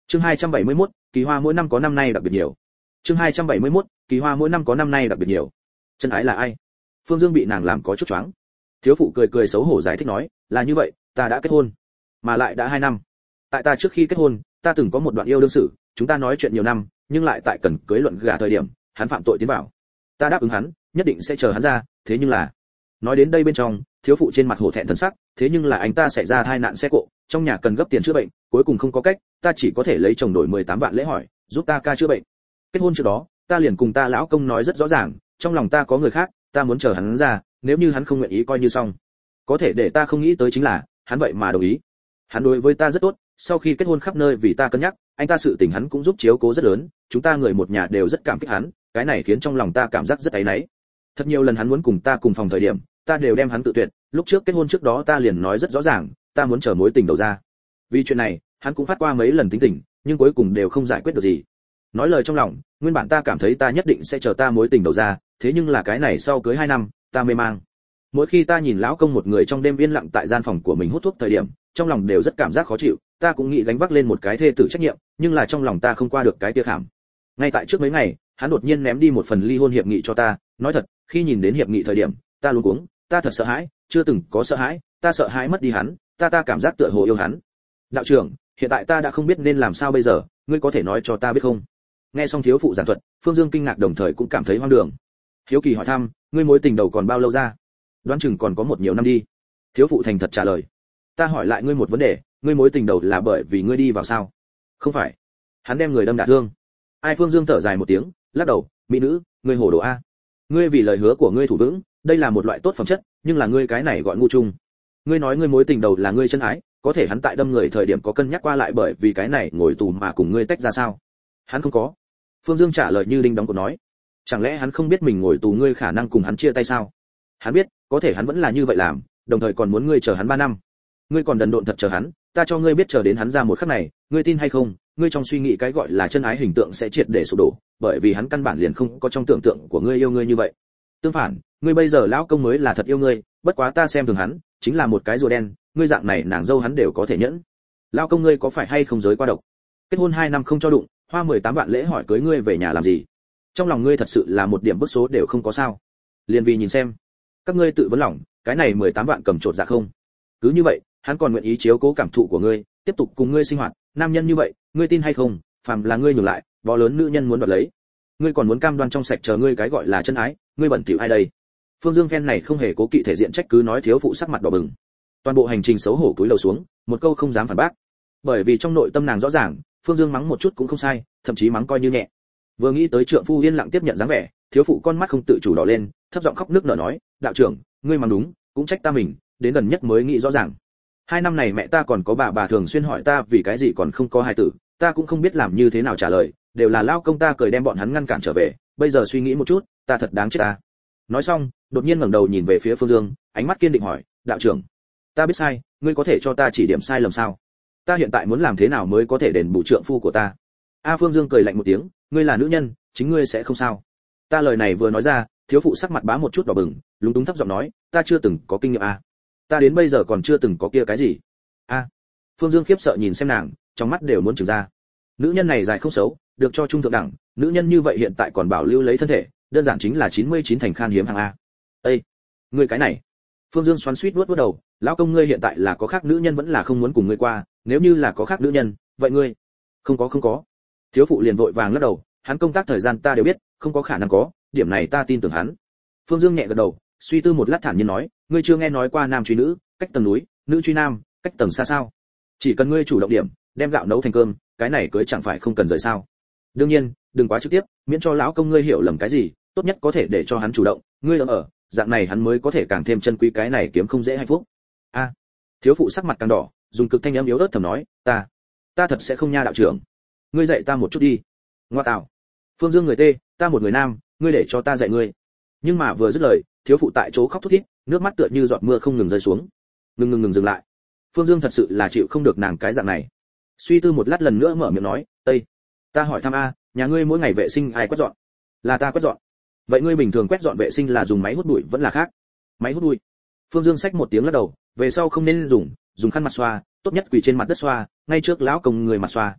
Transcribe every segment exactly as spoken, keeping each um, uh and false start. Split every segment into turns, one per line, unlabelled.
Chương hai trăm bảy mươi mốt, kỳ hoa mỗi năm có năm nay đặc biệt nhiều. Chương hai trăm bảy mươi mốt, kỳ hoa mỗi năm có năm nay đặc biệt nhiều. Chân ái là ai? Phương Dương bị nàng làm có chút choáng. Thiếu phụ cười cười xấu hổ giải thích nói, là như vậy, ta đã kết hôn, mà lại đã hai năm. Tại ta trước khi kết hôn, ta từng có một đoạn yêu đương sự, chúng ta nói chuyện nhiều năm, nhưng lại tại cần cưới luận gả thời điểm, hắn phạm tội tiến vào. Ta đáp ứng hắn, nhất định sẽ chờ hắn ra, thế nhưng là, nói đến đây bên trong, thiếu phụ trên mặt hổ thẹn thần sắc, thế nhưng là anh ta xảy ra tai nạn xe cộ, trong nhà cần gấp tiền chữa bệnh, cuối cùng không có cách, ta chỉ có thể lấy chồng đổi mười tám vạn lễ hỏi, giúp ta ca chữa bệnh. Kết hôn trước đó, ta liền cùng ta lão công nói rất rõ ràng, trong lòng ta có người khác, ta muốn chờ hắn ra, nếu như hắn không nguyện ý coi như xong. Có thể để ta không nghĩ tới chính là, hắn vậy mà đồng ý. Hắn đối với ta rất tốt, sau khi kết hôn khắp nơi vì ta cân nhắc, anh ta sự tình hắn cũng giúp chiếu cố rất lớn, chúng ta người một nhà đều rất cảm kích hắn, cái này khiến trong lòng ta cảm giác rất áy náy. Thật nhiều lần hắn muốn cùng ta cùng phòng thời điểm, ta đều đem hắn tự tuyệt, lúc trước kết hôn trước đó ta liền nói rất rõ ràng, ta muốn chờ mối tình đầu ra. Vì chuyện này, hắn cũng phát qua mấy lần tính tình, nhưng cuối cùng đều không giải quyết được gì. Nói lời trong lòng, nguyên bản ta cảm thấy ta nhất định sẽ chờ ta mối tình đầu ra, thế nhưng là cái này sau cưới hai năm, ta mê mang. Mỗi khi ta nhìn lão công một người trong đêm yên lặng tại gian phòng của mình hút thuốc thời điểm, trong lòng đều rất cảm giác khó chịu, ta cũng nghĩ gánh vác lên một cái thê tử trách nhiệm, nhưng là trong lòng ta không qua được cái tia khảm. Ngay tại trước mấy ngày, hắn đột nhiên ném đi một phần ly hôn hiệp nghị cho ta, nói thật, khi nhìn đến hiệp nghị thời điểm, ta luống cuống, ta thật sợ hãi, chưa từng có sợ hãi, ta sợ hãi mất đi hắn, ta ta cảm giác tựa hồ yêu hắn. Đạo trưởng, hiện tại ta đã không biết nên làm sao bây giờ, ngươi có thể nói cho ta biết không? Nghe xong thiếu phụ giảng thuật, Phương Dương kinh ngạc đồng thời cũng cảm thấy hoang đường. Hiếu kỳ hỏi thăm, ngươi mối tình đầu còn bao lâu ra? Đoán chừng còn có một nhiều năm đi. Thiếu phụ thành thật trả lời. Ta hỏi lại ngươi một vấn đề, ngươi mối tình đầu là bởi vì ngươi đi vào sao? Không phải. Hắn đem người đâm đả thương. Ai? Phương Dương thở dài một tiếng, lắc đầu, mỹ nữ, ngươi hồ đồ a. Ngươi vì lời hứa của ngươi thủ vững, đây là một loại tốt phẩm chất, nhưng là ngươi cái này gọi ngu chung. Ngươi nói ngươi mối tình đầu là ngươi chân ái, có thể hắn tại đâm người thời điểm có cân nhắc qua lại bởi vì cái này ngồi tù mà cùng ngươi tách ra sao? Hắn không có. Phương Dương trả lời như đinh đóng cột nói. Chẳng lẽ hắn không biết mình ngồi tù ngươi khả năng cùng hắn chia tay sao? Hắn biết, có thể hắn vẫn là như vậy làm, đồng thời còn muốn ngươi chờ hắn ba năm. Ngươi còn đần độn thật chờ hắn, ta cho ngươi biết chờ đến hắn ra một khắc này, ngươi tin hay không, ngươi trong suy nghĩ cái gọi là chân ái hình tượng sẽ triệt để sụp đổ, bởi vì hắn căn bản liền không có trong tưởng tượng của ngươi yêu ngươi như vậy. Tương phản, ngươi bây giờ lão công mới là thật yêu ngươi, bất quá ta xem thường hắn, chính là một cái rùa đen, ngươi dạng này nàng dâu hắn đều có thể nhẫn. Lão công ngươi có phải hay không giới qua độc? Kết hôn hai năm không cho đụng, hoa mười tám vạn lễ hỏi cưới ngươi về nhà làm gì? Trong lòng ngươi thật sự là một điểm bức số đều không có sao? Liên vì nhìn xem, các ngươi tự vấn lòng, cái này mười tám vạn cầm trột dạ không? Cứ như vậy, hắn còn nguyện ý chiếu cố cảm thụ của ngươi, tiếp tục cùng ngươi sinh hoạt, nam nhân như vậy, ngươi tin hay không, phàm là ngươi nhường lại, bó lớn nữ nhân muốn đoạt lấy. Ngươi còn muốn cam đoan trong sạch chờ ngươi cái gọi là chân ái, ngươi bẩn thỉu ai đây? Phương Dương phen này không hề cố kỵ thể diện trách cứ nói thiếu phụ sắc mặt đỏ bừng. Toàn bộ hành trình xấu hổ cúi đầu xuống, một câu không dám phản bác. Bởi vì trong nội tâm nàng rõ ràng, Phương Dương mắng một chút cũng không sai, thậm chí mắng coi như nhẹ. Vừa nghĩ tới trượng phu yên lặng tiếp nhận dáng vẻ, thiếu phụ con mắt không tự chủ đỏ lên, thấp giọng khóc nức nở nói, đạo trưởng, ngươi mắng đúng, cũng trách ta mình, đến gần nhất mới nghĩ rõ ràng. Hai năm này mẹ ta còn có bà bà thường xuyên hỏi ta vì cái gì còn không có hài tử, ta cũng không biết làm như thế nào trả lời, đều là lao công ta cười đem bọn hắn ngăn cản trở về, bây giờ suy nghĩ một chút, ta thật đáng chết ta. Nói xong, đột nhiên ngẩng đầu nhìn về phía Phương Dương, ánh mắt kiên định hỏi, đạo trưởng, ta biết sai, ngươi có thể cho ta chỉ điểm sai lầm sao? Ta hiện tại muốn làm thế nào mới có thể đền bù trượng phu của ta? A Phương Dương cười lạnh một tiếng, ngươi là nữ nhân, chính ngươi sẽ không sao. Ta lời này vừa nói ra, thiếu phụ sắc mặt bá một chút đỏ bừng, lúng túng thấp giọng nói, ta chưa từng có kinh nghiệm a. Ta đến bây giờ còn chưa từng có kia cái gì. A. Phương Dương khiếp sợ nhìn xem nàng, trong mắt đều muốn trừng ra. Nữ nhân này dài không xấu, được cho trung thượng đẳng, nữ nhân như vậy hiện tại còn bảo lưu lấy thân thể, đơn giản chính là chín mươi chín thành khan hiếm hàng a. Ê, ngươi cái này. Phương Dương xoắn xuýt vuốt vuốt đầu, lão công ngươi hiện tại là có khác nữ nhân vẫn là không muốn cùng ngươi qua, nếu như là có khác nữ nhân, vậy ngươi? Không có không có. Thiếu phụ liền vội vàng lắc đầu, hắn công tác thời gian ta đều biết, không có khả năng có, điểm này ta tin tưởng hắn. Phương Dương nhẹ gật đầu, suy tư một lát thản nhiên nói, ngươi chưa nghe nói qua nam truy nữ, cách tầng núi, nữ truy nam, cách tầng xa sao? Chỉ cần ngươi chủ động điểm, đem gạo nấu thành cơm, cái này cưới chẳng phải không cần rời sao? Đương nhiên, đừng quá trực tiếp, miễn cho lão công ngươi hiểu lầm cái gì, tốt nhất có thể để cho hắn chủ động, ngươi ở ở, dạng này hắn mới có thể càng thêm chân quý cái này kiếm không dễ hạnh phúc. A. Thiếu phụ sắc mặt càng đỏ, dùng cực thanh âm yếu ớt thầm nói, ta, ta thật sẽ không nha đạo trưởng. Ngươi dạy ta một chút đi. Ngoa tạo. Phương Dương người tê, ta một người nam, ngươi để cho ta dạy ngươi. Nhưng mà vừa dứt lời, thiếu phụ tại chỗ khóc thút thít, nước mắt tựa như giọt mưa không ngừng rơi xuống. Ngừng ngừng ngừng dừng lại. Phương Dương thật sự là chịu không được nàng cái dạng này. Suy tư một lát lần nữa mở miệng nói, "Tây, ta hỏi thăm a, nhà ngươi mỗi ngày vệ sinh ai quét dọn?" "Là ta quét dọn." "Vậy ngươi bình thường quét dọn vệ sinh là dùng máy hút bụi vẫn là khác?" "Máy hút bụi." Phương Dương xách một tiếng lắc đầu, về sau không nên dùng, dùng khăn mặt xoa, tốt nhất quỳ trên mặt đất xoa, ngay trước lão công người mặt xoa.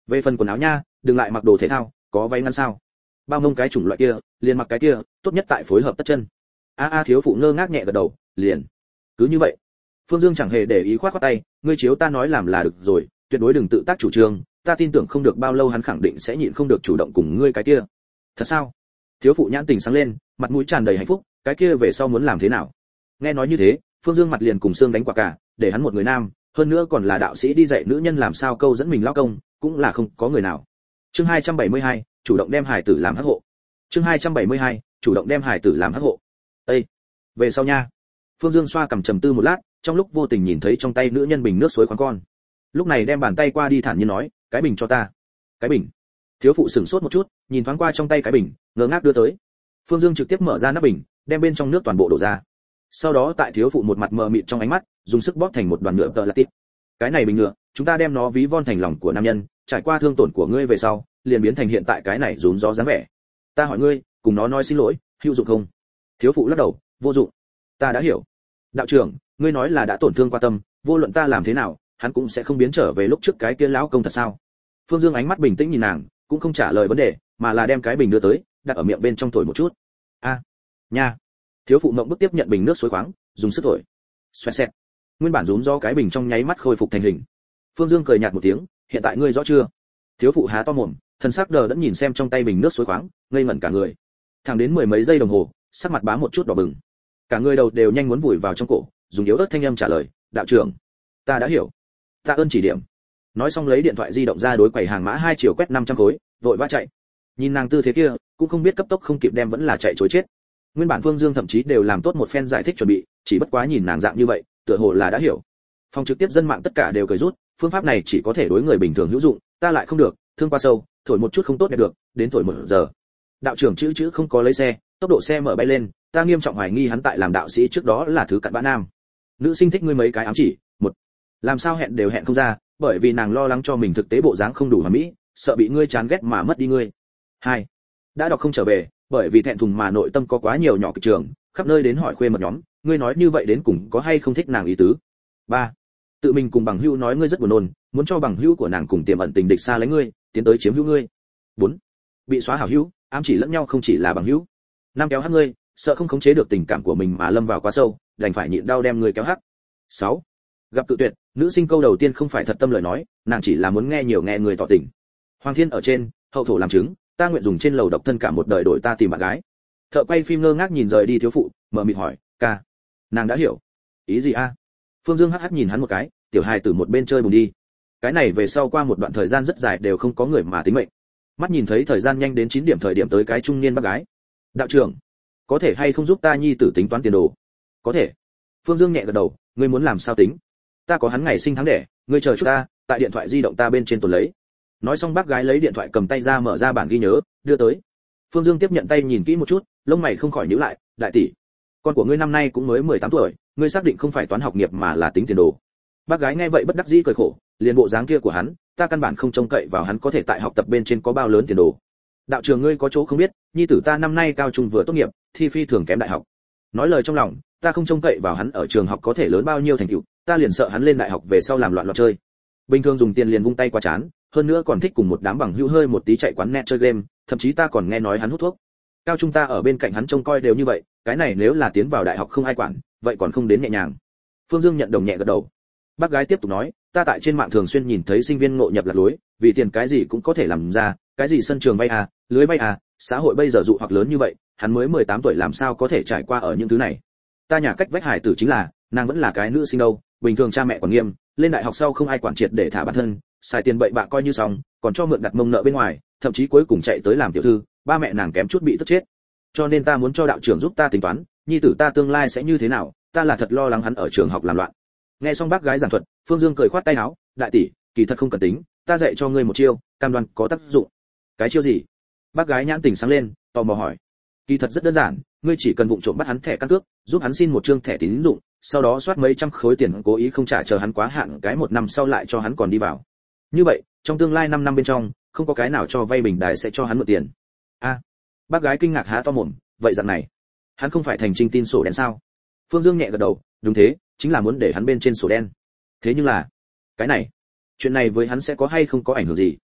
Về phần quần áo nha, đừng lại mặc đồ thể thao, có váy ngắn sao? Bao mông cái chủng loại kia, liền mặc cái kia, tốt nhất tại phối hợp tất chân. A a thiếu phụ ngơ ngác nhẹ gật đầu, liền. Cứ như vậy. Phương Dương chẳng hề để ý khoát khoát tay, ngươi chiếu ta nói làm là được rồi, tuyệt đối đừng tự tác chủ trương, ta tin tưởng không được bao lâu hắn khẳng định sẽ nhịn không được chủ động cùng ngươi cái kia. Thật sao? Thiếu phụ nhãn tình sáng lên, mặt mũi tràn đầy hạnh phúc, cái kia về sau muốn làm thế nào? Nghe nói như thế, Phương Dương mặt liền cùng xương đánh quả cả, để hắn một người nam, hơn nữa còn là đạo sĩ đi dạy nữ nhân làm sao câu dẫn mình lao công, cũng là không có người nào. Chương hai trăm bảy mươi hai, chủ động đem hải tử làm hắc hộ. Chương hai trăm bảy mươi hai, chủ động đem hải tử làm hắc hộ. Ê, về sau nha. Phương Dương xoa cằm trầm tư một lát, trong lúc vô tình nhìn thấy trong tay nữ nhân bình nước suối khoáng con. Lúc này đem bàn tay qua đi thản nhiên nói, cái bình cho ta. Cái bình. Thiếu phụ sửng sốt một chút, nhìn thoáng qua trong tay cái bình, ngơ ngác đưa tới. Phương Dương trực tiếp mở ra nắp bình, đem bên trong nước toàn bộ đổ ra. Sau đó tại thiếu phụ một mặt mờ mịt trong ánh mắt, dùng sức bóp thành một đoàn nhựa tợ lạt tít. Cái này bình nhựa, chúng ta đem nó ví von thành lòng của nam nhân, trải qua thương tổn của ngươi về sau, liền biến thành hiện tại cái này rúm gió dáng vẻ. Ta hỏi ngươi, cùng nó nói xin lỗi, hữu dụng không? Thiếu phụ lắc đầu, vô dụng. Ta đã hiểu. Đạo trưởng, ngươi nói là đã tổn thương qua tâm, vô luận ta làm thế nào, hắn cũng sẽ không biến trở về lúc trước cái kia lão công thật sao? Phương Dương ánh mắt bình tĩnh nhìn nàng, cũng không trả lời vấn đề, mà là đem cái bình đưa tới, đặt ở miệng bên trong thổi một chút. A, à, nha. Thiếu phụ mộng bức tiếp nhận bình nước suối khoáng, dùng sức thổi. Xoẹt xẹt. Nguyên bản rúm gió cái bình trong nháy mắt khôi phục thành hình. Phương Dương cười nhạt một tiếng, hiện tại ngươi rõ chưa? Thiếu phụ há to mồm, thân sắc đờ đẫn nhìn xem trong tay bình nước suối khoáng, ngây ngẩn cả người. Thẳng đến mười mấy giây đồng hồ, sắc mặt bá một chút đỏ bừng. Cả người đầu đều nhanh muốn vùi vào trong cổ, dùng yếu ớt thanh âm trả lời, đạo trưởng, ta đã hiểu. Tạ ơn chỉ điểm. Nói xong lấy điện thoại di động ra đối quầy hàng mã hai chiều quét năm trăm khối, vội vã chạy. Nhìn nàng tư thế kia, cũng không biết cấp tốc không kịp đem vẫn là chạy trối chết. Nguyên bản Phương Dương thậm chí đều làm tốt một phen giải thích chuẩn bị, chỉ bất quá nhìn nàng dạng như vậy, tựa hồ là đã hiểu. Phòng trực tiếp dân mạng tất cả đều cười rút, phương pháp này chỉ có thể đối người bình thường hữu dụng, ta lại không được, thương qua sâu, thổi một chút không tốt đẹp được, đến thổi một giờ. Đạo trưởng chữ chữ không có lấy xe, tốc độ xe mở bay lên, ta nghiêm trọng hoài nghi hắn tại làm đạo sĩ trước đó là thứ cặn bã nam. Nữ sinh thích ngươi mấy cái ám chỉ, một, làm sao hẹn đều hẹn không ra, bởi vì nàng lo lắng cho mình thực tế bộ dáng không đủ hoàn mỹ, sợ bị ngươi chán ghét mà mất đi ngươi. Hai, đã đọc không trở về, bởi vì thẹn thùng mà nội tâm có quá nhiều nhỏ kịch trường, khắp nơi đến hỏi khuê mật nhóm, ngươi nói như vậy đến cùng có hay không thích nàng ý tứ. Ba, tự mình cùng bằng hữu nói ngươi rất buồn nôn, muốn cho bằng hữu của nàng cùng tiềm ẩn tình địch xa lánh ngươi, tiến tới chiếm hữu ngươi. Bốn, bị xóa hảo hữu, ám chỉ lẫn nhau không chỉ là bằng hữu. Năm, kéo hắc ngươi, sợ không khống chế được tình cảm của mình mà lâm vào quá sâu, đành phải nhịn đau đem ngươi kéo hắc. Sáu, gặp cự tuyệt, nữ sinh câu đầu tiên không phải thật tâm lời nói, nàng chỉ là muốn nghe nhiều nghe người tỏ tình. Hoàng thiên ở trên, hậu thổ làm chứng, ta nguyện dùng trên lầu độc thân cả một đời đổi ta tìm bạn gái. Thợ quay phim ngơ ngác nhìn rời đi thiếu phụ, mở miệng hỏi, ca, nàng đã hiểu. Ý gì a? Phương Dương hắc hắc nhìn hắn một cái, tiểu hài từ một bên chơi bùng đi. Cái này về sau qua một đoạn thời gian rất dài đều không có người mà tính mệnh. Mắt nhìn thấy thời gian nhanh đến chín điểm thời điểm tới cái trung niên bác gái. Đạo trưởng, có thể hay không giúp ta nhi tử tính toán tiền đồ? Có thể. Phương Dương nhẹ gật đầu, ngươi muốn làm sao tính? Ta có hắn ngày sinh tháng đẻ, ngươi chờ chút ta, tại điện thoại di động ta bên trên tuần lấy. Nói xong bác gái lấy điện thoại cầm tay ra mở ra bản ghi nhớ, đưa tới. Phương Dương tiếp nhận tay nhìn kỹ một chút, lông mày không khỏi nhíu lại, đại tỷ, con của ngươi năm nay cũng mới mười tám tuổi, ngươi xác định không phải toán học nghiệp mà là tính tiền đồ. Bác gái nghe vậy bất đắc dĩ cười khổ, liền bộ dáng kia của hắn, ta căn bản không trông cậy vào hắn có thể tại học tập bên trên có bao lớn tiền đồ. Đạo trường ngươi có chỗ không biết, nhi tử ta năm nay cao trung vừa tốt nghiệp, thi phi thường kém đại học. Nói lời trong lòng, ta không trông cậy vào hắn ở trường học có thể lớn bao nhiêu thành tựu, ta liền sợ hắn lên đại học về sau làm loạn loạn chơi. Bình thường dùng tiền liền vung tay qua chán, hơn nữa còn thích cùng một đám bằng hữu hơi một tí chạy quán net chơi game, thậm chí ta còn nghe nói hắn hút thuốc. Cao trung ta ở bên cạnh hắn trông coi đều như vậy, cái này nếu là tiến vào đại học không ai quản, vậy còn không đến nhẹ nhàng. Phương Dương nhận đồng nhẹ gật đầu. Bác gái tiếp tục nói, ta tại trên mạng thường xuyên nhìn thấy sinh viên ngộ nhập lạc lối, vì tiền cái gì cũng có thể làm ra, cái gì sân trường vay à, lưới vay à, xã hội bây giờ dụ hoặc lớn như vậy, hắn mới mười tám tuổi làm sao có thể trải qua ở những thứ này. Ta nhà cách vách hải tử chính là, nàng vẫn là cái nữ sinh đâu, bình thường cha mẹ còn nghiêm, lên đại học sau không ai quản triệt để thả bản thân, xài tiền bậy bạ coi như xong, còn cho mượn đặt mông nợ bên ngoài, thậm chí cuối cùng chạy tới làm tiểu thư, ba mẹ nàng kém chút bị tức chết. Cho nên ta muốn cho đạo trưởng giúp ta tính toán, nhi tử ta tương lai sẽ như thế nào, ta là thật lo lắng hắn ở trường học làm loạn. Nghe xong bác gái giảng thuật, Phương Dương cười khoát tay áo, đại tỷ, kỳ thật không cần tính, ta dạy cho ngươi một chiêu, cam đoan có tác dụng. Cái chiêu gì? Bác gái nhãn tình sáng lên, tò mò hỏi. Kỳ thật rất đơn giản, ngươi chỉ cần vụng trộm bắt hắn thẻ căn cước, giúp hắn xin một trương thẻ tín dụng, sau đó soát mấy trăm khối tiền cố ý không trả chờ hắn quá hạn, cái một năm sau lại cho hắn còn đi vào. Như vậy, trong tương lai năm năm bên trong, không có cái nào cho vay bình đài sẽ cho hắn mượn tiền. A. À, bác gái kinh ngạc há to mồm, vậy dạng này, hắn không phải thành trinh tin sổ đen sao? Phương Dương nhẹ gật đầu, đúng thế, chính là muốn để hắn bên trên sổ đen. Thế nhưng là, cái này, chuyện này với hắn sẽ có hay không có ảnh hưởng gì?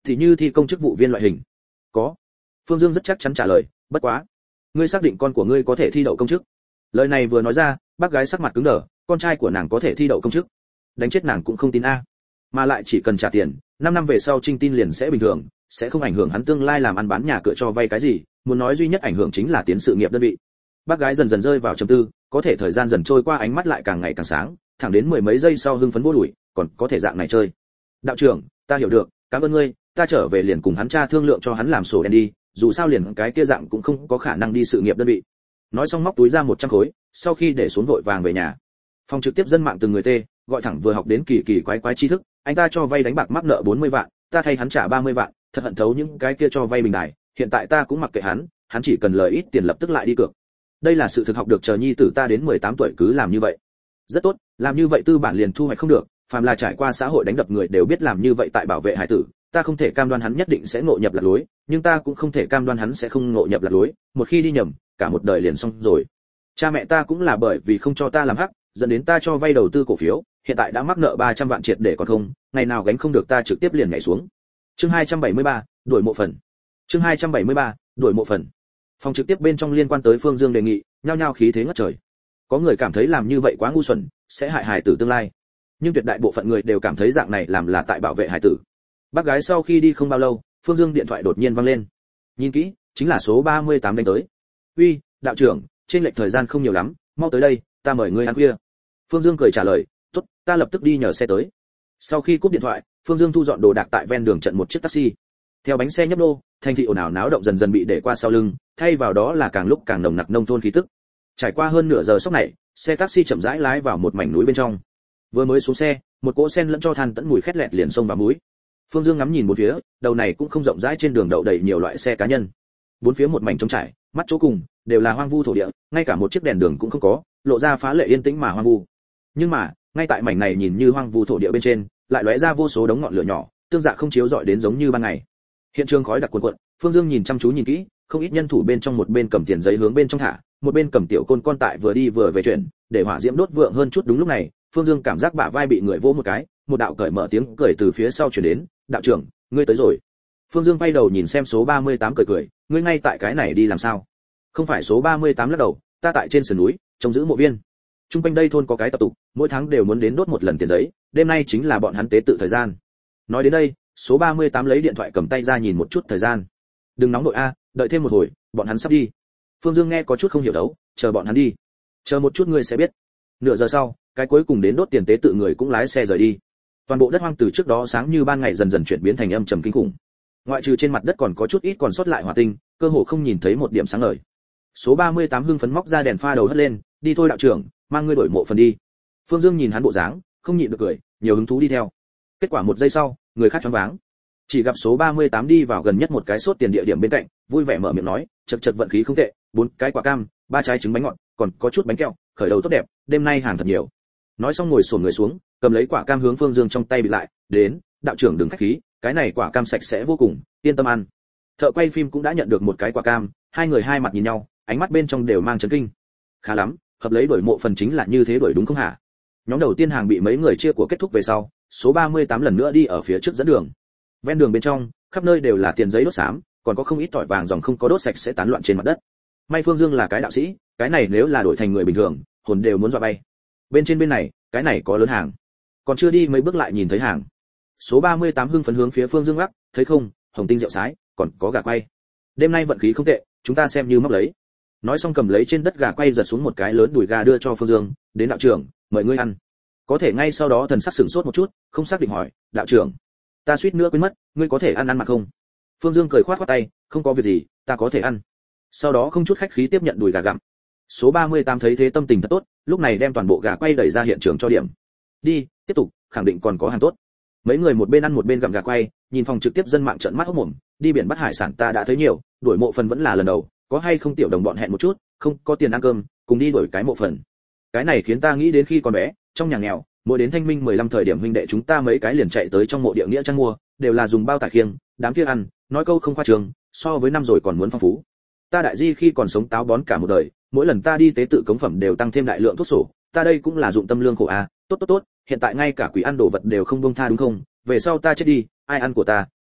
thì như thi công chức vụ viên loại hình. Có. Phương Dương rất chắc chắn trả lời, bất quá, ngươi xác định con của ngươi có thể thi đậu công chức? Lời này vừa nói ra, bác gái sắc mặt cứng đờ, con trai của nàng có thể thi đậu công chức? Đánh chết nàng cũng không tin a. Mà lại chỉ cần trả tiền, năm năm về sau Trinh tin liền sẽ bình thường, sẽ không ảnh hưởng hắn tương lai làm ăn bán nhà cửa cho vay cái gì, muốn nói duy nhất ảnh hưởng chính là tiến sự nghiệp đơn vị. Bác gái dần dần rơi vào trầm tư, có thể thời gian dần trôi qua ánh mắt lại càng ngày càng sáng, thẳng đến mười mấy giây sau hưng phấn vô đuổi, còn có thể dạng này chơi. Đạo trưởng, ta hiểu được, cảm ơn ngươi, ta trở về liền cùng hắn cha thương lượng cho hắn làm sổ đen đi, dù sao liền cái kia dạng cũng không có khả năng đi sự nghiệp đơn vị. Nói xong móc túi ra một trăm khối, sau khi để xuống vội vàng về nhà. Phòng trực tiếp dân mạng từng người tê, gọi thẳng vừa học đến kỳ kỳ quái quái tri thức, anh ta cho vay đánh bạc mắc nợ bốn mươi vạn, ta thay hắn trả ba mươi vạn, thật hận thấu những cái kia cho vay bình đài, hiện tại ta cũng mặc kệ hắn, hắn chỉ cần lời ít tiền lập tức lại đi cược. Đây là sự thực học được, chờ nhi tử ta đến mười tám tuổi cứ làm như vậy. Rất tốt, làm như vậy tư bản liền thu hoạch không được, phàm là trải qua xã hội đánh đập người đều biết làm như vậy tại bảo vệ hải tử, ta không thể cam đoan hắn nhất định sẽ ngộ nhập lạc lối, nhưng ta cũng không thể cam đoan hắn sẽ không ngộ nhập lạc lối, một khi đi nhầm, cả một đời liền xong rồi. Cha mẹ ta cũng là bởi vì không cho ta làm hắc, dẫn đến ta cho vay đầu tư cổ phiếu, hiện tại đã mắc nợ ba trăm vạn triệt để còn không, ngày nào gánh không được ta trực tiếp liền nhảy xuống. Chương hai trăm bảy mươi ba, đổi mộ phần. Chương hai trăm bảy mươi ba, đổi mộ phần. Phòng trực tiếp bên trong liên quan tới Phương Dương đề nghị, nhao nhao khí thế ngất trời. Có người cảm thấy làm như vậy quá ngu xuẩn, sẽ hại hài tử tương lai. Nhưng tuyệt đại bộ phận người đều cảm thấy dạng này làm là tại bảo vệ hài tử. Bác gái sau khi đi không bao lâu, Phương Dương điện thoại đột nhiên vang lên. Nhìn kỹ, chính là số ba mươi tám đánh tới. "Uy, đạo trưởng, trên lệch thời gian không nhiều lắm, mau tới đây, ta mời ngươi ăn khuya." Phương Dương cười trả lời, "Tốt, ta lập tức đi nhờ xe tới." Sau khi cúp điện thoại, Phương Dương thu dọn đồ đạc tại ven đường trận một chiếc taxi. Theo bánh xe nhấp nô, thành thị ồn ào náo động dần dần bị để qua sau lưng, thay vào đó là càng lúc càng nồng nặc nông thôn khí tức. Trải qua hơn nửa giờ sốc này, xe taxi chậm rãi lái vào một mảnh núi bên trong. Vừa mới xuống xe, một cỗ sen lẫn cho than tẫn mùi khét lẹt liền xông vào mũi. Phương Dương ngắm nhìn bốn phía, đầu này cũng không rộng rãi, trên đường đậu đầy nhiều loại xe cá nhân. Bốn phía một mảnh trống trải, mắt chỗ cùng đều là hoang vu thổ địa, ngay cả một chiếc đèn đường cũng không có, lộ ra phá lệ yên tĩnh mà hoang vu. Nhưng mà, ngay tại mảnh này nhìn như hoang vu thổ địa bên trên, lại lóe ra vô số đống ngọn lửa nhỏ, tương dạ không chiếu rọi đến giống như ban ngày. Hiện trường khói đặc cuồn cuộn, Phương Dương nhìn chăm chú nhìn kỹ, không ít nhân thủ bên trong, một bên cầm tiền giấy hướng bên trong thả, một bên cầm tiểu côn con tại vừa đi vừa về chuyển, để hỏa diễm đốt vượng hơn chút. Đúng lúc này, Phương Dương cảm giác bả vai bị người vỗ một cái, một đạo cởi mở tiếng cười từ phía sau truyền đến, "Đạo trưởng, ngươi tới rồi." Phương Dương quay đầu nhìn xem số ba mươi tám cười cười, "Ngươi ngay tại cái này đi làm sao?" "Không phải." Số ba mươi tám lắc đầu, "Ta tại trên sườn núi, trông giữ mộ viên. Trung quanh đây thôn có cái tập tục, mỗi tháng đều muốn đến đốt một lần tiền giấy, đêm nay chính là bọn hắn tế tự thời gian." Nói đến đây, số ba mươi tám lấy điện thoại cầm tay ra nhìn một chút thời gian. "Đừng nóng nội a, đợi thêm một hồi, bọn hắn sắp đi." Phương Dương nghe có chút không hiểu đấu, "Chờ bọn hắn đi?" "Chờ một chút ngươi sẽ biết." Nửa giờ sau, cái cuối cùng đến đốt tiền tế tự người cũng lái xe rời đi. Toàn bộ đất hoang từ trước đó sáng như ban ngày dần dần chuyển biến thành âm trầm kinh khủng. Ngoại trừ trên mặt đất còn có chút ít còn sót lại hỏa tinh, cơ hồ không nhìn thấy một điểm sáng ngời. Số ba mươi tám hưng phấn móc ra đèn pha đầu hất lên, "Đi thôi đạo trưởng, mang ngươi đổi mộ phần đi." Phương Dương nhìn hắn bộ dáng, không nhịn được cười, nhiều hứng thú đi theo. Kết quả một giây sau, người khác choáng váng. Chỉ gặp số ba mươi tám đi vào gần nhất một cái sốt tiền địa điểm bên cạnh, vui vẻ mở miệng nói, "Chậc chậc vận khí không tệ, bốn cái quả cam, ba trái trứng bánh ngọt, còn có chút bánh kẹo, khởi đầu tốt đẹp, đêm nay hàng thật nhiều." Nói xong ngồi xổm người xuống, cầm lấy quả cam hướng Phương Dương trong tay bị lại, "Đến, đạo trưởng đừng khách khí, cái này quả cam sạch sẽ vô cùng, yên tâm ăn." Thợ quay phim cũng đã nhận được một cái quả cam, hai người hai mặt nhìn nhau, ánh mắt bên trong đều mang chấn kinh. "Khá lắm, hợp lấy đổi mộ phần chính là như thế đổi đúng không hả?" Nhóm đầu tiên hàng bị mấy người chia của kết thúc về sau, số ba mươi tám lần nữa đi ở phía trước dẫn đường. Ven đường bên trong, khắp nơi đều là tiền giấy đốt xám, còn có không ít tỏi vàng dòng không có đốt sạch sẽ tán loạn trên mặt đất. May Phương Dương là cái đạo sĩ, cái này nếu là đổi thành người bình thường, hồn đều muốn dọa bay. Bên trên bên này, cái này có lớn hàng. Còn chưa đi mấy bước lại nhìn thấy hàng. Số ba mươi tám hưng phấn hướng phía Phương Dương gác, "Thấy không, hồng tinh rượu sái, còn có gà quay. Đêm nay vận khí không tệ, chúng ta xem như móc lấy." Nói xong cầm lấy trên đất gà quay giật xuống một cái lớn đùi gà đưa cho Phương Dương, "Đến đạo trưởng, mời ngươi ăn." Có thể ngay sau đó thần sắc sửng sốt một chút, không xác định hỏi, "Đạo trưởng, ta suýt nữa quên mất, ngươi có thể ăn ăn mà không?" Phương Dương cười khoát khoát tay, "Không có việc gì, ta có thể ăn." Sau đó không chút khách khí tiếp nhận đùi gà gặm. Số ba mươi tám thấy thế tâm tình thật tốt, lúc này đem toàn bộ gà quay đẩy ra hiện trường cho điểm. "Đi, tiếp tục, khẳng định còn có hàng tốt." Mấy người một bên ăn một bên gặm gà quay, nhìn phòng trực tiếp dân mạng trợn mắt hốt mồm, "Đi biển bắt hải sản ta đã thấy nhiều, đuổi mộ phần vẫn là lần đầu, có hay không tiểu đồng bọn hẹn một chút, không có tiền ăn cơm, cùng đi đuổi cái mộ phần." Cái này khiến ta nghĩ đến khi còn bé, trong nhà nghèo, mỗi đến thanh minh mười lăm thời điểm huynh đệ chúng ta mấy cái liền chạy tới trong mộ địa nghĩa trang mua, đều là dùng bao tải khiêng, đám kia ăn, nói câu không khoa trương, so với năm rồi còn muốn phong phú. Ta đại di khi còn sống táo bón cả một đời, mỗi lần ta đi tế tự cống phẩm đều tăng thêm đại lượng thuốc sổ, ta đây cũng là dụng tâm lương khổ a, tốt tốt tốt, hiện tại ngay cả quỷ ăn đồ vật đều không buông tha đúng không? Về sau ta chết đi, ai ăn của ta,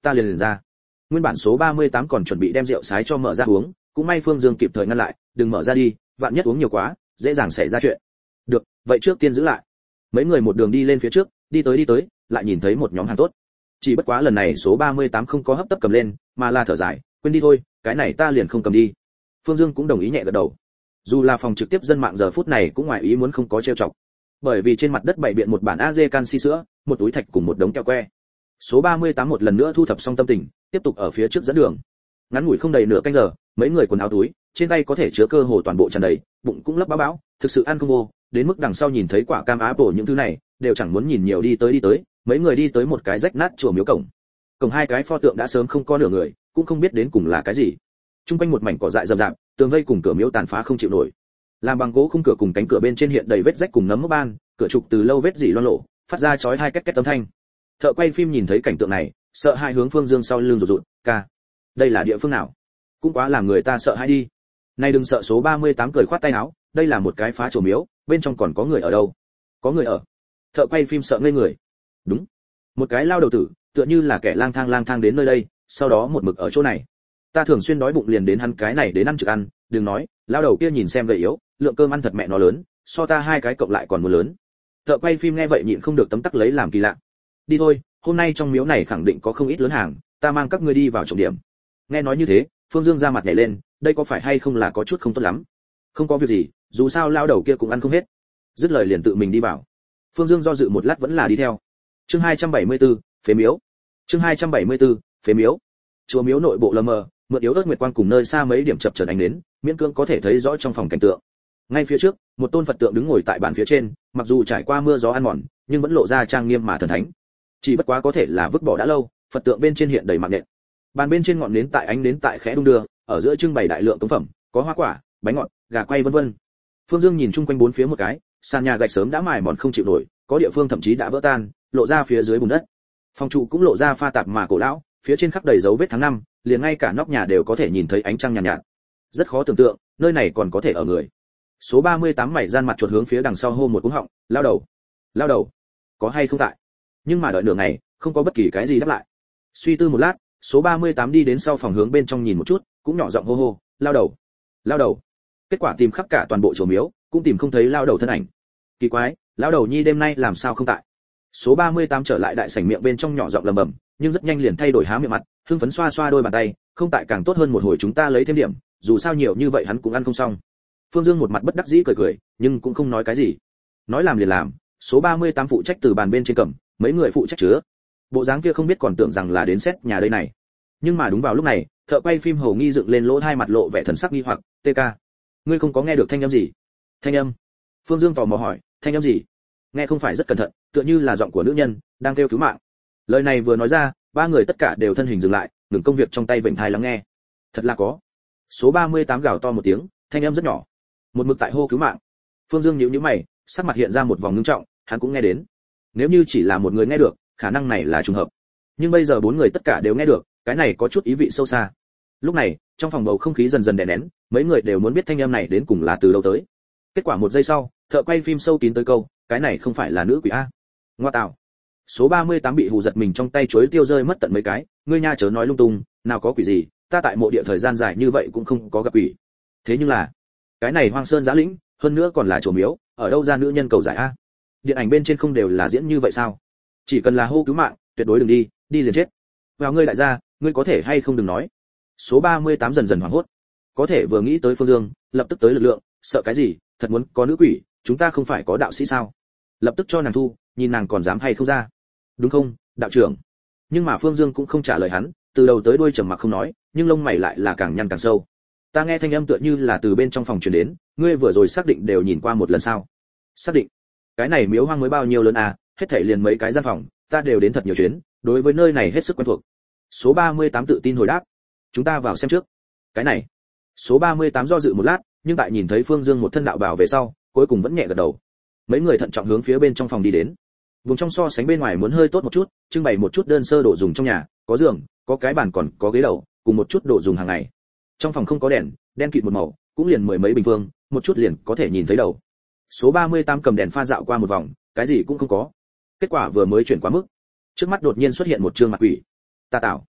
ta liền liền ra. Nguyên bản số ba mươi tám còn chuẩn bị đem rượu sái cho mở ra uống, cũng may Phương Dương kịp thời ngăn lại, đừng mở ra đi, vạn nhất uống nhiều quá, dễ dàng xảy ra chuyện. Được, vậy trước tiên giữ lại. Mấy người một đường đi lên phía trước, đi tới đi tới, lại nhìn thấy một nhóm hàng tốt. Chỉ bất quá lần này số ba mươi tám không có hấp tấp cầm lên, mà là thở dài, quên đi thôi, cái này ta liền không cầm đi. Phương Dương cũng đồng ý nhẹ gật đầu. Dù là phòng trực tiếp dân mạng giờ phút này cũng ngoài ý muốn không có trêu chọc. Bởi vì trên mặt đất bày biện một bản a dê canxi sữa, một túi thạch cùng một đống kẹo que. Số ba mươi tám một lần nữa thu thập xong tâm tình, tiếp tục ở phía trước dẫn đường. Ngắn ngủi không đầy nửa canh giờ, mấy người quần áo túi, trên tay có thể chứa cơ hồ toàn bộ tràn đầy, bụng cũng lấp bão bão, thực sự ăn không vô, đến mức đằng sau nhìn thấy quả cam apple những thứ này, đều chẳng muốn nhìn nhiều đi tới đi tới, mấy người đi tới một cái rách nát chùa miếu cổng. Cổng hai cái pho tượng đã sớm không có nửa người, cũng không biết đến cùng là cái gì. Trung quanh một mảnh cỏ dại rậm rạp, tường vây cùng cửa miếu tàn phá không chịu nổi. Làm bằng gỗ khung cửa cùng cánh cửa bên trên hiện đầy vết rách cùng nấm mốc ban, cửa trục từ lâu vết dỉ loang lổ, phát ra chói hai két két âm thanh. Thợ quay phim nhìn thấy cảnh tượng này, sợ hai hướng Phương Dương sau lưng rụt rụt, "Ca, đây là địa phương nào? Cũng quá làm người ta sợ hãi đi." "Này đừng sợ." Số ba mươi tám cười khoát tay áo, "Đây là một cái phá chùa miếu, bên trong còn có người ở đâu?" "Có người ở." Thợ quay phim sợ ngây người. "Đúng, một cái lao đầu tử, tựa như là kẻ lang thang lang thang đến nơi đây, sau đó một mực ở chỗ này. Ta thường xuyên đói bụng liền đến hắn cái này đến ăn trực ăn, đừng nói, lao đầu kia nhìn xem gầy yếu, lượng cơm ăn thật mẹ nó lớn, so ta hai cái cộng lại còn muốn lớn." Thợ quay phim nghe vậy nhịn không được tấm tắc lấy làm kỳ lạ. "Đi thôi, hôm nay trong miếu này khẳng định có không ít lớn hàng, ta mang các ngươi đi vào trọng điểm." Nghe nói như thế, Phương Dương ra mặt nhảy lên, đây có phải hay không là có chút không tốt lắm. "Không có việc gì, dù sao lao đầu kia cũng ăn không hết." Dứt lời liền tự mình đi vào. Phương Dương do dự một lát vẫn là đi theo. Chương hai trăm bảy mươi tư, phế miếu. Chương hai trăm bảy mươi tư, phế miếu. Chùa miếu nội bộ lờ mờ, mượn yếu ớt nguyệt quang cùng nơi xa mấy điểm chập chờn ánh đến, miễn cưỡng có thể thấy rõ trong phòng cảnh tượng. Ngay phía trước, một tôn Phật tượng đứng ngồi tại bàn phía trên, mặc dù trải qua mưa gió ăn mòn, nhưng vẫn lộ ra trang nghiêm mà thần thánh. Chỉ bất quá có thể là vứt bỏ đã lâu, Phật tượng bên trên hiện đầy mạng nện. Bàn bên trên ngọn nến tại ánh nến tại khẽ đung đưa, ở giữa trưng bày đại lượng cống phẩm, có hoa quả, bánh ngọt, gà quay vân vân. Phương Dương nhìn chung quanh bốn phía một cái, sàn nhà gạch sớm đã mài mòn không chịu nổi, có địa phương thậm chí đã vỡ tan, lộ ra phía dưới bùn đất. Phòng trụ cũng lộ ra pha tạp mà cổ lão, phía trên khắc đầy dấu vết tháng năm, liền ngay cả nóc nhà đều có thể nhìn thấy ánh trăng nhàn nhạt, nhạt. Rất khó tưởng tượng, nơi này còn có thể ở người. Số ba mươi tám mày gian mặt chuột hướng phía đằng sau hô một cú họng, lao đầu, lao đầu, có hay không tại? Nhưng mà đợi nửa ngày, không có bất kỳ cái gì đáp lại. Suy tư một lát, số ba mươi tám đi đến sau phòng hướng bên trong nhìn một chút, cũng nhỏ giọng hô hô, lao đầu, lao đầu. Kết quả tìm khắp cả toàn bộ chùa miếu, cũng tìm không thấy lao đầu thân ảnh. Kỳ quái, lao đầu nhi đêm nay làm sao không tại? Số ba mươi tám trở lại đại sảnh miệng bên trong nhỏ giọng lầm bầm, nhưng rất nhanh liền thay đổi há miệng mặt, hưng phấn xoa xoa đôi bàn tay, không tại càng tốt hơn một hồi chúng ta lấy thêm điểm, dù sao nhiều như vậy hắn cũng ăn không xong. Phương Dương một mặt bất đắc dĩ cười cười, nhưng cũng không nói cái gì. Nói làm liền làm, số ba mươi tám phụ trách từ bàn bên trên cầm, mấy người phụ trách chứa. Bộ dáng kia không biết còn tưởng rằng là đến xét nhà đây này. Nhưng mà đúng vào lúc này, thợ quay phim hầu nghi dựng lên lỗ hai mặt lộ vẻ thần sắc nghi hoặc, "tê ca, ngươi không có nghe được thanh âm gì?" "Thanh âm?" Phương Dương tò mò hỏi, "Thanh âm gì?" Nghe không phải rất cẩn thận, tựa như là giọng của nữ nhân đang kêu cứu mạng. Lời này vừa nói ra, ba người tất cả đều thân hình dừng lại, ngừng công việc trong tay vểnh tai lắng nghe. Thật là có. Số ba mươi tám gào to một tiếng, thanh âm rất nhỏ, một mực tại hô cứu mạng. Phương Dương nhíu nhíu mày, sắc mặt hiện ra một vòng ngưng trọng, hắn cũng nghe đến. Nếu như chỉ là một người nghe được, khả năng này là trùng hợp. Nhưng bây giờ bốn người tất cả đều nghe được, cái này có chút ý vị sâu xa. Lúc này, trong phòng bầu không khí dần dần đè nén, mấy người đều muốn biết thanh âm này đến cùng là từ đâu tới. Kết quả một giây sau, thợ quay phim sâu kín tới câu, cái này không phải là nữ quỷ a? Ngoa tạo. Số ba mươi tám bị hù giật mình trong tay chuối tiêu rơi mất tận mấy cái, ngươi nha chớ nói lung tung, nào có quỷ gì, ta tại mộ địa thời gian dài như vậy cũng không có gặp quỷ. Thế nhưng là, cái này hoang sơn giã lĩnh, hơn nữa còn là chùa miếu, ở đâu ra nữ nhân cầu giải a? Điện ảnh bên trên không đều là diễn như vậy sao? Chỉ cần là hô cứu mạng, tuyệt đối đừng đi, đi liền chết. Vào ngươi đại gia, ngươi có thể hay không đừng nói. Số ba mươi tám dần dần hoảng hốt. Có thể vừa nghĩ tới Phương Dương, lập tức tới lực lượng, sợ cái gì, thật muốn có nữ quỷ, chúng ta không phải có đạo sĩ sao? Lập tức cho nàng thu, nhìn nàng còn dám hay không ra. Đúng không, đạo trưởng? Nhưng mà Phương Dương cũng không trả lời hắn, từ đầu tới đuôi trầm mặc không nói, nhưng lông mày lại là càng nhăn càng sâu. Ta nghe thanh âm tựa như là từ bên trong phòng truyền đến, ngươi vừa rồi xác định đều nhìn qua một lần sao? Xác định. Cái này miếu hoang mới bao nhiêu lớn à, hết thảy liền mấy cái gian phòng, ta đều đến thật nhiều chuyến, đối với nơi này hết sức quen thuộc. Số ba mươi tám tự tin hồi đáp. Chúng ta vào xem trước. Cái này. Số ba mươi tám do dự một lát, nhưng tại nhìn thấy Phương Dương một thân đạo bào về sau, cuối cùng vẫn nhẹ gật đầu. Mấy người thận trọng hướng phía bên trong phòng đi đến. Vùng trong so sánh bên ngoài muốn hơi tốt một chút, trưng bày một chút đơn sơ đồ dùng trong nhà, có giường, có cái bàn còn có ghế đầu, cùng một chút đồ dùng hàng ngày. Trong phòng không có đèn, đen kịt một màu, cũng liền mười mấy bình phương, một chút liền có thể nhìn thấy đầu. Số ba mươi tám cầm đèn pha dạo qua một vòng, cái gì cũng không có. Kết quả vừa mới chuyển quá mức, trước mắt đột nhiên xuất hiện một trương mặt quỷ. Ta tạo,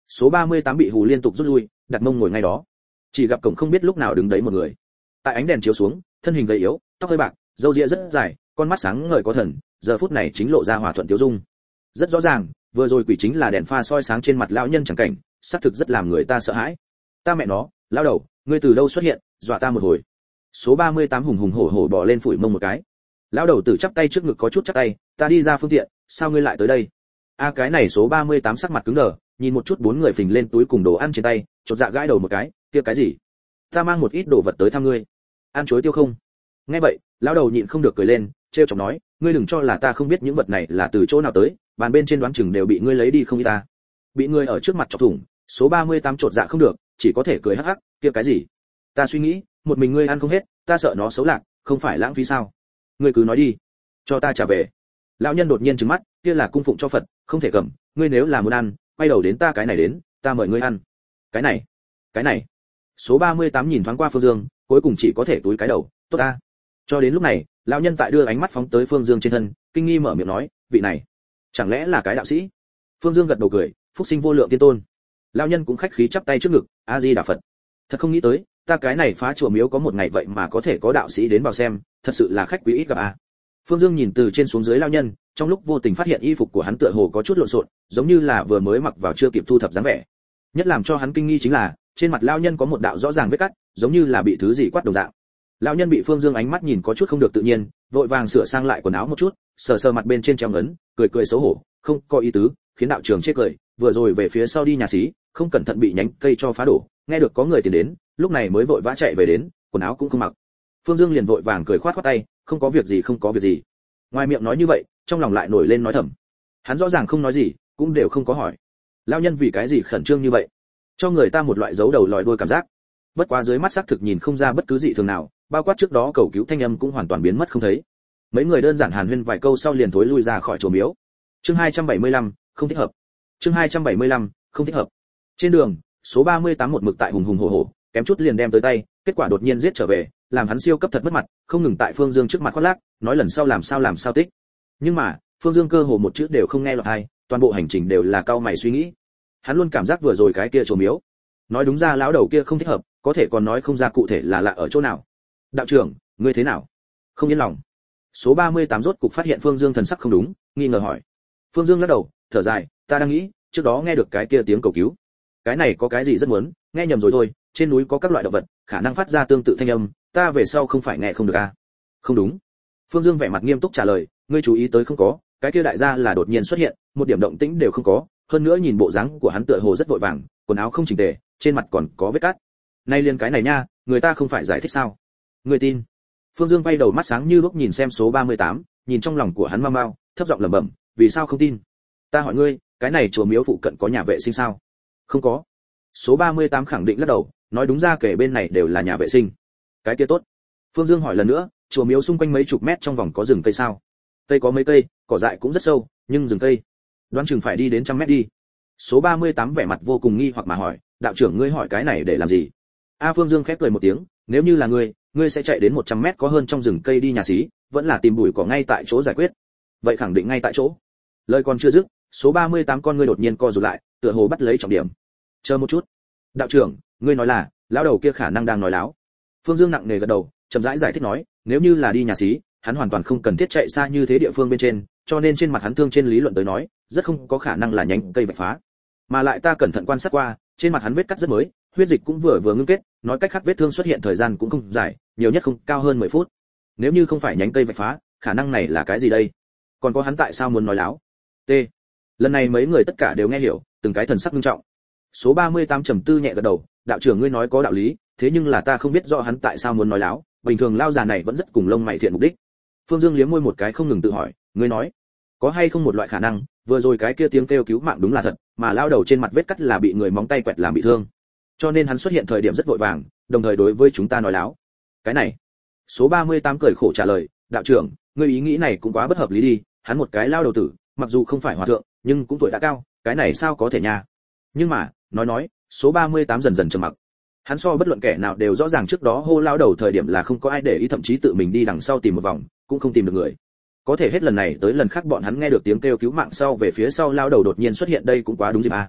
Số ba mươi tám bị hù liên tục rút lui, đặt mông ngồi ngay đó. Chỉ gặp cổng không biết lúc nào đứng đấy một người. Tại ánh đèn chiếu xuống, thân hình gầy yếu, tóc hơi bạc, râu ria rất dài, con mắt sáng ngời có thần, giờ phút này chính lộ ra hòa thuận tiêu dung. Rất rõ ràng, vừa rồi quỷ chính là đèn pha soi sáng trên mặt lão nhân chẳng cảnh, xác thực rất làm người ta sợ hãi. Ta mẹ nó, lão đầu, ngươi từ đâu xuất hiện, dọa ta một hồi. Số ba mươi tám hùng hùng hổ hổ bò lên phủi mông một cái. Lão đầu tử chắp tay trước ngực có chút chắp tay, ta đi ra phương tiện, sao ngươi lại tới đây? A cái này số ba mươi tám sắc mặt cứng đờ, nhìn một chút bốn người phình lên túi cùng đồ ăn trên tay, chột dạ gãi đầu một cái, kia cái gì? Ta mang một ít đồ vật tới thăm ngươi. Ăn chuối tiêu không? Nghe vậy, lão đầu nhịn không được cười lên, trêu chọc nói, ngươi đừng cho là ta không biết những vật này là từ chỗ nào tới, bàn bên trên đoán chừng đều bị ngươi lấy đi không ít ta. Bị ngươi ở trước mặt chọc thủng, số ba mươi tám chột dạ không được, chỉ có thể cười hắc hắc, kia cái gì? Ta suy nghĩ, một mình ngươi ăn không hết, ta sợ nó xấu lạc, không phải lãng phí sao? Ngươi cứ nói đi, cho ta trả về. Lão nhân đột nhiên trừng mắt, kia là cung phụng cho Phật, không thể cầm, ngươi nếu là muốn ăn, quay đầu đến ta cái này đến, ta mời ngươi ăn. Cái này, cái này. Số ba mươi tám nhìn thoáng qua Phương Dương, cuối cùng chỉ có thể túi cái đầu, tốt ta. Cho đến lúc này, lão nhân tại đưa ánh mắt phóng tới Phương Dương trên thân, kinh nghi mở miệng nói, vị này, chẳng lẽ là cái đạo sĩ? Phương Dương gật đầu cười, phúc sinh vô lượng tiên tôn. Lão nhân cũng khách khí chắp tay trước ngực, a di đà Phật. Thật không nghĩ tới, ta cái này phá chùa miếu có một ngày vậy mà có thể có đạo sĩ đến vào xem, thật sự là khách quý ít gặp a. Phương Dương nhìn từ trên xuống dưới lão nhân, trong lúc vô tình phát hiện y phục của hắn tựa hồ có chút lộn xộn, giống như là vừa mới mặc vào chưa kịp thu thập dáng vẻ. Nhất làm cho hắn kinh nghi chính là, trên mặt lão nhân có một đạo rõ ràng vết cắt, giống như là bị thứ gì quát đồng dạng. Lão nhân bị Phương Dương ánh mắt nhìn có chút không được tự nhiên, vội vàng sửa sang lại quần áo một chút, sờ sờ mặt bên trên treo ngấn, cười cười xấu hổ, không có ý tứ, khiến đạo trưởng chê cười, vừa rồi về phía sau đi nhà xí, không cẩn thận bị nhánh cây cho phá đổ, nghe được có người tiến đến, lúc này mới vội vã chạy về đến, quần áo cũng không mặc. Phương Dương liền vội vàng cười khoát khoát tay, không có việc gì không có việc gì. Ngoài miệng nói như vậy, trong lòng lại nổi lên nói thầm. Hắn rõ ràng không nói gì, cũng đều không có hỏi. Lão nhân vì cái gì khẩn trương như vậy? Cho người ta một loại giấu đầu lòi đuôi cảm giác. Bất quá dưới mắt xác thực nhìn không ra bất cứ gì thường nào, bao quát trước đó cầu cứu thanh âm cũng hoàn toàn biến mất không thấy. Mấy người đơn giản hàn huyên vài câu sau liền thối lui ra khỏi chùa miếu. Chương hai trăm bảy mươi lăm, không thích hợp. Chương hai trăm bảy mươi lăm, không thích hợp. Trên đường, số ba mươi tám một mực tại hùng hùng hổ hổ, kém chút liền đem tới tay, kết quả đột nhiên giết trở về, làm hắn siêu cấp thật mất mặt, không ngừng tại Phương Dương trước mặt khoác lác, nói lần sau làm sao làm sao tích. Nhưng mà, Phương Dương cơ hồ một chữ đều không nghe lọt tai, toàn bộ hành trình đều là cau mày suy nghĩ. Hắn luôn cảm giác vừa rồi cái kia chùa miếu, nói đúng ra lão đầu kia không thích hợp, có thể còn nói không ra cụ thể là lạ ở chỗ nào. Đạo trưởng, ngươi thế nào? Không yên lòng. Số ba mươi tám rốt cục phát hiện Phương Dương thần sắc không đúng, nghi ngờ hỏi. Phương Dương lắc đầu, thở dài, ta đang nghĩ, trước đó nghe được cái kia tiếng cầu cứu. Cái này có cái gì rất muốn, nghe nhầm rồi thôi, trên núi có các loại động vật, khả năng phát ra tương tự thanh âm, ta về sau không phải nghe không được à? Không đúng. Phương Dương vẻ mặt nghiêm túc trả lời, ngươi chú ý tới không có, cái kia đại gia là đột nhiên xuất hiện, một điểm động tĩnh đều không có, hơn nữa nhìn bộ dáng của hắn tựa hồ rất vội vàng, quần áo không chỉnh tề, trên mặt còn có vết cắt. Nay liên cái này nha, người ta không phải giải thích sao? Ngươi tin? Phương Dương quay đầu mắt sáng như lúc nhìn xem số ba mươi tám, nhìn trong lòng của hắn mau mau, thấp giọng lẩm bẩm, vì sao không tin? Ta hỏi ngươi, cái này chùa miếu phụ cận có nhà vệ sinh sao? Không có. Số ba mươi tám khẳng định lắc đầu, nói đúng ra kể bên này đều là nhà vệ sinh. Cái kia tốt. Phương Dương hỏi lần nữa, chùa miếu xung quanh mấy chục mét trong vòng có rừng cây sao? Cây có mấy cây, cỏ dại cũng rất sâu, nhưng rừng cây, đoán chừng phải đi đến trăm mét đi. Số ba mươi tám vẻ mặt vô cùng nghi hoặc mà hỏi, đạo trưởng ngươi hỏi cái này để làm gì? A Phương Dương khép cười một tiếng, nếu như là ngươi, ngươi sẽ chạy đến một trăm mét có hơn trong rừng cây đi nhà xí, vẫn là tìm bụi cỏ ngay tại chỗ giải quyết. Vậy khẳng định ngay tại chỗ. Lời còn chưa dứt, số ba mươi tám con ngươi đột nhiên co rụt lại, tựa hồ bắt lấy trọng điểm. Chờ một chút. Đạo trưởng, ngươi nói là, lão đầu kia khả năng đang nói láo. Phương Dương nặng nề gật đầu, chậm rãi giải thích nói, nếu như là đi nhà xí, hắn hoàn toàn không cần thiết chạy xa như thế địa phương bên trên, cho nên trên mặt hắn thương trên lý luận tới nói, rất không có khả năng là nhánh cây vạch phá. Mà lại ta cẩn thận quan sát qua, trên mặt hắn vết cắt rất mới, huyết dịch cũng vừa vừa ngưng kết, nói cách khác vết thương xuất hiện thời gian cũng không dài, nhiều nhất không cao hơn mười phút. Nếu như không phải nhánh cây vạch phá, khả năng này là cái gì đây? Còn có hắn tại sao muốn nói láo? T. Lần này mấy người tất cả đều nghe hiểu, từng cái thần sắc nghiêm trọng. Số ba mươi tám trầm tư nhẹ gật đầu, đạo trưởng ngươi nói có đạo lý, thế nhưng là ta không biết rõ hắn tại sao muốn nói láo, bình thường lao già này vẫn rất cùng lông mày thiện mục đích. Phương Dương liếm môi một cái không ngừng tự hỏi, ngươi nói, có hay không một loại khả năng, vừa rồi cái kia tiếng kêu cứu mạng đúng là thật, mà lao đầu trên mặt vết cắt là bị người móng tay quẹt làm bị thương. Cho nên hắn xuất hiện thời điểm rất vội vàng, đồng thời đối với chúng ta nói láo. Cái này, số ba mươi tám cười khổ trả lời, đạo trưởng, ngươi ý nghĩ này cũng quá bất hợp lý đi, hắn một cái lao đầu tử, mặc dù không phải hòa thượng, nhưng cũng tuổi đã cao, cái này sao có thể nha. Nhưng mà, nói nói, số ba mươi tám dần dần trầm mặc. Hắn so bất luận kẻ nào đều rõ ràng trước đó hô lao đầu thời điểm là không có ai để ý, thậm chí tự mình đi đằng sau tìm một vòng, cũng không tìm được người. Có thể hết lần này tới lần khác bọn hắn nghe được tiếng kêu cứu mạng sau về phía sau lao đầu đột nhiên xuất hiện, đây cũng quá đúng dịp à.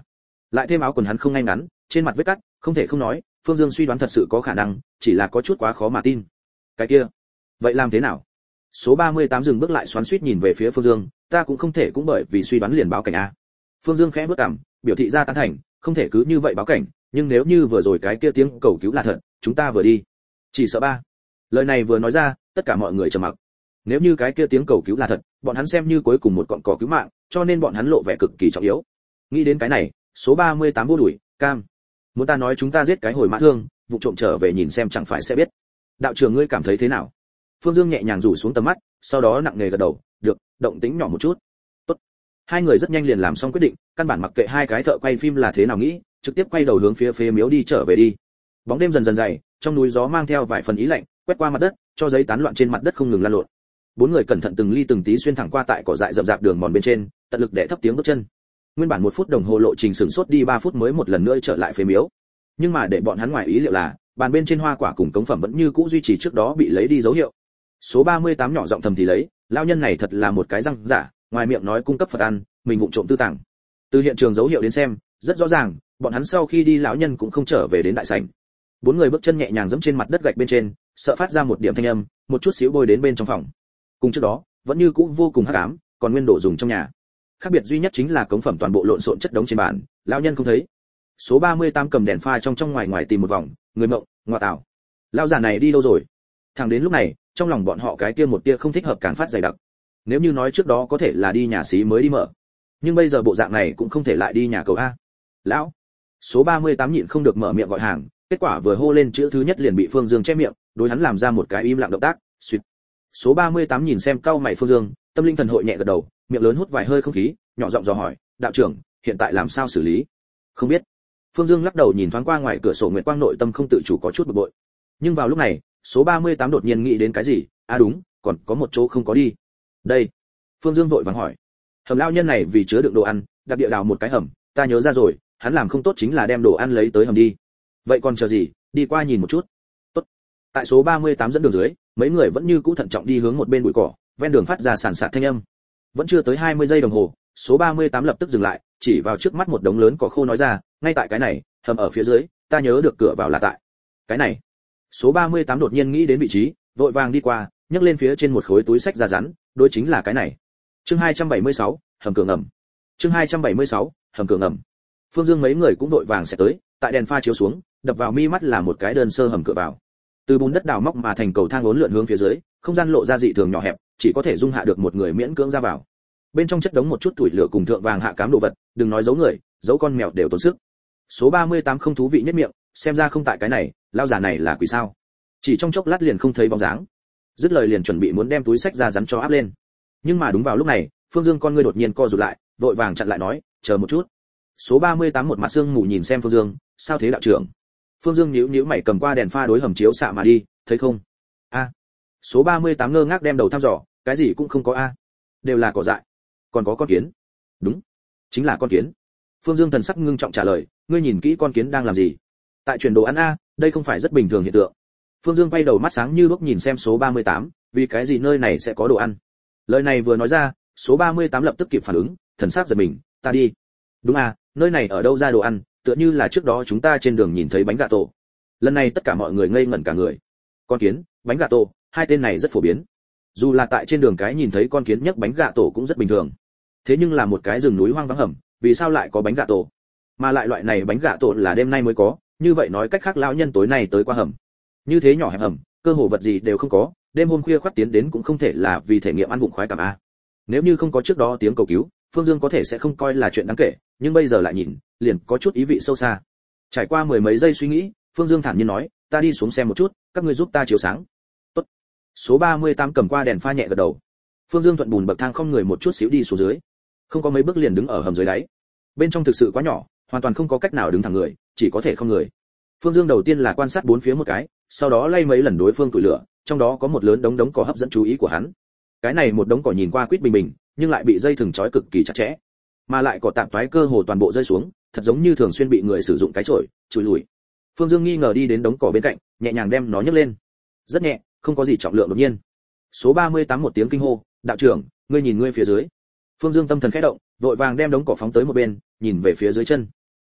lại thêm áo quần hắn không ngay ngắn, trên mặt vết cắt, không thể không nói, Phương Dương suy đoán thật sự có khả năng, chỉ là có chút quá khó mà tin. Cái kia, vậy làm thế nào? Số ba mươi tám dừng bước lại xoắn xuýt nhìn về phía Phương Dương, ta cũng không thể cũng bởi vì suy đoán liền báo cảnh a. Phương Dương khẽ bước cằm, biểu thị ra tán thành, không thể cứ như vậy báo cảnh, nhưng nếu như vừa rồi cái kia tiếng cầu cứu là thật, chúng ta vừa đi, chỉ sợ ba. Lời này vừa nói ra, tất cả mọi người trầm mặc. Nếu như cái kia tiếng cầu cứu là thật, bọn hắn xem như cuối cùng một cọng cỏ cứu mạng, cho nên bọn hắn lộ vẻ cực kỳ trọng yếu. Nghĩ đến cái này, số ba mươi tám vô đuổi, cam. Muốn ta nói chúng ta giết cái hồi mã thương, vụ trộm trở về nhìn xem chẳng phải sẽ biết. Đạo trưởng ngươi cảm thấy thế nào? Phương Dương nhẹ nhàng rủ xuống tầm mắt, sau đó nặng nề gật đầu, được, động tĩnh nhỏ một chút. Tốt. Hai người rất nhanh liền làm xong quyết định, căn bản mặc kệ hai cái thợ quay phim là thế nào nghĩ, trực tiếp quay đầu hướng phía phế miếu đi trở về đi. Bóng đêm dần dần dày, trong núi gió mang theo vài phần ý lạnh, quét qua mặt đất, cho giấy tán loạn trên mặt đất không ngừng lan lộn. Bốn người cẩn thận từng ly từng tí xuyên thẳng qua tại cỏ dại rậm rạp đường mòn bên trên, tận lực để thấp tiếng bước chân. Nguyên bản một phút đồng hồ lộ trình sửng sốt đi ba phút mới một lần nữa trở lại phế miếu. Nhưng mà để bọn hắn ngoài ý liệu là, bàn bên trên hoa quả cùng cống phẩm vẫn như cũ duy trì trước đó bị lấy đi dấu hiệu. Số ba mươi tám nhỏ giọng thầm thì lấy, lão nhân này thật là một cái răng giả, ngoài miệng nói cung cấp Phật ăn, mình vụng trộm tư tàng. Từ hiện trường dấu hiệu đến xem, rất rõ ràng, bọn hắn sau khi đi lão nhân cũng không trở về đến đại sảnh. Bốn người bước chân nhẹ nhàng giẫm trên mặt đất gạch bên trên, sợ phát ra một điểm thanh âm, một chút xíu bôi đến bên trong phòng. Cùng trước đó, vẫn như cũ vô cùng hắc ám, còn nguyên đồ dùng trong nhà. Khác biệt duy nhất chính là cống phẩm toàn bộ lộn xộn chất đống trên bàn, lão nhân không thấy. Số ba mươi tám cầm đèn pha trong trong ngoài ngoài tìm một vòng, người mộng, ngoại tảo. Lão già này đi đâu rồi? Thẳng đến lúc này, trong lòng bọn họ cái kia một tia không thích hợp càng phát dày đặc. Nếu như nói trước đó có thể là đi nhà xí mới đi mở, nhưng bây giờ bộ dạng này cũng không thể lại đi nhà cầu a. Lão. Số ba mươi tám nhịn không được mở miệng gọi hàng, kết quả vừa hô lên chữ thứ nhất liền bị Phương Dương che miệng, đối hắn làm ra một cái im lặng động tác, suýt. Số ba mươi tám nhìn xem cau mày Phương Dương, tâm linh thần hội nhẹ gật đầu, miệng lớn hút vài hơi không khí, nhỏ giọng dò hỏi, đạo trưởng, hiện tại làm sao xử lý? Không biết. Phương Dương lắc đầu nhìn thoáng qua ngoài cửa sổ nguyệt quang, nội tâm không tự chủ có chút bực bội. Nhưng vào lúc này, số ba mươi tám đột nhiên nghĩ đến cái gì, à đúng, còn có một chỗ không có đi. Đây. Phương Dương vội vàng hỏi. Hầm lão nhân này vì chứa đựng đồ ăn, đặc địa đào một cái hầm, ta nhớ ra rồi, hắn làm không tốt chính là đem đồ ăn lấy tới hầm đi. Vậy còn chờ gì, đi qua nhìn một chút. Tốt. Tại số ba mươi tám dẫn đường dưới, mấy người vẫn như cũ thận trọng đi hướng một bên bụi cỏ, ven đường phát ra sàn sạt thanh âm. Vẫn chưa tới hai mươi giây đồng hồ, số ba mươi tám lập tức dừng lại, chỉ vào trước mắt một đống lớn cỏ khô nói ra, ngay tại cái này, hầm ở phía dưới, ta nhớ được cửa vào là tại cái này. Số ba mươi tám đột nhiên nghĩ đến vị trí, vội vàng đi qua, nhấc lên phía trên một khối túi sách da rắn, đối chính là cái này. Chương hai trăm bảy mươi sáu, hầm cửa ngầm. Chương hai trăm bảy mươi sáu, hầm cửa ngầm. Phương Dương mấy người cũng vội vàng sẽ tới, tại đèn pha chiếu xuống, đập vào mi mắt là một cái đơn sơ hầm cửa vào. Từ bùn đất đào móc mà thành cầu thang uốn lượn hướng phía dưới, không gian lộ ra dị thường nhỏ hẹp, chỉ có thể dung hạ được một người miễn cưỡng ra vào. Bên trong chất đống một chút tuổi lửa cùng thượng vàng hạ cám đồ vật, đừng nói giấu người, giấu con mèo đều tốn sức. Số ba mươi tám không thú vị nhất miệng, xem ra không tại cái này, lao giả này là quỷ sao? Chỉ trong chốc lát liền không thấy bóng dáng. Dứt lời liền chuẩn bị muốn đem túi sách ra rắn cho áp lên. Nhưng mà đúng vào lúc này, Phương Dương con ngươi đột nhiên co rụt lại, vội vàng chặn lại nói, chờ một chút. Số ba mươi tám một mặt sương mù nhìn xem Phương Dương, sao thế đạo trưởng? Phương Dương nhíu nhíu mày cầm qua đèn pha đối hầm chiếu xạ mà đi, thấy không? A. Số ba mươi tám ngơ ngác đem đầu thăm dò, cái gì cũng không có a. Đều là cỏ dại. Còn có con kiến. Đúng, chính là con kiến. Phương Dương thần sắc ngưng trọng trả lời, ngươi nhìn kỹ con kiến đang làm gì? Tại chuyển đồ ăn a, đây không phải rất bình thường hiện tượng. Phương Dương quay đầu mắt sáng như đuốc nhìn xem số ba mươi tám, vì cái gì nơi này sẽ có đồ ăn? Lời này vừa nói ra, số ba mươi tám lập tức kịp phản ứng, thần sắc giật mình, ta đi. Đúng à, nơi này ở đâu ra đồ ăn, tựa như là trước đó chúng ta trên đường nhìn thấy bánh gà tổ. Lần này tất cả mọi người ngây ngẩn cả người. Con kiến, bánh gà tổ, hai tên này rất phổ biến. Dù là tại trên đường cái nhìn thấy con kiến nhấc bánh gà tổ cũng rất bình thường. Thế nhưng là một cái rừng núi hoang vắng hầm, vì sao lại có bánh gà tổ? Mà lại loại này bánh gà tổ là đêm nay mới có, như vậy nói cách khác lão nhân tối nay tới qua hầm. Như thế nhỏ hẹp hầm, cơ hồ vật gì đều không có, đêm hôm khuya khoắt tiến đến cũng không thể là vì thể nghiệm ăn vụng khoái cảm a. Nếu như không có trước đó tiếng cầu cứu, Phương Dương có thể sẽ không coi là chuyện đáng kể, nhưng bây giờ lại nhìn, liền có chút ý vị sâu xa. Trải qua mười mấy giây suy nghĩ, Phương Dương thản nhiên nói, ta đi xuống xem một chút, các ngươi giúp ta chiếu sáng. Tốt. Số ba mươi tám cầm qua đèn pha nhẹ gật đầu. Phương Dương thuận bùn bậc thang không người một chút xíu đi xuống dưới. Không có mấy bước liền đứng ở hầm dưới đáy. Bên trong thực sự quá nhỏ, hoàn toàn không có cách nào đứng thẳng người, chỉ có thể không người. Phương Dương đầu tiên là quan sát bốn phía một cái, sau đó lay mấy lần đối phương tuổi lửa, trong đó có một lớn đống đống cỏ hấp dẫn chú ý của hắn. Cái này một đống cỏ nhìn qua quýt bình bình, nhưng lại bị dây thừng trói cực kỳ chặt chẽ, mà lại cỏ tạm toái cơ hồ toàn bộ rơi xuống, thật giống như thường xuyên bị người sử dụng cái chổi chùi lùi. Phương Dương nghi ngờ đi đến đống cỏ bên cạnh, nhẹ nhàng đem nó nhấc lên. Rất nhẹ, không có gì trọng lượng đột nhiên. Số ba mươi tám một tiếng kinh hô, đạo trưởng, ngươi nhìn ngươi phía dưới. Phương Dương tâm thần khẽ động, vội vàng đem đống cỏ phóng tới một bên, nhìn về phía dưới chân.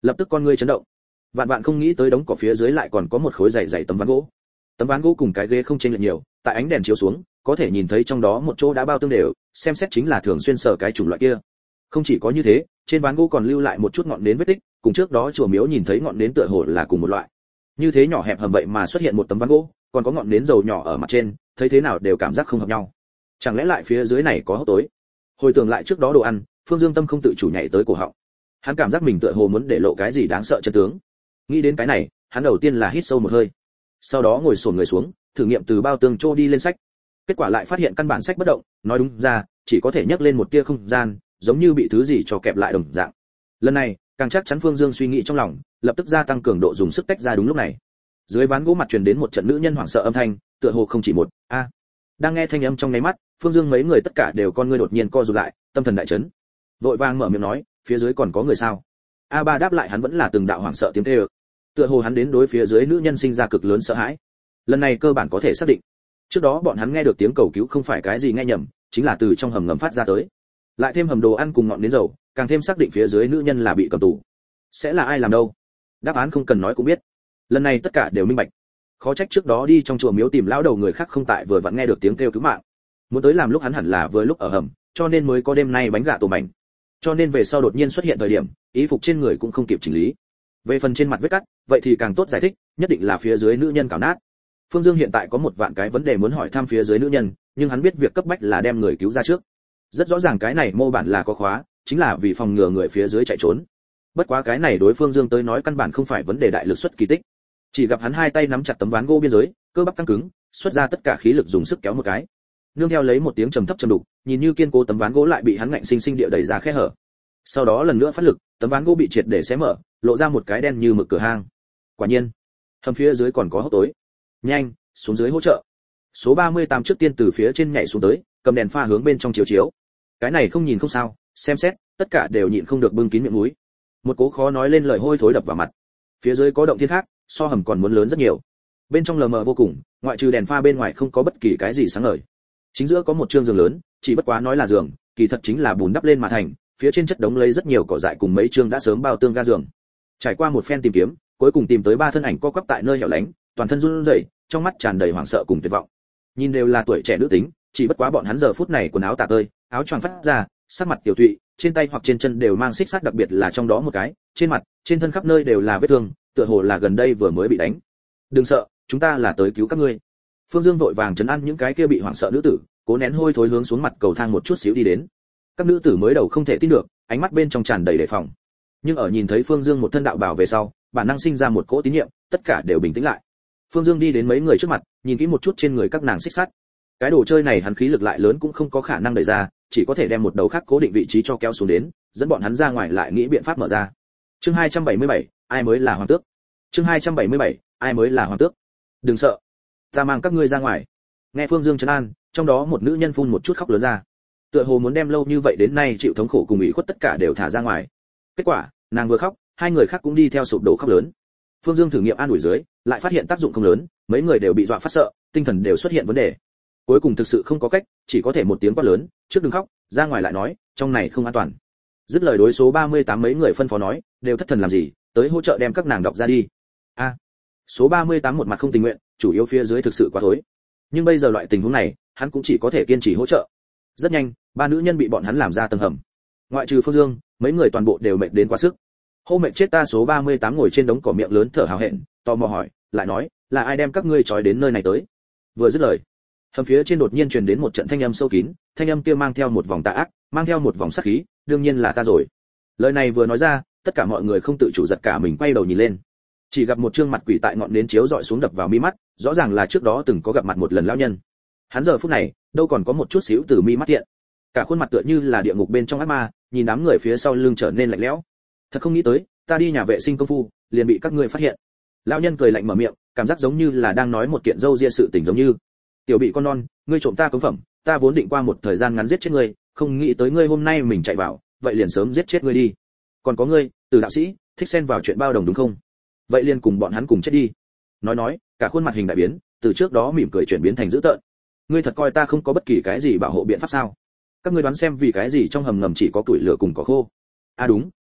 lập tức con ngươi chấn động. Vạn vạn không nghĩ tới đống cỏ phía dưới lại còn có một khối dày dày tấm ván gỗ. Tấm ván gỗ cùng cái ghế không chênh lệch nhiều, tại ánh đèn chiếu xuống, có thể nhìn thấy trong đó một chỗ đã bao tương đều, xem xét chính là thường xuyên sở cái chủng loại kia. Không chỉ có như thế, trên ván gỗ còn lưu lại một chút ngọn nến vết tích, cùng trước đó chùa miếu nhìn thấy ngọn nến tựa hồ là cùng một loại. Như thế nhỏ hẹp hầm vậy mà xuất hiện một tấm ván gỗ, còn có ngọn nến dầu nhỏ ở mặt trên, thấy thế nào đều cảm giác không hợp nhau. Chẳng lẽ lại phía dưới này có hốc tối? Hồi tưởng lại trước đó đồ ăn, Phương Dương tâm không tự chủ nhảy tới cổ họng. Hắn cảm giác mình tựa hồ muốn để lộ cái gì đáng sợ chân tướng. Nghĩ đến cái này, hắn đầu tiên là hít sâu một hơi, sau đó ngồi xổm người xuống, thử nghiệm từ bao tường trô đi lên sách. Kết quả lại phát hiện căn bản sách bất động, nói đúng ra, chỉ có thể nhấc lên một tia không gian, giống như bị thứ gì cho kẹp lại đồng dạng. Lần này, càng chắc chắn Phương Dương suy nghĩ trong lòng, lập tức gia tăng cường độ dùng sức tách ra đúng lúc này. Dưới ván gỗ mặt truyền đến một trận nữ nhân hoảng sợ âm thanh, tựa hồ không chỉ một, a. Đang nghe thanh âm trong ngáy mắt, Phương Dương mấy người tất cả đều con ngươi đột nhiên co rụt lại, tâm thần đại chấn. Vội vàng mở miệng nói, phía dưới còn có người sao? A Ba đáp lại hắn vẫn là từng đạo hoảng sợ tiếng kêu. Tựa hồ hắn đến đối phía dưới nữ nhân sinh ra cực lớn sợ hãi. Lần này cơ bản có thể xác định. Trước đó bọn hắn nghe được tiếng cầu cứu không phải cái gì nghe nhầm, chính là từ trong hầm ngầm phát ra tới. Lại thêm hầm đồ ăn cùng ngọn nến dầu, càng thêm xác định phía dưới nữ nhân là bị cầm tù. Sẽ là ai làm đâu? Đáp án không cần nói cũng biết. Lần này tất cả đều minh bạch. Khó trách trước đó đi trong chùa miếu tìm lão đầu người khác không tại vừa vặn nghe được tiếng kêu cứu mạng. Muốn tới làm lúc hắn hẳn là vừa lúc ở hầm, cho nên mới có đêm nay bánh gà tổ mảnh. Cho nên về sau đột nhiên xuất hiện thời điểm, ý phục trên người cũng không kịp chỉnh lý. Về phần trên mặt vết cắt, vậy thì càng tốt giải thích, nhất định là phía dưới nữ nhân cào nát. Phương Dương hiện tại có một vạn cái vấn đề muốn hỏi thăm phía dưới nữ nhân, nhưng hắn biết việc cấp bách là đem người cứu ra trước. Rất rõ ràng cái này mô bản là có khóa, chính là vì phòng ngừa người phía dưới chạy trốn. Bất quá cái này đối Phương Dương tới nói căn bản không phải vấn đề đại lực xuất kỳ tích. Chỉ gặp hắn hai tay nắm chặt tấm ván gỗ biên giới, cơ bắp căng cứng, xuất ra tất cả khí lực dùng sức kéo một cái. Nương theo lấy một tiếng trầm thấp trầm đục, nhìn như kiên cố tấm ván gỗ lại bị hắn ngạnh sinh sinh địa đẩy ra khe hở. Sau đó lần nữa phát lực, tấm ván gỗ bị triệt để xé mở, lộ ra một cái đen như mực cửa hang. Quả nhiên, hầm phía dưới còn có hốc tối. Nhanh, xuống dưới hỗ trợ. Số ba mươi tám trước tiên từ phía trên nhảy xuống tới, cầm đèn pha hướng bên trong chiếu chiếu. Cái này không nhìn không sao, xem xét, tất cả đều nhịn không được bưng kín miệng mũi. Một cố khó nói lên lời hôi thối đập vào mặt. Phía dưới có động thiên khác, so hầm còn muốn lớn rất nhiều. Bên trong lờ mờ vô cùng, ngoại trừ đèn pha bên ngoài không có bất kỳ cái gì sáng ngời. Chính giữa có một trương giường lớn, chỉ bất quá nói là giường, kỳ thật chính là bùn đắp lên mà thành, phía trên chất đống lấy rất nhiều cỏ dại cùng mấy trương đã sớm bao tương ga giường. Trải qua một phen tìm kiếm, cuối cùng tìm tới ba thân ảnh co quắp tại nơi hẻo lánh, toàn thân run rẩy, trong mắt tràn đầy hoảng sợ cùng tuyệt vọng. Nhìn đều là tuổi trẻ nữ tính, chỉ bất quá bọn hắn giờ phút này quần áo tả tơi, áo choàng phát ra, sắc mặt tiểu tụy, trên tay hoặc trên chân đều mang xích sắt, đặc biệt là trong đó một cái, trên mặt, trên thân khắp nơi đều là vết thương, tựa hồ là gần đây vừa mới bị đánh. Đừng sợ, chúng ta là tới cứu các ngươi. Phương Dương vội vàng trấn an những cái kia bị hoảng sợ nữ tử, cố nén hôi thối hướng xuống mặt cầu thang một chút xíu đi đến. Các nữ tử mới đầu không thể tin được, ánh mắt bên trong tràn đầy đề phòng. Nhưng ở nhìn thấy Phương Dương một thân đạo bào về sau, bản năng sinh ra một cỗ tín nhiệm, tất cả đều bình tĩnh lại. Phương Dương đi đến mấy người trước mặt, nhìn kỹ một chút trên người các nàng xích sắt. Cái đồ chơi này hắn khí lực lại lớn cũng không có khả năng đẩy ra, chỉ có thể đem một đầu khác cố định vị trí cho kéo xuống đến, dẫn bọn hắn ra ngoài lại nghĩ biện pháp mở ra. Chương hai trăm bảy mươi bảy, ai mới là hoàng tước? Chương hai trăm bảy mươi bảy, ai mới là hoàng tước? Đừng sợ, ta mang các ngươi ra ngoài. Nghe Phương Dương trấn an, trong đó một nữ nhân phun một chút khóc lớn ra. Tựa hồ muốn đem lâu như vậy đến nay chịu thống khổ cùng ủy khuất tất cả đều thả ra ngoài. Kết quả, nàng vừa khóc, hai người khác cũng đi theo sụp đổ khóc lớn. Phương Dương thử nghiệm an ủi dưới, lại phát hiện tác dụng không lớn, mấy người đều bị dọa phát sợ, tinh thần đều xuất hiện vấn đề. Cuối cùng thực sự không có cách, chỉ có thể một tiếng quát lớn, trước đừng khóc, ra ngoài lại nói, trong này không an toàn. Dứt lời đối số ba mươi tám mấy người phân phó nói, đều thất thần làm gì, tới hỗ trợ đem các nàng đọc ra đi. A. À, số ba mươi tám một mặt không tình nguyện, chủ yếu phía dưới thực sự quá thối. Nhưng bây giờ loại tình huống này, hắn cũng chỉ có thể kiên trì hỗ trợ. Rất nhanh, ba nữ nhân bị bọn hắn làm ra tầng hầm. Ngoại trừ Phương Dương, mấy người toàn bộ đều mệt đến quá sức. Hô mệt chết ta. Số ba mươi tám ngồi trên đống cỏ miệng lớn thở hào hẹn, tò mò hỏi, lại nói, là ai đem các ngươi trói đến nơi này tới? Vừa dứt lời, hầm phía trên đột nhiên truyền đến một trận thanh âm sâu kín, thanh âm kia mang theo một vòng tà ác, mang theo một vòng sát khí, đương nhiên là ta rồi. Lời này vừa nói ra, tất cả mọi người không tự chủ giật cả mình quay đầu nhìn lên. Chỉ gặp một trương mặt quỷ tại ngọn nến chiếu dọi xuống đập vào mi mắt, rõ ràng là trước đó từng có gặp mặt một lần lão nhân. Hắn giờ phút này, đâu còn có một chút xíu từ mi mắt thiện. Cả khuôn mặt tựa như là địa ngục bên trong ác ma, nhìn đám người phía sau lưng trở nên lạnh lẽo. Thật không nghĩ tới, ta đi nhà vệ sinh công phu, liền bị các ngươi phát hiện. Lão nhân cười lạnh mở miệng, cảm giác giống như là đang nói một kiện dâu ria sự tình giống như. Tiểu bị con non, ngươi trộm ta cống phẩm, ta vốn định qua một thời gian ngắn giết chết ngươi, không nghĩ tới ngươi hôm nay mình chạy vào, vậy liền sớm giết chết ngươi đi. Còn có ngươi, Từ đạo sĩ, thích xen vào chuyện bao đồng đúng không? Vậy liền cùng bọn hắn cùng chết đi. Nói nói, cả khuôn mặt hình đại biến, từ trước đó mỉm cười chuyển biến thành dữ tợn. Ngươi thật coi ta không có bất kỳ cái gì bảo hộ biện pháp sao? Các ngươi đoán xem vì cái gì trong hầm ngầm chỉ có củi lửa cùng cỏ khô? À đúng,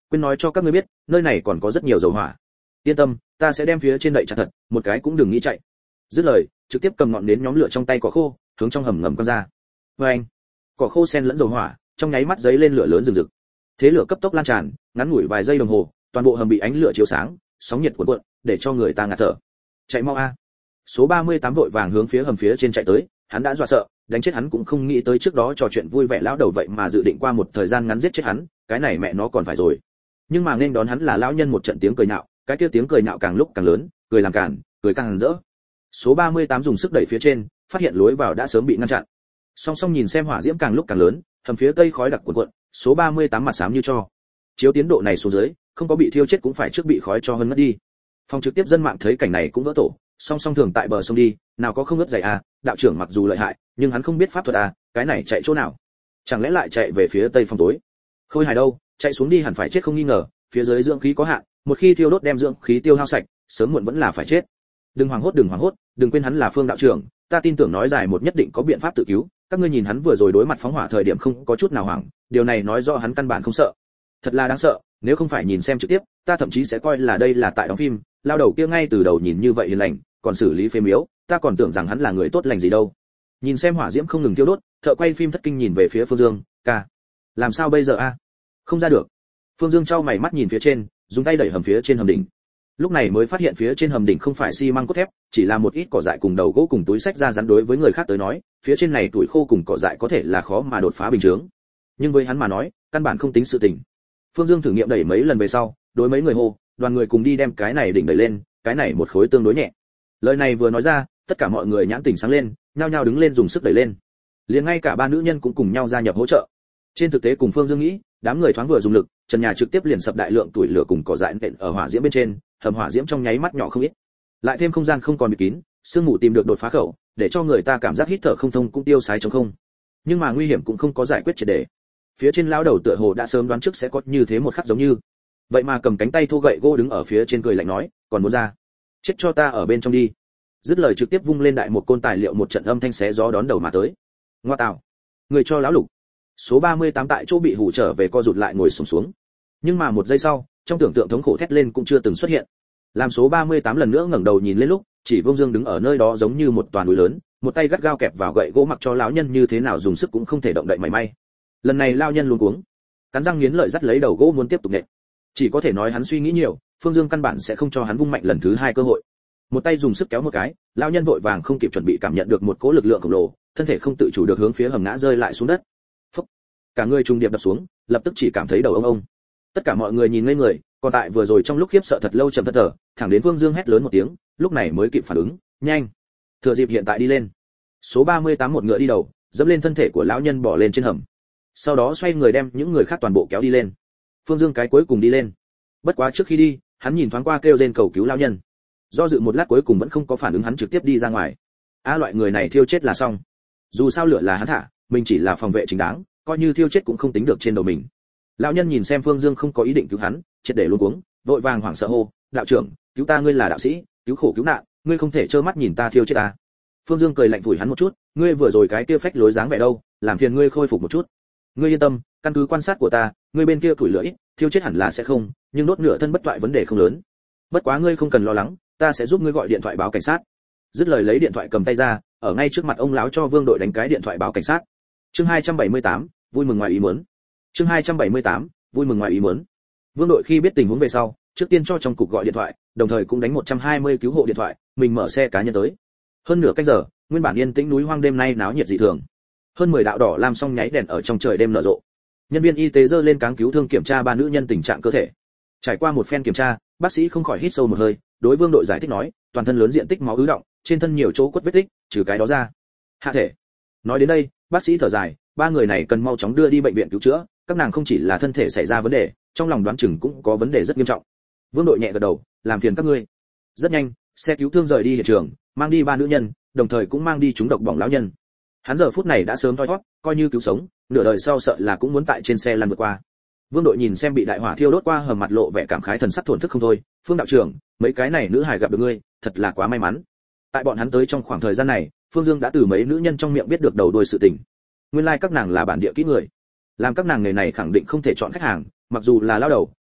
quên nói cho các ngươi biết, nơi này còn có rất nhiều dầu hỏa. Yên tâm, ta sẽ đem phía trên đậy chặt thật, một cái cũng đừng nghĩ chạy. Dứt lời, trực tiếp cầm ngọn nến nhóm lửa trong tay cỏ khô, hướng trong hầm ngầm quăng ra. Oeng! Cỏ khô xen lẫn dầu hỏa, trong nháy mắt giấy lên lửa lớn rừng rực. Thế lửa cấp tốc lan tràn, ngắn ngủi vài giây đồng hồ, toàn bộ hầm bị ánh lửa chiếu sáng, sóng nhiệt cuộn cuộn, để cho người ta ngạt thở. Chạy mau a! Số ba mươi tám vội vàng hướng phía hầm phía trên chạy tới, hắn đã dọa sợ, đánh chết hắn cũng không nghĩ tới trước đó trò chuyện vui vẻ lão đầu vậy mà dự định qua một thời gian ngắn giết chết hắn, cái này mẹ nó còn phải rồi. Nhưng mà nên đón hắn là lão nhân một trận tiếng cười nhạo, cái kia tiếng cười nhạo càng lúc càng lớn, cười làm cản, cười càng rỡ. Số ba mươi tám dùng sức đẩy phía trên, phát hiện lối vào đã sớm bị ngăn chặn. Song song nhìn xem hỏa diễm càng lúc càng lớn, hầm phía tây khói đặc cuộn cuộn, số ba mươi tám mặt xám như tro. Chiếu tiến độ này xuống dưới, không có bị thiêu chết cũng phải trước bị khói cho hơn mất đi. Phòng trực tiếp dân mạng thấy cảnh này cũng vỡ tổ, song song thường tại bờ sông đi, nào có không ngớt dày à, đạo trưởng mặc dù lợi hại, nhưng hắn không biết pháp thuật à, cái này chạy chỗ nào? Chẳng lẽ lại chạy về phía tây phòng tối? Khôi hài đâu, chạy xuống đi hẳn phải chết không nghi ngờ, phía dưới dưỡng khí có hạn, một khi thiêu đốt đem dưỡng khí tiêu hao sạch, sớm muộn vẫn là phải chết. Đừng hoảng hốt, đừng hoảng hốt, đừng quên hắn là Phương đạo trưởng, ta tin tưởng nói dài một nhất định có biện pháp tự cứu, các ngươi nhìn hắn vừa rồi đối mặt phóng hỏa thời điểm không có chút nào hoảng, điều này nói rõ hắn căn bản không sợ. Thật là đáng sợ, nếu không phải nhìn xem trực tiếp, ta thậm chí sẽ coi là đây là tại đóng phim, lao đầu kia ngay từ đầu nhìn như vậy hiền lành, còn xử lý phê miếu, ta còn tưởng rằng hắn là người tốt lành gì đâu. Nhìn xem hỏa diễm không ngừng thiêu đốt, thợ quay phim thất kinh nhìn về phía Phương Dương, ca, làm sao bây giờ a? Không ra được. Phương Dương trao mày mắt nhìn phía trên, dùng tay đẩy hầm phía trên hầm đỉnh. Lúc này mới phát hiện phía trên hầm đỉnh không phải xi măng cốt thép, chỉ là một ít cỏ dại cùng đầu gỗ cùng túi sách ra rắn, đối với người khác tới nói, phía trên này tuổi khô cùng cỏ dại có thể là khó mà đột phá bình thường. Nhưng với hắn mà nói, căn bản không tính sự tình. Phương Dương thử nghiệm đẩy mấy lần về sau, đối mấy người hô, đoàn người cùng đi đem cái này đỉnh đẩy lên, cái này một khối tương đối nhẹ. Lời này vừa nói ra, tất cả mọi người nhãn tỉnh sáng lên, nhao nhao đứng lên dùng sức đẩy lên. Liền ngay cả ba nữ nhân cũng cùng nhau gia nhập hỗ trợ. Trên thực tế cùng Phương Dương nghĩ, đám người thoáng vừa dùng lực, trần nhà trực tiếp liền sập đại lượng tuổi lửa cùng cỏ dại nện ở hỏa diễm bên trên, hầm hỏa diễm trong nháy mắt nhỏ không ít. Lại thêm không gian không còn bị kín, sương mù tìm được đột phá khẩu, để cho người ta cảm giác hít thở không thông cũng tiêu sái trống không. Nhưng mà nguy hiểm cũng không có giải quyết triệt để. Phía trên lão đầu tựa hồ đã sớm đoán trước sẽ có như thế một khắc giống như. Vậy mà cầm cánh tay thô gậy gỗ đứng ở phía trên cười lạnh nói, còn muốn ra? Chết cho ta ở bên trong đi. Dứt lời trực tiếp vung lên đại một côn tài liệu, một trận âm thanh xé gió đón đầu mà tới. Ngoa tào, người cho lão lục. Số ba mươi tám tại chỗ bị hù trở về co rụt lại ngồi xổm xuống, xuống. Nhưng mà một giây sau, trong tưởng tượng thống khổ thét lên cũng chưa từng xuất hiện. Làm số ba mươi tám lần nữa ngẩng đầu nhìn lên lúc, chỉ Vương Dương đứng ở nơi đó giống như một toàn núi lớn, một tay gắt gao kẹp vào gậy gỗ, mặc cho lão nhân như thế nào dùng sức cũng không thể động đậy mảy may. Lần này lão nhân luống cuống, cắn răng nghiến lợi dắt lấy đầu gỗ muốn tiếp tục nện. Chỉ có thể nói hắn suy nghĩ nhiều, Phương Dương căn bản sẽ không cho hắn vung mạnh lần thứ hai cơ hội. Một tay dùng sức kéo một cái, lão nhân vội vàng không kịp chuẩn bị cảm nhận được một cỗ lực lượng khổng lồ, thân thể không tự chủ được hướng phía hầm ngã rơi lại xuống đất. Phốc. Cả người trùng điệp đập xuống, lập tức chỉ cảm thấy đầu ông ông. Tất cả mọi người nhìn ngây người, còn tại vừa rồi trong lúc khiếp sợ thật lâu chậm thật thở, thẳng đến Vương Dương hét lớn một tiếng, lúc này mới kịp phản ứng, nhanh, thừa dịp hiện tại đi lên. Số ba mươi tám một ngựa đi đầu, dẫm lên thân thể của lão nhân bỏ lên trên hầm. Sau đó xoay người đem những người khác toàn bộ kéo đi lên. Phương Dương cái cuối cùng đi lên. Bất quá trước khi đi, hắn nhìn thoáng qua kêu rên cầu cứu lão nhân. Do dự một lát cuối cùng vẫn không có phản ứng, hắn trực tiếp đi ra ngoài. A, loại người này thiêu chết là xong. Dù sao lửa là hắn thả, mình chỉ là phòng vệ chính đáng, coi như thiêu chết cũng không tính được trên đầu mình. Lão nhân nhìn xem Phương Dương không có ý định cứu hắn, triệt để luống cuống, vội vàng hoảng sợ hô, đạo trưởng, cứu ta, ngươi là đạo sĩ, cứu khổ cứu nạn, ngươi không thể trơ mắt nhìn ta thiêu chết ta. Phương Dương cười lạnh vùi hắn một chút, ngươi vừa rồi cái kia phách lối dáng vẻ đâu, làm phiền ngươi khôi phục một chút. Ngươi yên tâm, căn cứ quan sát của ta, ngươi bên kia tuổi lửa ít, thiêu chết hẳn là sẽ không, nhưng đốt nửa thân bất toại vấn đề không lớn. Bất quá ngươi không cần lo lắng, ta sẽ giúp ngươi gọi điện thoại báo cảnh sát. Dứt lời lấy điện thoại cầm tay ra, ở ngay trước mặt ông lão cho Vương đội đánh cái điện thoại báo cảnh sát. Chương hai trăm bảy mươi tám, vui mừng ngoài ý muốn. Chương hai trăm bảy mươi tám, vui mừng ngoài ý muốn. Vương đội khi biết tình huống về sau, trước tiên cho trong cục gọi điện thoại, đồng thời cũng đánh một trăm hai mươi cứu hộ điện thoại, mình mở xe cá nhân tới. Hơn nửa canh giờ, nguyên bản yên tĩnh núi hoang đêm nay náo nhiệt dị thường. Hơn mười đạo đỏ lam song nháy đèn ở trong trời đêm nở rộ. Nhân viên y tế giơ lên cáng cứu thương kiểm tra ba nữ nhân tình trạng cơ thể. Trải qua một phen kiểm tra, bác sĩ không khỏi hít sâu một hơi, đối Vương đội giải thích nói, toàn thân lớn diện tích máu ứ đọng, trên thân nhiều chỗ quất vết tích, trừ cái đó ra, hạ thể. Nói đến đây, bác sĩ thở dài, ba người này cần mau chóng đưa đi bệnh viện cứu chữa, các nàng không chỉ là thân thể xảy ra vấn đề, trong lòng đoán chừng cũng có vấn đề rất nghiêm trọng. Vương đội nhẹ gật đầu, làm phiền các ngươi. Rất nhanh, xe cứu thương rời đi hiện trường, mang đi ba nữ nhân, đồng thời cũng mang đi chúng độc bỏng lão nhân. Hắn giờ phút này đã sớm thoi thoát, coi như cứu sống, nửa đời sau sợ là cũng muốn tại trên xe lăn vượt qua. Vương đội nhìn xem bị đại hỏa thiêu đốt qua hầm mặt lộ vẻ cảm khái thần sắc thổn thức không thôi, Phương đạo trưởng, mấy cái này nữ hài gặp được ngươi, thật là quá may mắn. Tại bọn hắn tới trong khoảng thời gian này, Phương Dương đã từ mấy nữ nhân trong miệng biết được đầu đuôi sự tình. Nguyên lai like các nàng là bản địa kỹ người, làm các nàng nghề này khẳng định không thể chọn khách hàng, mặc dù là lao đầu,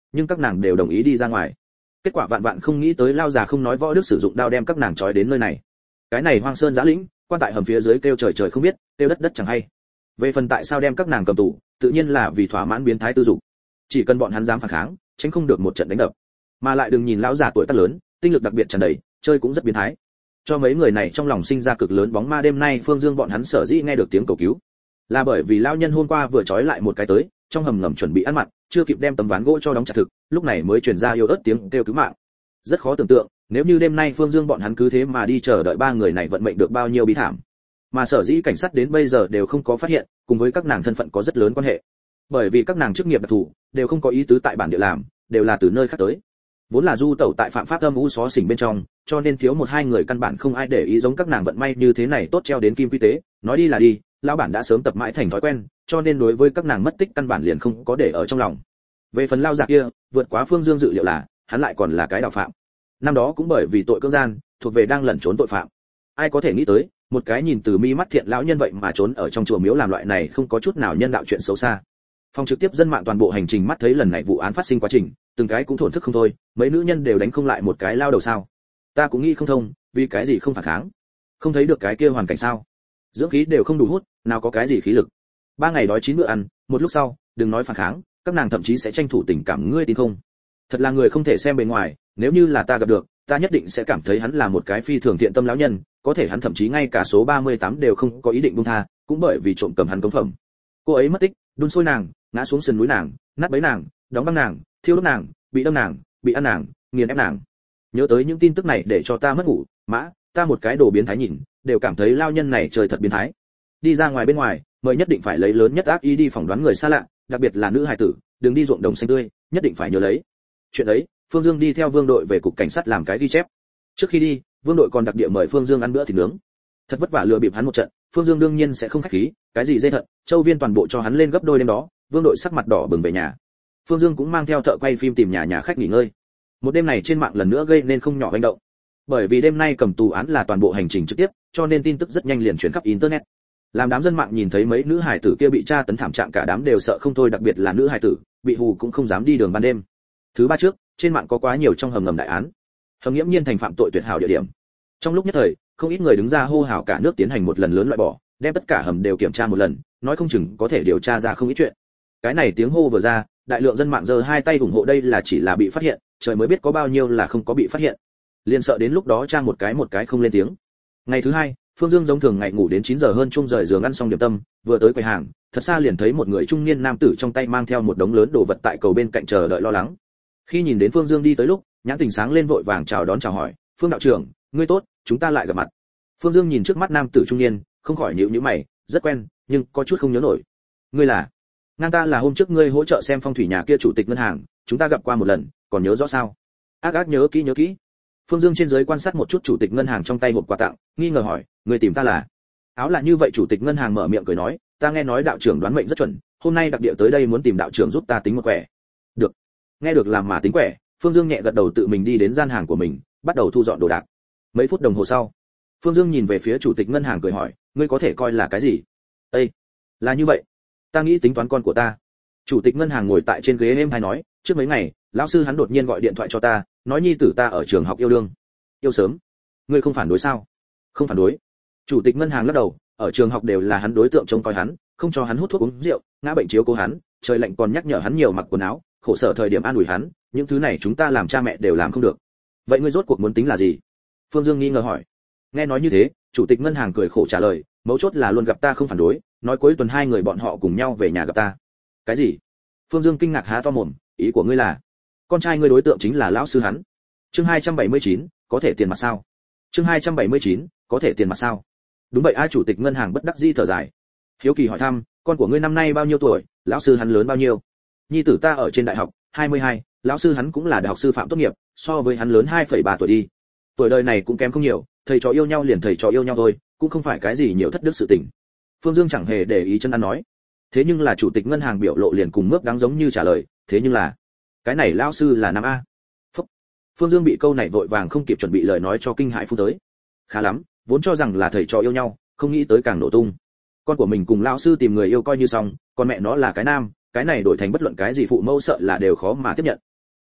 nhưng các nàng đều đồng ý đi ra ngoài. Kết quả vạn vạn không nghĩ tới lao già không nói võ đức sử dụng đao đem các nàng trói đến nơi này. Cái này hoang sơn giã lĩnh, quan tại hầm phía dưới kêu trời trời không biết, kêu đất đất chẳng hay. Về phần tại sao đem các nàng cầm tù, tự nhiên là vì thỏa mãn biến thái tư dục. Chỉ cần bọn hắn dám phản kháng, tránh không được một trận đánh đập. Mà lại đừng nhìn lão già tuổi tác lớn, tinh lực đặc biệt tràn đầy, chơi cũng rất biến thái. Cho mấy người này trong lòng sinh ra cực lớn bóng ma. Đêm nay Phương Dương bọn hắn sở dĩ nghe được tiếng cầu cứu, là bởi vì lão nhân hôm qua vừa trói lại một cái tới, trong hầm ngầm chuẩn bị ăn mặn, chưa kịp đem tấm ván gỗ cho đóng chặt thực, lúc này mới truyền ra yếu ớt tiếng kêu cứu mạng. Rất khó tưởng tượng, nếu như đêm nay Phương Dương bọn hắn cứ thế mà đi chờ đợi ba người này vận mệnh được bao nhiêu bi thảm. Mà sở dĩ cảnh sát đến bây giờ đều không có phát hiện, cùng với các nàng thân phận có rất lớn quan hệ. Bởi vì các nàng chức nghiệp đặc thù, đều không có ý tứ tại bản địa làm, đều là từ nơi khác tới. Vốn là du tẩu tại phạm pháp âm u xó xỉnh bên trong, cho nên thiếu một hai người căn bản không ai để ý, giống các nàng vận may như thế này tốt treo đến kim quy tế, nói đi là đi, lão bản đã sớm tập mãi thành thói quen, cho nên đối với các nàng mất tích căn bản liền không có để ở trong lòng. Về phần lao già kia, vượt quá Phương Dương dự liệu là, hắn lại còn là cái đạo phạm. Năm đó cũng bởi vì tội cưỡng gian, thuộc về đang lẩn trốn tội phạm. Ai có thể nghĩ tới, một cái nhìn từ mi mắt thiện lão nhân vậy mà trốn ở trong chùa miếu làm loại này không có chút nào nhân đạo chuyện xấu xa. Phòng trực tiếp dân mạng toàn bộ hành trình mắt thấy lần này vụ án phát sinh quá trình, từng cái cũng thổn thức không thôi, mấy nữ nhân đều đánh không lại một cái lao đầu sao? Ta cũng nghĩ không thông, vì cái gì không phản kháng? Không thấy được cái kia hoàn cảnh sao? Dưỡng khí đều không đủ hút, nào có cái gì khí lực. Ba ngày đói chín bữa ăn, một lúc sau, đừng nói phản kháng, các nàng thậm chí sẽ tranh thủ tình cảm, ngươi tin không? Thật là người không thể xem bề ngoài, nếu như là ta gặp được, ta nhất định sẽ cảm thấy hắn là một cái phi thường thiện tâm lão nhân, có thể hắn thậm chí ngay cả số ba mươi tám đều không có ý định buông tha, cũng bởi vì trộm cầm hắn cống phẩm. Cô ấy mất tích, đun sôi nàng, ngã xuống sườn núi nàng, nát bấy nàng, đóng băng nàng, thiêu đốt nàng, bị đâm nàng, bị ăn nàng, nghiền ép nàng. Nhớ tới những tin tức này để cho ta mất ngủ, mã, ta một cái đồ biến thái nhìn, đều cảm thấy lao nhân này trời thật biến thái. Đi ra ngoài bên ngoài, mời nhất định phải lấy lớn nhất ác ý đi phỏng đoán người xa lạ, đặc biệt là nữ hài tử, đừng đi ruộng đồng xanh tươi, nhất định phải nhớ lấy. Chuyện ấy, Phương Dương đi theo Vương đội về cục cảnh sát làm cái ghi chép. Trước khi đi, Vương đội còn đặc địa mời Phương Dương ăn bữa thịt nướng. Thật vất vả lừa bịp hắn một trận, Phương Dương đương nhiên sẽ không khách khí, cái gì dây thận, châu viên toàn bộ cho hắn lên gấp đôi đêm đó. Vương đội sắc mặt đỏ bừng về nhà. Phương Dương cũng mang theo thợ quay phim tìm nhà nhà khách nghỉ ngơi. Một đêm này trên mạng lần nữa gây nên không nhỏ hành động. Bởi vì đêm nay cầm tù án là toàn bộ hành trình trực tiếp, cho nên tin tức rất nhanh liền truyền khắp internet. Làm đám dân mạng nhìn thấy mấy nữ hài tử kia bị tra tấn thảm trạng, cả đám đều sợ không thôi, đặc biệt là nữ hài tử, bị hù cũng không dám đi đường ban đêm. Thứ ba trước, trên mạng có quá nhiều trong hầm ngầm đại án. Hầm nghiễm nhiên thành phạm tội tuyệt hảo địa điểm. Trong lúc nhất thời, không ít người đứng ra hô hào cả nước tiến hành một lần lớn loại bỏ, đem tất cả hầm đều kiểm tra một lần, nói không chừng có thể điều tra ra không ít chuyện. Cái này tiếng hô vừa ra, đại lượng dân mạng giơ hai tay ủng hộ, đây là chỉ là bị phát hiện, trời mới biết có bao nhiêu là không có bị phát hiện. Liên sợ đến lúc đó trang một cái một cái không lên tiếng. Ngày thứ hai, Phương Dương giống thường ngày ngủ đến chín giờ hơn chung rời giường ăn xong điểm tâm, vừa tới quầy hàng, thật xa liền thấy một người trung niên nam tử trong tay mang theo một đống lớn đồ vật tại cầu bên cạnh chờ đợi lo lắng. Khi nhìn đến Phương Dương đi tới lúc, nhãn tình sáng lên vội vàng chào đón chào hỏi, "Phương đạo trưởng, ngươi tốt, chúng ta lại gặp mặt." Phương Dương nhìn trước mắt nam tử trung niên, không khỏi nhíu nhíu mày, rất quen, nhưng có chút không nhớ nổi. "Ngươi là?" "Ngang ta là hôm trước ngươi hỗ trợ xem phong thủy nhà kia chủ tịch ngân hàng, chúng ta gặp qua một lần, còn nhớ rõ sao?" "Ác ác nhớ kỹ nhớ kỹ." Phương Dương trên dưới quan sát một chút chủ tịch ngân hàng trong tay hộp quà tặng, nghi ngờ hỏi, "Ngươi tìm ta là?" "Áo là như vậy." Chủ tịch ngân hàng mở miệng cười nói, "Ta nghe nói đạo trưởng đoán mệnh rất chuẩn, hôm nay đặc địa tới đây muốn tìm đạo trưởng giúp ta tính một quẻ." "Được." Nghe được làm mà tính quẻ, Phương Dương nhẹ gật đầu, tự mình đi đến gian hàng của mình, bắt đầu thu dọn đồ đạc. Mấy phút đồng hồ sau, Phương Dương nhìn về phía chủ tịch ngân hàng cười hỏi, "Ngươi có thể coi là cái gì?" "Ê, là như vậy, ta nghĩ tính toán con của ta." Chủ tịch ngân hàng ngồi tại trên ghế êm hay nói, "Trước mấy ngày, lão sư hắn đột nhiên gọi điện thoại cho ta, nói nhi tử ta ở trường học yêu đương." "Yêu sớm? Ngươi không phản đối sao?" "Không phản đối." Chủ tịch ngân hàng lắc đầu, "Ở trường học đều là hắn đối tượng trông coi hắn, không cho hắn hút thuốc uống rượu, ngã bệnh chiếu cố hắn, trời lạnh còn nhắc nhở hắn nhiều mặc quần áo, khổ sở thời điểm an ủi hắn, những thứ này chúng ta làm cha mẹ đều làm không được." "Vậy ngươi rốt cuộc muốn tính là gì?" Phương Dương nghi ngờ hỏi. Nghe nói như thế, chủ tịch ngân hàng cười khổ trả lời, "Mấu chốt là luôn gặp ta không phản đối, nói cuối tuần hai người bọn họ cùng nhau về nhà gặp ta." "Cái gì?" Phương Dương kinh ngạc há to mồm, "Ý của ngươi là con trai ngươi đối tượng chính là lão sư hắn?" Chương hai trăm bảy mươi chín, có thể tiền mặt sao? Chương hai trăm bảy mươi chín, có thể tiền mặt sao? "Đúng vậy a." Chủ tịch ngân hàng bất đắc dĩ thở dài. Hiếu kỳ hỏi thăm, "Con của ngươi năm nay bao nhiêu tuổi, lão sư hắn lớn bao nhiêu?" "Nhi tử ta ở trên đại học, hai mươi hai, lão sư hắn cũng là đại học sư phạm tốt nghiệp, so với hắn lớn hai phẩy ba tuổi đi. Tuổi đời này cũng kém không nhiều, thầy trò yêu nhau liền thầy trò yêu nhau thôi, cũng không phải cái gì nhiều thất đức sự tình." Phương Dương chẳng hề để ý chân ăn nói. Thế nhưng là chủ tịch ngân hàng biểu lộ liền cùng mướp đáng giống như trả lời, "Thế nhưng là cái này lão sư là nam a." Phúc. Phương Dương bị câu này vội vàng không kịp chuẩn bị lời nói cho kinh hãi phun tới. Khá lắm, vốn cho rằng là thầy trò yêu nhau, không nghĩ tới càng nổ tung. Con của mình cùng lão sư tìm người yêu coi như xong, còn mẹ nó là cái nam, cái này đổi thành bất luận cái gì phụ mẫu sợ là đều khó mà tiếp nhận.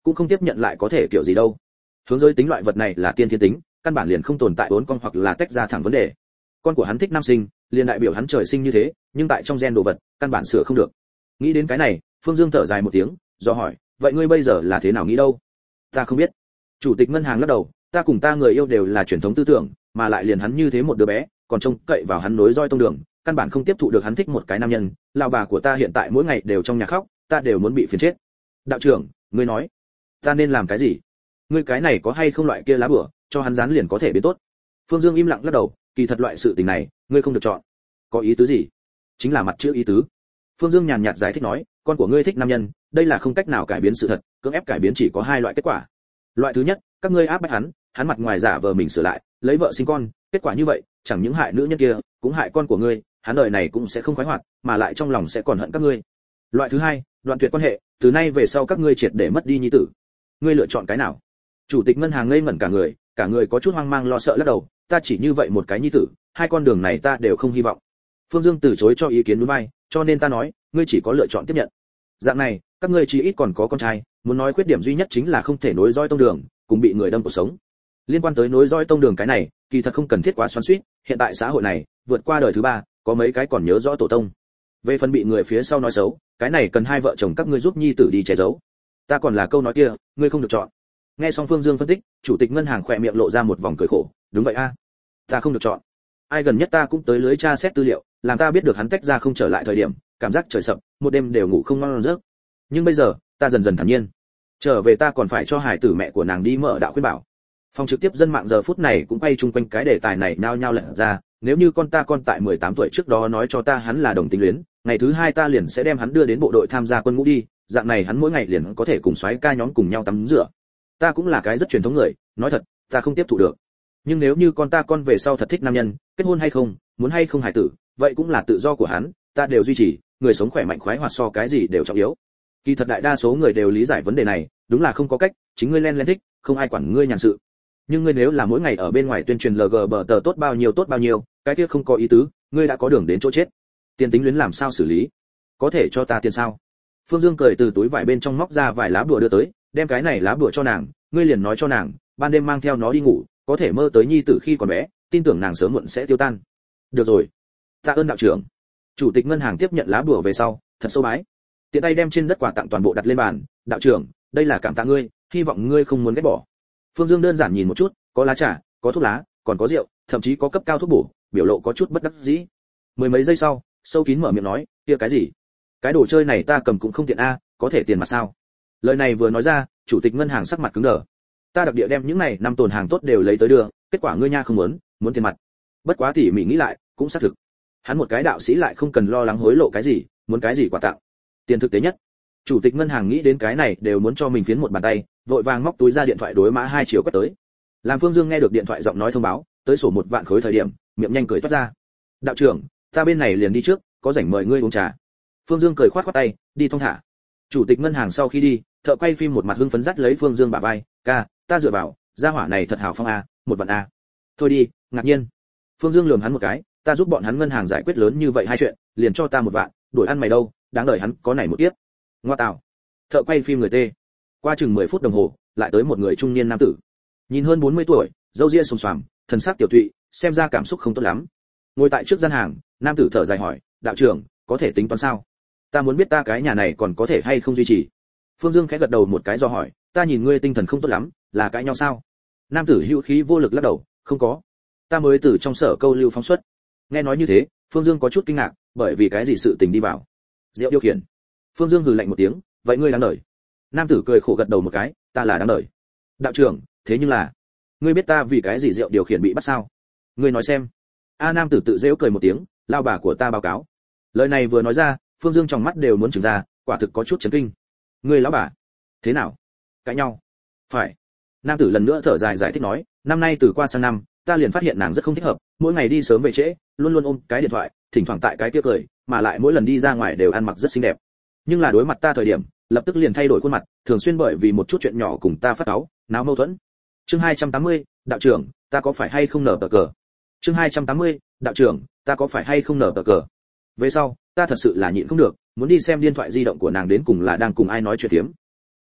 cũng không tiếp nhận lại có thể kiểu gì đâu. Hướng giới tính loại vật này là tiên thiên tính, căn bản liền không tồn tại bốn con hoặc là tách ra thẳng vấn đề. Con của hắn thích nam sinh, liền đại biểu hắn trời sinh như thế, nhưng tại trong gen đồ vật, căn bản sửa không được. Nghĩ đến cái này, Phương Dương thở dài một tiếng, do hỏi, vậy ngươi bây giờ là thế nào nghĩ đâu? Ta không biết. Chủ tịch ngân hàng lắc đầu, ta cùng ta người yêu đều là truyền thống tư tưởng, mà lại liền hắn như thế một đứa bé, còn trông cậy vào hắn nối roi tông đường, căn bản không tiếp thụ được hắn thích một cái nam nhân. Lão bà của ta hiện tại mỗi ngày đều trong nhà khóc, ta đều muốn bị phiền chết. Đạo trưởng, ngươi nói, ta nên làm cái gì? Ngươi cái này có hay không loại kia lá bửa, cho hắn dán liền có thể biến tốt. Phương Dương im lặng lắc đầu, kỳ thật loại sự tình này, ngươi không được chọn. Có ý tứ gì? Chính là mặt chữ ý tứ. Phương Dương nhàn nhạt giải thích nói, con của ngươi thích nam nhân, đây là không cách nào cải biến sự thật, cưỡng ép cải biến chỉ có hai loại kết quả. Loại thứ nhất, các ngươi áp bách hắn, hắn mặt ngoài giả vờ mình sửa lại, lấy vợ sinh con, kết quả như vậy, chẳng những hại nữ nhân kia, cũng hại con của ngươi, hắn đời này cũng sẽ không khoái hoạt, mà lại trong lòng sẽ còn hận các ngươi. Loại thứ hai, đoạn tuyệt quan hệ, từ nay về sau các ngươi triệt để mất đi nhi tử. Ngươi lựa chọn cái nào? Chủ tịch ngân hàng ngây ngẩn cả người, cả người có chút hoang mang lo sợ lắc đầu, ta chỉ như vậy một cái nhi tử, hai con đường này ta đều không hy vọng. Phương Dương từ chối cho ý kiến núi vai, cho nên ta nói, ngươi chỉ có lựa chọn tiếp nhận. Dạng này, các ngươi chỉ ít còn có con trai, muốn nói khuyết điểm duy nhất chính là không thể nối dõi tông đường, cùng bị người đâm cuộc sống. Liên quan tới nối dõi tông đường cái này, kỳ thật không cần thiết quá xoắn xuýt, hiện tại xã hội này, vượt qua đời thứ ba, có mấy cái còn nhớ rõ tổ tông. Về phần bị người phía sau nói xấu, cái này cần hai vợ chồng các ngươi giúp nhi tử đi che giấu. Ta còn là câu nói kia, ngươi không được chọn. Nghe xong Phương Dương phân tích, chủ tịch ngân hàng khỏe miệng lộ ra một vòng cười khổ, đúng vậy a, ta không được chọn. Ai gần nhất ta cũng tới lưới tra xét tư liệu, làm ta biết được hắn tách ra không trở lại thời điểm, cảm giác trời sập, một đêm đều ngủ không ngon giấc. Nhưng bây giờ, ta dần dần thản nhiên. Trở về ta còn phải cho hải tử mẹ của nàng đi mở đạo khuyên bảo. Phòng trực tiếp dân mạng giờ phút này cũng quay chung quanh cái đề tài này nhao nhao lật ra, nếu như con ta con tại mười tám tuổi trước đó nói cho ta hắn là đồng tính luyến, ngày thứ hai ta liền sẽ đem hắn đưa đến bộ đội tham gia quân ngũ đi, dạng này hắn mỗi ngày liền có thể cùng soái ca nhóm cùng nhau tắm rửa. Ta cũng là cái rất truyền thống người, nói thật, ta không tiếp thụ được. Nhưng nếu như con ta con về sau thật thích nam nhân, kết hôn hay không, muốn hay không hài tử, vậy cũng là tự do của hắn, ta đều duy trì, người sống khỏe mạnh khoái hoạt so cái gì đều trọng yếu. Kỳ thật đại đa số người đều lý giải vấn đề này, đúng là không có cách, chính ngươi len len thích, không ai quản ngươi nhàn sự. Nhưng ngươi nếu là mỗi ngày ở bên ngoài tuyên truyền lờ gờ bờ tờ tốt bao nhiêu tốt bao nhiêu, cái kia không có ý tứ, ngươi đã có đường đến chỗ chết. Tiền tính luyến làm sao xử lý? Có thể cho ta tiền sao? Phương Dương cười từ túi vải bên trong móc ra vài lá bùa đưa tới, đem cái này lá bùa cho nàng, ngươi liền nói cho nàng, ban đêm mang theo nó đi ngủ, có thể mơ tới nhi tử khi còn bé, tin tưởng nàng sớm muộn sẽ tiêu tan. Được rồi, tạ ơn đạo trưởng. Chủ tịch ngân hàng tiếp nhận lá bùa về sau, thật sâu bái. Tiện tay đem trên đất quà tặng toàn bộ đặt lên bàn, đạo trưởng, đây là cảm tạ ngươi, hy vọng ngươi không muốn ghét bỏ. Phương Dương đơn giản nhìn một chút, có lá trà, có thuốc lá, còn có rượu, thậm chí có cấp cao thuốc bổ, biểu lộ có chút bất đắc dĩ. Mười mấy giây sau, sâu kín mở miệng nói, kia cái gì? Cái đồ chơi này ta cầm cũng không tiện a, có thể tiền mặt sao? Lời này vừa nói ra, chủ tịch ngân hàng sắc mặt cứng đờ. Ta đặc địa đem những này năm tồn hàng tốt đều lấy tới đưa, kết quả ngươi nha không muốn, muốn tiền mặt. Bất quá tỉ mỉ nghĩ lại, cũng xác thực. Hắn một cái đạo sĩ lại không cần lo lắng hối lộ cái gì, muốn cái gì quà tặng. Tiền thực tế nhất. Chủ tịch ngân hàng nghĩ đến cái này đều muốn cho mình phiến một bàn tay, vội vàng móc túi ra điện thoại đối mã hai triệu quét tới. Làm Phương Dương nghe được điện thoại giọng nói thông báo, tới sổ một vạn khối thời điểm, miệng nhanh cười toát ra. Đạo trưởng, ta bên này liền đi trước, có rảnh mời ngươi uống trà. Phương Dương cười khoát khoát tay, đi thong thả. Chủ tịch ngân hàng sau khi đi, thợ quay phim một mặt hưng phấn dắt lấy Phương Dương bả vai, ca, ta dựa vào, gia hỏa này thật hào phong a, một vạn a. Thôi đi, ngạc nhiên. Phương Dương lườm hắn một cái, ta giúp bọn hắn ngân hàng giải quyết lớn như vậy hai chuyện, liền cho ta một vạn, đổi ăn mày đâu, đáng đợi hắn có này một tiếp. Ngoa tào. Thợ quay phim người tê. Qua chừng mười phút đồng hồ, lại tới một người trung niên nam tử. Nhìn hơn bốn mươi tuổi, râu ria xồm xoàm, thần sắc tiểu tụy, xem ra cảm xúc không tốt lắm. Ngồi tại trước gian hàng, nam tử thở dài hỏi, đạo trưởng, có thể tính toán sao? Ta muốn biết ta cái nhà này còn có thể hay không duy trì. Phương Dương khẽ gật đầu một cái do hỏi, ta nhìn ngươi tinh thần không tốt lắm, là cãi nhau sao? Nam tử hữu khí vô lực lắc đầu, không có. Ta mới từ trong sở câu lưu phóng xuất. Nghe nói như thế, Phương Dương có chút kinh ngạc, bởi vì cái gì sự tình đi vào? Rượu điều khiển. Phương Dương hừ lạnh một tiếng, vậy ngươi đáng đời. Nam tử cười khổ gật đầu một cái, ta là đáng đời. Đạo trưởng, thế nhưng là, ngươi biết ta vì cái gì rượu điều khiển bị bắt sao? Ngươi nói xem. A nam tử tự giễu cười một tiếng, lao bà của ta báo cáo. Lời này vừa nói ra, Phương Dương trong mắt đều muốn trừng ra, quả thực có chút chấn kinh. Ngươi lão bà, thế nào? Cãi nhau? Phải. Nam tử lần nữa thở dài giải thích nói, năm nay từ qua sang năm, ta liền phát hiện nàng rất không thích hợp, mỗi ngày đi sớm về trễ, luôn luôn ôm cái điện thoại, thỉnh thoảng tại cái kia cười, mà lại mỗi lần đi ra ngoài đều ăn mặc rất xinh đẹp. Nhưng là đối mặt ta thời điểm, lập tức liền thay đổi khuôn mặt, thường xuyên bởi vì một chút chuyện nhỏ cùng ta phát cáu, náo mâu thuẫn. Chương hai trăm tám mươi, đạo trưởng, ta có phải hay không nở tờ cờ? Chương hai trăm tám mươi, đạo trưởng, ta có phải hay không nở tờ cờ? Về sau, ta thật sự là nhịn không được, muốn đi xem điện thoại di động của nàng đến cùng là đang cùng ai nói chuyện phiếm.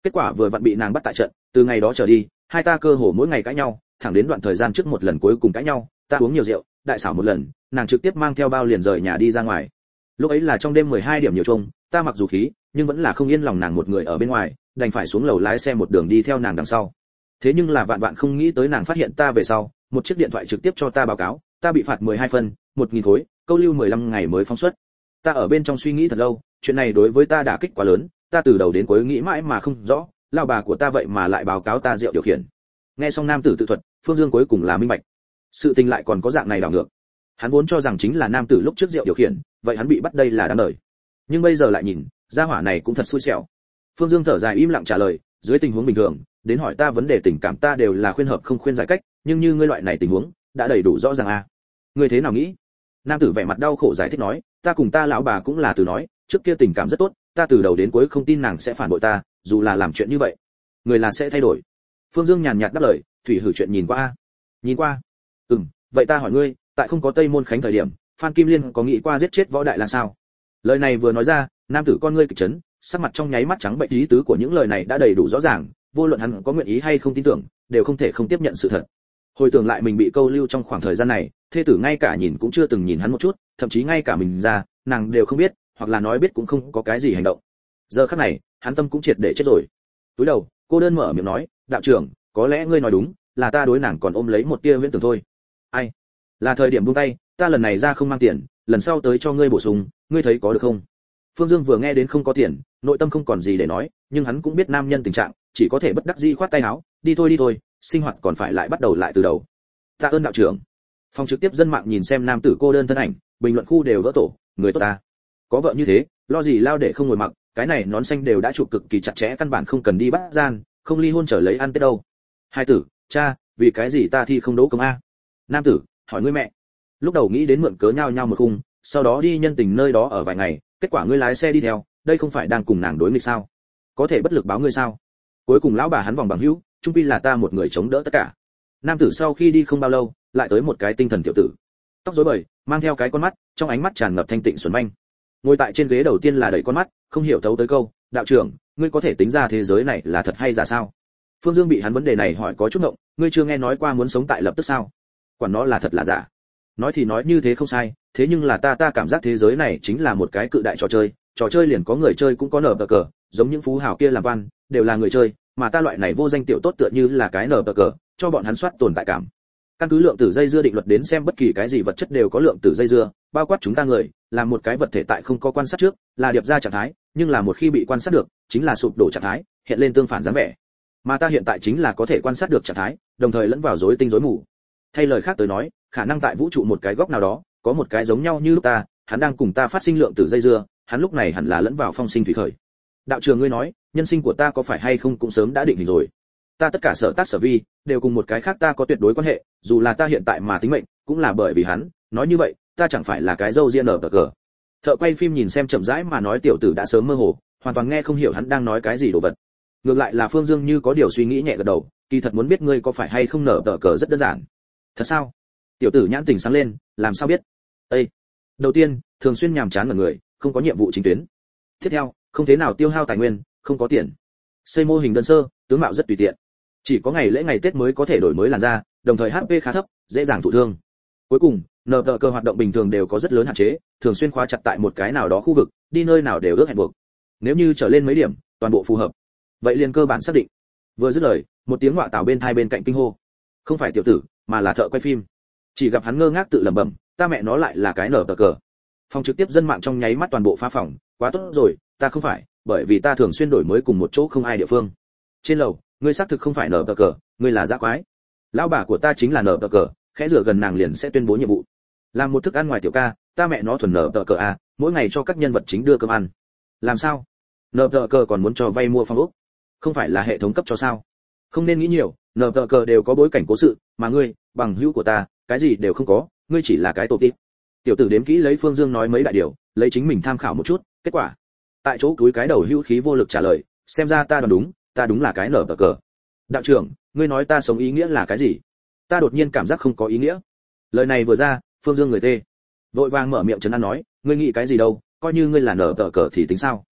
Kết quả vừa vặn bị nàng bắt tại trận, từ ngày đó trở đi, hai ta cơ hồ mỗi ngày cãi nhau, thẳng đến đoạn thời gian trước một lần cuối cùng cãi nhau, ta uống nhiều rượu, đại xảo một lần, nàng trực tiếp mang theo bao liền rời nhà đi ra ngoài. Lúc ấy là trong đêm mười hai điểm nhiều chung, ta mặc dù khí, nhưng vẫn là không yên lòng nàng một người ở bên ngoài, đành phải xuống lầu lái xe một đường đi theo nàng đằng sau. Thế nhưng là vạn vạn không nghĩ tới nàng phát hiện ta về sau, một chiếc điện thoại trực tiếp cho ta báo cáo, ta bị phạt mười hai phân, một nghìn khối, câu lưu mười lăm ngày mới phóng xuất. Ta ở bên trong suy nghĩ thật lâu, chuyện này đối với ta đả kích quá lớn, ta từ đầu đến cuối nghĩ mãi mà không rõ, lão bà của ta vậy mà lại báo cáo ta rượu điều khiển. Nghe xong nam tử tự thuật, Phương Dương cuối cùng là minh bạch. Sự tình lại còn có dạng này đảo ngược. Hắn vốn cho rằng chính là nam tử lúc trước rượu điều khiển, vậy hắn bị bắt đây là đáng đời. Nhưng bây giờ lại nhìn, gia hỏa này cũng thật xui xẻo. Phương Dương thở dài im lặng trả lời, dưới tình huống bình thường, đến hỏi ta vấn đề tình cảm ta đều là khuyên hợp không khuyên giải cách, nhưng như ngươi loại này tình huống, đã đầy đủ rõ ràng à? Ngươi thế nào nghĩ? Nam tử vẻ mặt đau khổ giải thích nói, ta cùng ta lão bà cũng là từ nói, trước kia tình cảm rất tốt, ta từ đầu đến cuối không tin nàng sẽ phản bội ta, dù là làm chuyện như vậy, người là sẽ thay đổi. Phương Dương nhàn nhạt đáp lời, thủy hử chuyện nhìn qua a. Nhìn qua? Ừm, vậy ta hỏi ngươi, tại không có Tây Môn Khánh thời điểm, Phan Kim Liên có nghĩ qua giết chết Võ Đại Lang sao? Lời này vừa nói ra, nam tử con ngươi kịch chấn, sắc mặt trong nháy mắt trắng bệch, ý tứ của những lời này đã đầy đủ rõ ràng, vô luận hắn có nguyện ý hay không tin tưởng, đều không thể không tiếp nhận sự thật. Hồi tưởng lại mình bị câu lưu trong khoảng thời gian này, thê tử ngay cả nhìn cũng chưa từng nhìn hắn một chút, thậm chí ngay cả mình ra, nàng đều không biết, hoặc là nói biết cũng không có cái gì hành động. Giờ khắc này, hắn tâm cũng triệt để chết rồi. Túi đầu, cô đơn mở miệng nói, đạo trưởng, có lẽ ngươi nói đúng, là ta đối nàng còn ôm lấy một tia huyễn tưởng thôi. Ai? Là thời điểm buông tay, ta lần này ra không mang tiền, lần sau tới cho ngươi bổ sung, ngươi thấy có được không? Phương Dương vừa nghe đến không có tiền, nội tâm không còn gì để nói, nhưng hắn cũng biết nam nhân tình trạng, chỉ có thể bất đắc dĩ khoát tay áo, đi thôi đi thôi, sinh hoạt còn phải lại bắt đầu lại từ đầu. Tạ ơn đạo trưởng. Phòng trực tiếp dân mạng nhìn xem nam tử cô đơn thân ảnh, bình luận khu đều vỡ tổ, người tốt ta. Có vợ như thế, lo gì lao để không ngồi mặc, cái này nón xanh đều đã chụp cực kỳ chặt chẽ, căn bản không cần đi bắt gian, không ly hôn trở lấy ăn tết đâu. Hai tử, cha, vì cái gì ta thi không đấu công a? Nam tử, hỏi ngươi mẹ. Lúc đầu nghĩ đến mượn cớ nhau nhau một khung, sau đó đi nhân tình nơi đó ở vài ngày, kết quả ngươi lái xe đi theo, đây không phải đang cùng nàng đối nghịch sao? Có thể bất lực báo ngươi sao? Cuối cùng lão bà hắn vòng bằng hữu, chung quy là ta một người chống đỡ tất cả. Nam tử sau khi đi không bao lâu, lại tới một cái tinh thần tiểu tử, tóc rối bời, mang theo cái con mắt, trong ánh mắt tràn ngập thanh tịnh xuân manh. Ngồi tại trên ghế đầu tiên là đẩy con mắt, không hiểu thấu tới câu, đạo trưởng, ngươi có thể tính ra thế giới này là thật hay giả sao? Phương Dương bị hắn vấn đề này hỏi có chút ngộng, ngươi chưa nghe nói qua muốn sống tại lập tức sao? Quản nó là thật là giả. Nói thì nói như thế không sai, thế nhưng là ta ta cảm giác thế giới này chính là một cái cự đại trò chơi, trò chơi liền có người chơi cũng có nở cờ, giống những phú hào kia làm quan, đều là người chơi, mà ta loại này vô danh tiểu tốt tựa như là cái nở cờ, cho bọn hắn soát tồn tại cảm. Căn cứ lượng tử dây dưa định luật đến xem bất kỳ cái gì vật chất đều có lượng tử dây dưa, bao quát chúng ta người, là một cái vật thể tại không có quan sát trước, là điệp ra trạng thái, nhưng là một khi bị quan sát được, chính là sụp đổ trạng thái, hiện lên tương phản dáng vẻ. Mà ta hiện tại chính là có thể quan sát được trạng thái, đồng thời lẫn vào rối tinh rối mù. Thay lời khác tới nói, khả năng tại vũ trụ một cái góc nào đó, có một cái giống nhau như lúc ta, hắn đang cùng ta phát sinh lượng tử dây dưa, hắn lúc này hẳn là lẫn vào phong sinh thủy khởi. Đạo trường ngươi nói, nhân sinh của ta có phải hay không cũng sớm đã định hình rồi. Ta tất cả sở tác sở vi đều cùng một cái khác ta có tuyệt đối quan hệ, dù là ta hiện tại mà tính mệnh, cũng là bởi vì hắn, nói như vậy, ta chẳng phải là cái dâu riêng nở cờ. Thợ quay phim nhìn xem chậm rãi mà nói tiểu tử đã sớm mơ hồ, hoàn toàn nghe không hiểu hắn đang nói cái gì đồ vật. Ngược lại là Phương Dương như có điều suy nghĩ nhẹ gật đầu, kỳ thật muốn biết ngươi có phải hay không nở tờ cờ rất đơn giản. Thật sao? Tiểu tử nhãn tình sáng lên, làm sao biết? Ê! Đầu tiên, thường xuyên nhàm chán ở người, không có nhiệm vụ chính tuyến. Tiếp theo, không thế nào tiêu hao tài nguyên, không có tiền. Xây mô hình đơn sơ, tướng mạo rất tùy tiện. Chỉ có ngày lễ ngày Tết mới có thể đổi mới làn da, đồng thời hát pê khá thấp, dễ dàng thụ thương. Cuối cùng, nở tờ cờ hoạt động bình thường đều có rất lớn hạn chế, thường xuyên khóa chặt tại một cái nào đó khu vực, đi nơi nào đều ước hẹn buộc. Nếu như trở lên mấy điểm, toàn bộ phù hợp. Vậy liền cơ bản xác định. Vừa dứt lời, một tiếng ngọa tào bên thai bên cạnh kinh hô. Không phải tiểu tử, mà là thợ quay phim. Chỉ gặp hắn ngơ ngác tự lẩm bẩm, ta mẹ nó lại là cái nở tờ cờ. Phòng trực tiếp dân mạng trong nháy mắt toàn bộ phá phòng, quá tốt rồi, ta không phải, bởi vì ta thường xuyên đổi mới cùng một chỗ không ai địa phương. Trên lầu, ngươi xác thực không phải nở tờ cờ, ngươi là dã quái. Lão bà của ta chính là nở tờ cờ, khẽ rửa gần nàng liền sẽ tuyên bố nhiệm vụ. Làm một thức ăn ngoài tiểu ca, ta mẹ nó thuần nở tờ cờ à, mỗi ngày cho các nhân vật chính đưa cơm ăn. Làm sao? Nở tờ cờ còn muốn cho vay mua phòng ốc, không phải là hệ thống cấp cho sao? Không nên nghĩ nhiều, nở tờ cờ đều có bối cảnh cố sự, mà ngươi, bằng hữu của ta, cái gì đều không có, ngươi chỉ là cái tổ tít. Tiểu tử đếm kỹ lấy Phương Dương nói mấy đại điều, lấy chính mình tham khảo một chút, kết quả, tại chỗ túi cái đầu hữu khí vô lực trả lời, xem ra ta đoán đúng, ta đúng là cái nở tờ cờ. Đạo trưởng, ngươi nói ta sống ý nghĩa là cái gì? Ta đột nhiên cảm giác không có ý nghĩa. Lời này vừa ra, Phương Dương người tê, vội vàng mở miệng trấn an nói, ngươi nghĩ cái gì đâu, coi như ngươi là nở tờ cờ thì tính sao?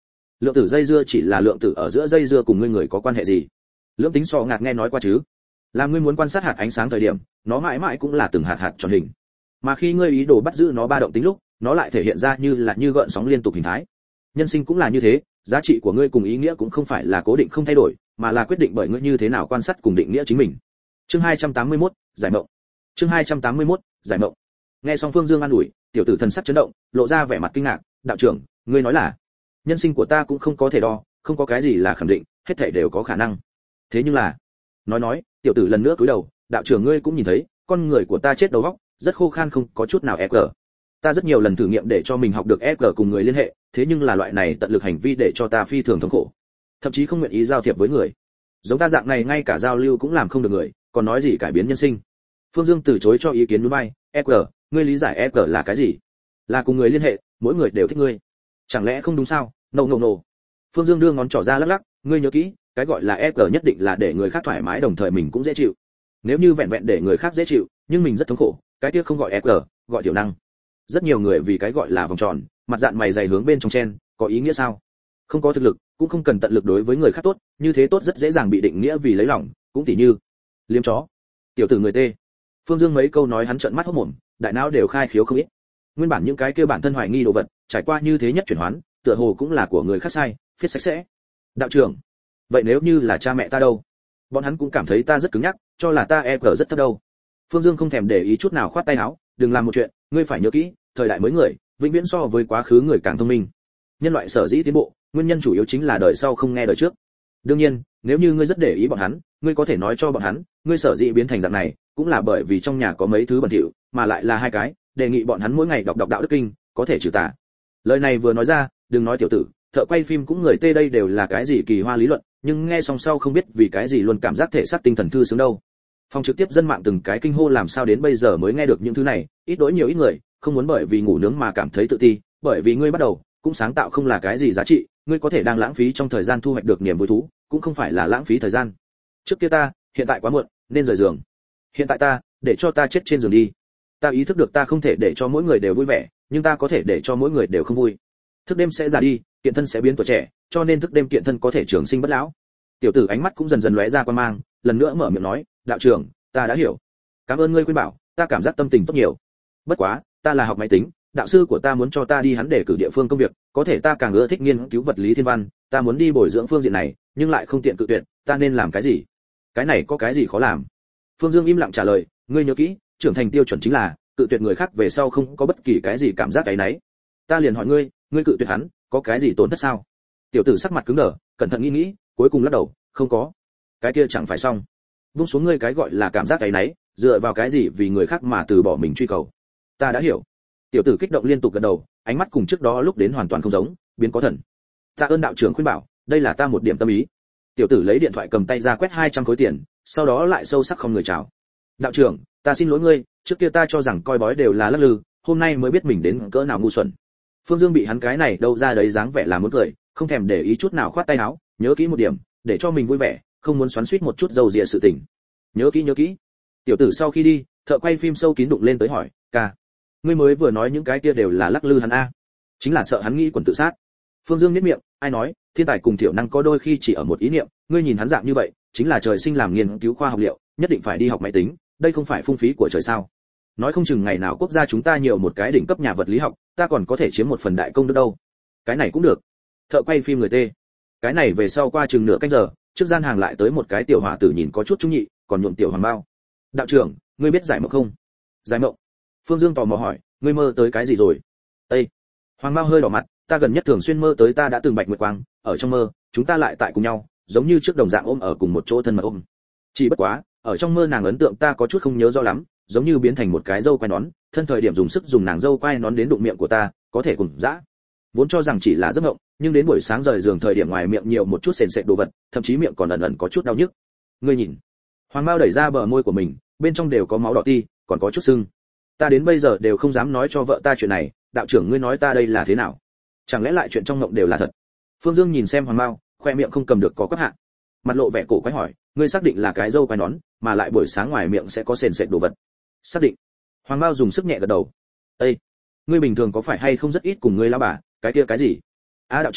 Lượng tử dây dưa chỉ là lượng tử ở giữa dây dưa cùng ngươi người có quan hệ gì? Lưỡng tính sọ ngạt nghe nói qua chứ? Là ngươi muốn quan sát hạt ánh sáng thời điểm, nó mãi mãi cũng là từng hạt hạt tròn hình. Mà khi ngươi ý đồ bắt giữ nó ba động tính lúc, nó lại thể hiện ra như là như gợn sóng liên tục hình thái. Nhân sinh cũng là như thế, giá trị của ngươi cùng ý nghĩa cũng không phải là cố định không thay đổi, mà là quyết định bởi ngươi như thế nào quan sát cùng định nghĩa chính mình. Chương hai trăm tám mươi mốt, giải mộng. Chương hai trăm tám mươi mốt, giải mộng. Nghe xong Phương Dương an ủi, tiểu tử thần sắc chấn động, lộ ra vẻ mặt kinh ngạc, "Đạo trưởng, ngươi nói là, nhân sinh của ta cũng không có thể đo, không có cái gì là khẳng định, hết thảy đều có khả năng. Thế nhưng là..." Nói nói, tiểu tử lần nữa cúi đầu, "Đạo trưởng ngươi cũng nhìn thấy, con người của ta chết đầu óc, rất khô khan không có chút nào e cờ. Ta rất nhiều lần thử nghiệm để cho mình học được e cờ cùng người liên hệ, thế nhưng là loại này tận lực hành vi để cho ta phi thường thống khổ, thậm chí không nguyện ý giao thiệp với người. Giống ta dạng này ngay cả giao lưu cũng làm không được người, còn nói gì cải biến nhân sinh." Phương Dương từ chối cho ý kiến núi bay, "e cờ, ngươi lý giải e cờ là cái gì? Là cùng người liên hệ, mỗi người đều thích ngươi. Chẳng lẽ không đúng sao?" "No no no." Phương Dương đưa ngón trỏ ra lắc lắc, "Ngươi nhớ kỹ, cái gọi là e cờ nhất định là để người khác thoải mái đồng thời mình cũng dễ chịu. Nếu như vẹn vẹn để người khác dễ chịu, nhưng mình rất thống khổ, cái kia không gọi e cờ, gọi tiểu năng. Rất nhiều người vì cái gọi là vòng tròn, mặt dạn mày dày hướng bên trong chen, có ý nghĩa sao? Không có thực lực, cũng không cần tận lực đối với người khác tốt, như thế tốt rất dễ dàng bị định nghĩa vì lấy lòng, cũng tỉ như liếm chó." Tiểu tử người tê. Phương Dương mấy câu nói hắn trợn mắt hốt mồm, đại não đều khai khiếu không ít. Nguyên bản những cái kia bản thân hoài nghi đồ vật, trải qua như thế nhất chuyển hoán, tựa hồ cũng là của người khác sai, phiết sạch sẽ. "Đạo trưởng, vậy nếu như là cha mẹ ta đâu? Bọn hắn cũng cảm thấy ta rất cứng nhắc, cho là ta e cờ rất thấp đâu." Phương Dương không thèm để ý chút nào khoát tay áo, "Đừng làm một chuyện, ngươi phải nhớ kỹ, thời đại mới người, vĩnh viễn so với quá khứ người càng thông minh. Nhân loại sở dĩ tiến bộ, nguyên nhân chủ yếu chính là đời sau không nghe đời trước. Đương nhiên, nếu như ngươi rất để ý bọn hắn, ngươi có thể nói cho bọn hắn, ngươi sở dĩ biến thành dạng này, cũng là bởi vì trong nhà có mấy thứ bẩn thỉu, mà lại là hai cái, đề nghị bọn hắn mỗi ngày đọc đọc đạo đức kinh, có thể trừ tà." Lời này vừa nói ra, đừng nói tiểu tử, thợ quay phim cũng người tê đây đều là cái gì kỳ hoa lý luận, nhưng nghe xong sau không biết vì cái gì luôn cảm giác thể xác tinh thần thư sướng đâu. Phòng trực tiếp dân mạng từng cái kinh hô làm sao đến bây giờ mới nghe được những thứ này, ít đối nhiều ít người, không muốn bởi vì ngủ nướng mà cảm thấy tự ti, bởi vì ngươi bắt đầu, cũng sáng tạo không là cái gì giá trị, ngươi có thể đang lãng phí trong thời gian thu hoạch được niềm vui thú, cũng không phải là lãng phí thời gian. Trước kia ta, hiện tại quá muộn, nên rời giường. Hiện tại ta, để cho ta chết trên giường đi. Ta ý thức được ta không thể để cho mỗi người đều vui vẻ, nhưng ta có thể để cho mỗi người đều không vui. Thức đêm sẽ già đi, kiện thân sẽ biến tuổi trẻ, cho nên thức đêm kiện thân có thể trường sinh bất lão." Tiểu tử ánh mắt cũng dần dần lóe ra quan mang, lần nữa mở miệng nói, "Đạo trưởng, ta đã hiểu. Cảm ơn ngươi khuyên bảo, ta cảm giác tâm tình tốt nhiều. Bất quá, ta là học máy tính, đạo sư của ta muốn cho ta đi hắn để cử địa phương công việc, có thể ta càng ưa thích nghiên cứu vật lý thiên văn, ta muốn đi bồi dưỡng phương diện này, nhưng lại không tiện cự tuyệt, ta nên làm cái gì?" "Cái này có cái gì khó làm?" Phương Dương im lặng trả lời, "Ngươi nhớ kỹ, trưởng thành tiêu chuẩn chính là cự tuyệt người khác về sau không có bất kỳ cái gì cảm giác cái nấy. Ta liền hỏi ngươi, ngươi cự tuyệt hắn, có cái gì tổn thất sao?" Tiểu tử sắc mặt cứng đờ, cẩn thận nghĩ nghĩ, cuối cùng lắc đầu, "Không có." "Cái kia chẳng phải xong. Buông xuống ngươi cái gọi là cảm giác cái nấy, dựa vào cái gì vì người khác mà từ bỏ mình truy cầu?" "Ta đã hiểu." Tiểu tử kích động liên tục gật đầu, ánh mắt cùng trước đó lúc đến hoàn toàn không giống, biến có thần. "Tạ ơn đạo trưởng khuyên bảo, đây là ta một điểm tâm ý." Tiểu tử lấy điện thoại cầm tay ra quét hai trăm khối tiền, sau đó lại sâu sắc không người chào. "Đạo trưởng, ta xin lỗi ngươi, trước kia ta cho rằng coi bói đều là lắc lư, hôm nay mới biết mình đến cỡ nào ngu xuẩn." Phương Dương bị hắn cái này đâu ra đấy dáng vẻ là muốn cười, không thèm để ý chút nào khoát tay áo, "Nhớ kỹ một điểm, để cho mình vui vẻ, không muốn xoắn xuýt một chút dầu dịa sự tình." "Nhớ kỹ nhớ kỹ." Tiểu tử sau khi đi, thợ quay phim sâu kín đụng lên tới hỏi, "Ca, ngươi mới vừa nói những cái kia đều là lắc lư hắn a?" "Chính là sợ hắn nghĩ quần tự sát." Phương Dương nhếch miệng, "Ai nói, thiên tài cùng thiểu năng có đôi khi chỉ ở một ý niệm, ngươi nhìn hắn dạng như vậy, chính là trời sinh làm nghiên cứu khoa học liệu, nhất định phải đi học máy tính, đây không phải phung phí của trời sao? Nói không chừng ngày nào quốc gia chúng ta nhiều một cái đỉnh cấp nhà vật lý học, ta còn có thể chiếm một phần đại công đức đâu." "Cái này cũng được." Thợ quay phim người tê. Cái này về sau qua chừng nửa canh giờ, trước gian hàng lại tới một cái tiểu hòa tử nhìn có chút trung nhị, còn nhuộm tiểu hoàng bao. "Đạo trưởng, ngươi biết giải mộng không?" "Giải mộng?" Phương Dương tò mò hỏi, "Ngươi mơ tới cái gì rồi?" "Ê." Hoàng bao hơi đỏ mặt, "Ta gần nhất thường xuyên mơ tới ta đã từng bạch nguyệt quang, ở trong mơ, chúng ta lại tại cùng nhau, giống như trước đồng dạng ôm ở cùng một chỗ thân mật ôm. Chỉ bất quá, ở trong mơ nàng ấn tượng ta có chút không nhớ rõ lắm, giống như biến thành một cái dâu quai nón, thân thời điểm dùng sức dùng nàng dâu quai nón đến đụng miệng của ta, có thể cùng dã. Vốn cho rằng chỉ là giấc mộng, nhưng đến buổi sáng rời giường thời điểm ngoài miệng nhiều một chút sền sệt đồ vật, thậm chí miệng còn ẩn ẩn có chút đau nhức. Ngươi nhìn." Hoàng Mao đẩy ra bờ môi của mình, bên trong đều có máu đỏ ti, còn có chút sưng. "Ta đến bây giờ đều không dám nói cho vợ ta chuyện này, đạo trưởng ngươi nói ta đây là thế nào? Chẳng lẽ lại chuyện trong mộng đều là thật?" Phương Dương nhìn xem Hoàng Mao, khoe miệng không cầm được có quắc hạ. Mặt lộ vẻ cổ quái hỏi, "Ngươi xác định là cái dâu quai nón, mà lại buổi sáng ngoài miệng sẽ có sền sệt đồ vật?" "Xác định." Hoàng Mao dùng sức nhẹ gật đầu. "Ê, ngươi bình thường có phải hay không rất ít cùng ngươi lão bà, cái kia cái gì?" "À đạo trưởng,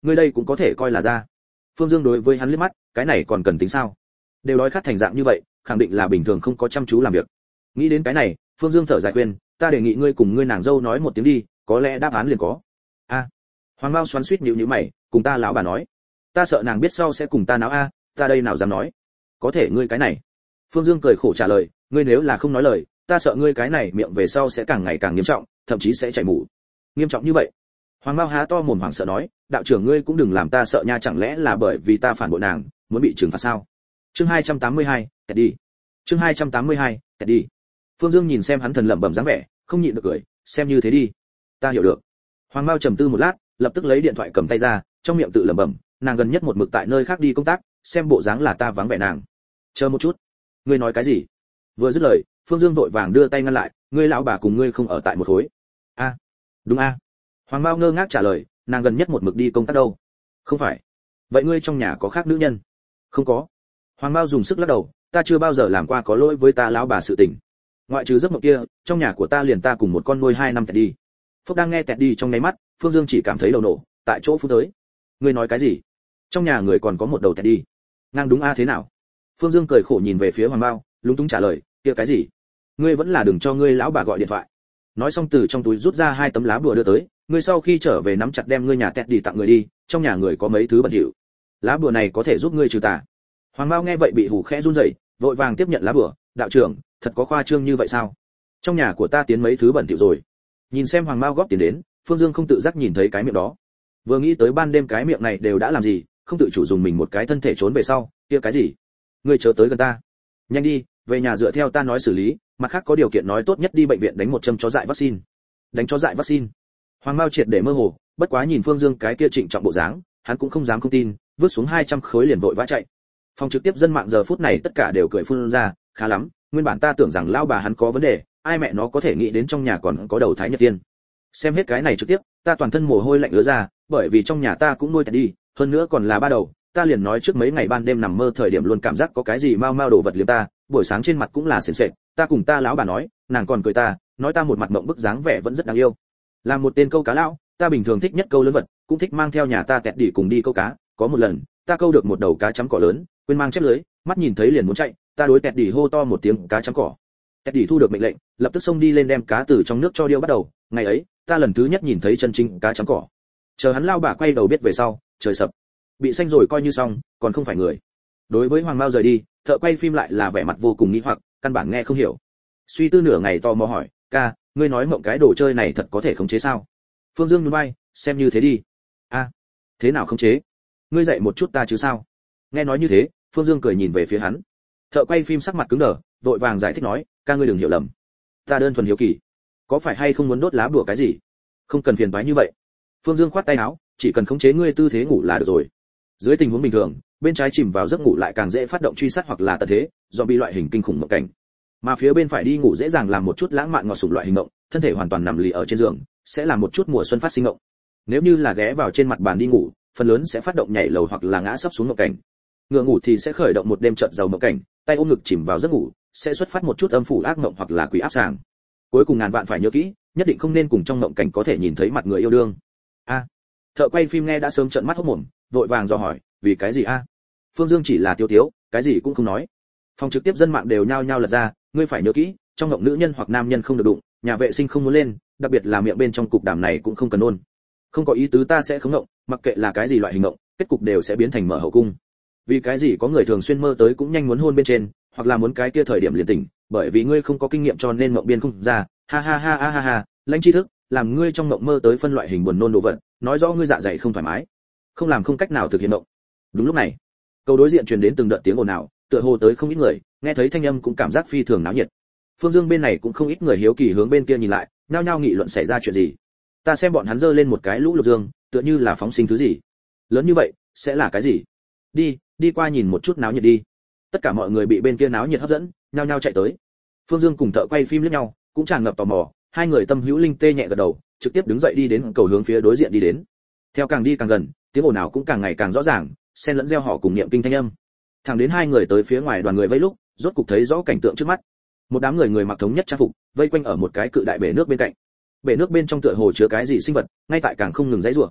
ngươi đây cũng có thể coi là ra. Phương Dương đối với hắn liếc mắt, cái này còn cần tính sao? Đều đói khát thành dạng như vậy, khẳng định là bình thường không có chăm chú làm việc. Nghĩ đến cái này, Phương Dương thở dài khuyên, ta đề nghị ngươi cùng ngươi nàng dâu nói một tiếng đi, có lẽ đáp án liền có. A. Hoàng Mao xoắn xuýt nhíu nhíu mày, cùng ta lão bà nói, ta sợ nàng biết sau sẽ cùng ta náo a, ta đây nào dám nói. Có thể ngươi cái này. Phương Dương cười khổ trả lời, ngươi nếu là không nói lời, ta sợ ngươi cái này miệng về sau sẽ càng ngày càng nghiêm trọng, thậm chí sẽ chảy mủ. Nghiêm trọng như vậy? Hoàng Mao há to mồm hoảng sợ nói, đạo trưởng ngươi cũng đừng làm ta sợ nha, chẳng lẽ là bởi vì ta phản bội nàng, muốn bị trừng phạt sao? Chương hai trăm tám mươi hai, kẹt đi. Chương hai trăm tám mươi hai, kẹt đi. Phương Dương nhìn xem hắn thần lẩm bẩm dáng vẻ, không nhịn được cười, xem như thế đi. Ta hiểu được. Hoàng Mao trầm tư một lát, lập tức lấy điện thoại cầm tay ra, trong miệng tự lẩm bẩm, nàng gần nhất một mực tại nơi khác đi công tác, xem bộ dáng là ta vắng vẻ nàng. Chờ một chút, ngươi nói cái gì? Vừa dứt lời, Phương Dương vội vàng đưa tay ngăn lại, ngươi lão bà cùng ngươi không ở tại một khối. A, đúng a. Hoàng Mao ngơ ngác trả lời, nàng gần nhất một mực đi công tác đâu? Không phải. Vậy ngươi trong nhà có khác nữ nhân? Không có. Hoàng Mao dùng sức lắc đầu, ta chưa bao giờ làm qua có lỗi với ta lão bà sự tình. Ngoại trừ giấc mộng kia, trong nhà của ta liền ta cùng một con nuôi hai năm tẹt đi. Phúc đang nghe tẹt đi trong nháy mắt, Phương Dương chỉ cảm thấy đầu nổ, tại chỗ phút tới. Ngươi nói cái gì? Trong nhà người còn có một đầu tẹt đi. Ngang đúng a thế nào? Phương Dương cười khổ nhìn về phía Hoàng Mao, lúng túng trả lời, kia cái gì? Ngươi vẫn là đừng cho ngươi lão bà gọi điện thoại. Nói xong từ trong túi rút ra hai tấm lá bùa đưa tới, ngươi sau khi trở về nắm chặt đem ngươi nhà tẹt đi tặng người đi, trong nhà người có mấy thứ bẩn thỉu. Lá bùa này có thể giúp ngươi trừ tà. Hoàng Mao nghe vậy bị hù khẽ run rẩy, vội vàng tiếp nhận lá bùa, đạo trưởng, thật có khoa trương như vậy sao? Trong nhà của ta tiến mấy thứ bẩn thỉu rồi. Nhìn xem Hoàng Mao góp tiền đến, Phương Dương không tự giác nhìn thấy cái miệng đó. Vừa nghĩ tới ban đêm cái miệng này đều đã làm gì, không tự chủ dùng mình một cái thân thể trốn về sau, kia cái gì? Ngươi chớ tới gần ta. Nhanh đi, về nhà dựa theo ta nói xử lý, mặt khác có điều kiện nói tốt nhất đi bệnh viện đánh một châm chó dại vaccine. Đánh chó dại vaccine. Hoàng Mao triệt để mơ hồ, bất quá nhìn Phương Dương cái kia trịnh trọng bộ dáng, hắn cũng không dám không tin, vứt xuống hai trăm khối liền vội vã chạy. Phòng trực tiếp dân mạng giờ phút này tất cả đều cười phun ra, khá lắm, nguyên bản ta tưởng rằng lao bà hắn có vấn đề, ai mẹ nó có thể nghĩ đến trong nhà còn có đầu thái nhật tiên. Xem hết cái này trực tiếp, ta toàn thân mồ hôi lạnh ứa ra, bởi vì trong nhà ta cũng nuôi tẹt đi, hơn nữa còn là ba đầu, ta liền nói trước mấy ngày ban đêm nằm mơ thời điểm luôn cảm giác có cái gì mau mau đồ vật liếm ta, buổi sáng trên mặt cũng là sền sệt, ta cùng ta lão bà nói, nàng còn cười ta, nói ta một mặt mộng bức dáng vẻ vẫn rất đáng yêu. Làm một tên câu cá lão, ta bình thường thích nhất câu lớn vật, cũng thích mang theo nhà ta tẹt đi cùng đi câu cá, có một lần, ta câu được một đầu cá chấm cỏ lớn, quên mang chép lưới, mắt nhìn thấy liền muốn chạy, ta đối tẹt đi hô to một tiếng cá chấm cỏ. Tẹt đi thu được mệnh lệnh, lập tức xông đi lên đem cá từ trong nước cho điêu bắt đầu, ngày ấy, ta lần thứ nhất nhìn thấy chân chính cá chấm cỏ. Chờ hắn lao bà quay đầu biết về sau, trời sập. Bị xanh rồi coi như xong, còn không phải người. Đối với Hoàng Mao rời đi, thợ quay phim lại là vẻ mặt vô cùng nghi hoặc, căn bản nghe không hiểu. Suy tư nửa ngày tò mò hỏi, ca, ngươi nói mộng cái đồ chơi này thật có thể khống chế sao? Phương Dương nhún vai, xem như thế đi. A, thế nào khống chế? Ngươi dạy một chút ta chứ sao? Nghe nói như thế, Phương Dương cười nhìn về phía hắn. Thợ quay phim sắc mặt cứng đờ, vội vàng giải thích nói, ca ngươi đừng hiểu lầm, ta đơn thuần hiếu kỳ, có phải hay không muốn đốt lá bùa cái gì? Không cần phiền toái như vậy. Phương Dương khoát tay áo, chỉ cần khống chế ngươi tư thế ngủ là được rồi. Dưới tình huống bình thường, bên trái chìm vào giấc ngủ lại càng dễ phát động truy sát hoặc là tật thế, do bị loại hình kinh khủng mộng cảnh. Mà phía bên phải đi ngủ dễ dàng làm một chút lãng mạn ngọt sủng loại hình mộng, thân thể hoàn toàn nằm lì ở trên giường, sẽ làm một chút mùa xuân phát sinh mộng. Nếu như là ghé vào trên mặt bàn đi ngủ, phần lớn sẽ phát động nhảy lầu hoặc là ngã sấp xuống mộng cảnh. Ngựa ngủ thì sẽ khởi động một đêm chợt giàu mộng cảnh, tay ôm ngực chìm vào giấc ngủ, sẽ xuất phát một chút âm phủ ác mộng hoặc là quỷ áp sàng. Cuối cùng ngàn vạn phải nhớ kỹ, nhất định không nên cùng trong mộng cảnh có thể nhìn thấy mặt người yêu đương. A. Thợ quay phim nghe đã sớm trợn mắt hốt mồm, vội vàng dò hỏi, vì cái gì a? Phương Dương chỉ là tiêu tiếu, cái gì cũng không nói. Phòng trực tiếp dân mạng đều nhao nhao lật ra, ngươi phải nhớ kỹ, trong mộng nữ nhân hoặc nam nhân không được đụng, nhà vệ sinh không muốn lên, đặc biệt là miệng bên trong cục đàm này cũng không cần nôn. Không có ý tứ ta sẽ không ngộng, mặc kệ là cái gì loại hình ngộng, kết cục đều sẽ biến thành mở hậu cung. Vì cái gì có người thường xuyên mơ tới cũng nhanh muốn hôn bên trên, hoặc là muốn cái kia thời điểm liền tỉnh, bởi vì ngươi không có kinh nghiệm cho nên mộng biên không ra, ha ha ha ha ha ha, lãnh tri thức, làm ngươi trong mộng mơ tới phân loại hình buồn nôn đồ vật, nói rõ ngươi dạ dày không thoải mái, không làm không cách nào thực hiện mộng. Đúng lúc này, câu đối diện truyền đến từng đợt tiếng ồn ào, tựa hồ tới không ít người, nghe thấy thanh âm cũng cảm giác phi thường náo nhiệt. Phương Dương bên này cũng không ít người hiếu kỳ hướng bên kia nhìn lại, nhao nhao nghị luận xảy ra chuyện gì. Ta xem bọn hắn giơ lên một cái lũ lụt dương, tựa như là phóng sinh thứ gì. Lớn như vậy, sẽ là cái gì? Đi, đi qua nhìn một chút náo nhiệt đi. Tất cả mọi người bị bên kia náo nhiệt hấp dẫn, nhao nhao chạy tới. Phương Dương cùng thợ quay phim liếc nhau, cũng tràn ngập tò mò, hai người tâm hữu linh tê nhẹ gật đầu, trực tiếp đứng dậy đi đến cầu hướng phía đối diện đi đến. Theo càng đi càng gần, tiếng ồn ào cũng càng ngày càng rõ ràng, xen lẫn reo hò cùng niệm kinh thanh âm. Thẳng đến hai người tới phía ngoài đoàn người vây lúc, rốt cục thấy rõ cảnh tượng trước mắt. Một đám người người mặc thống nhất trang phục, vây quanh ở một cái cự đại bể nước bên cạnh. Bể nước bên trong tựa hồ chứa cái gì sinh vật, ngay tại càng không ngừng giãy giụa.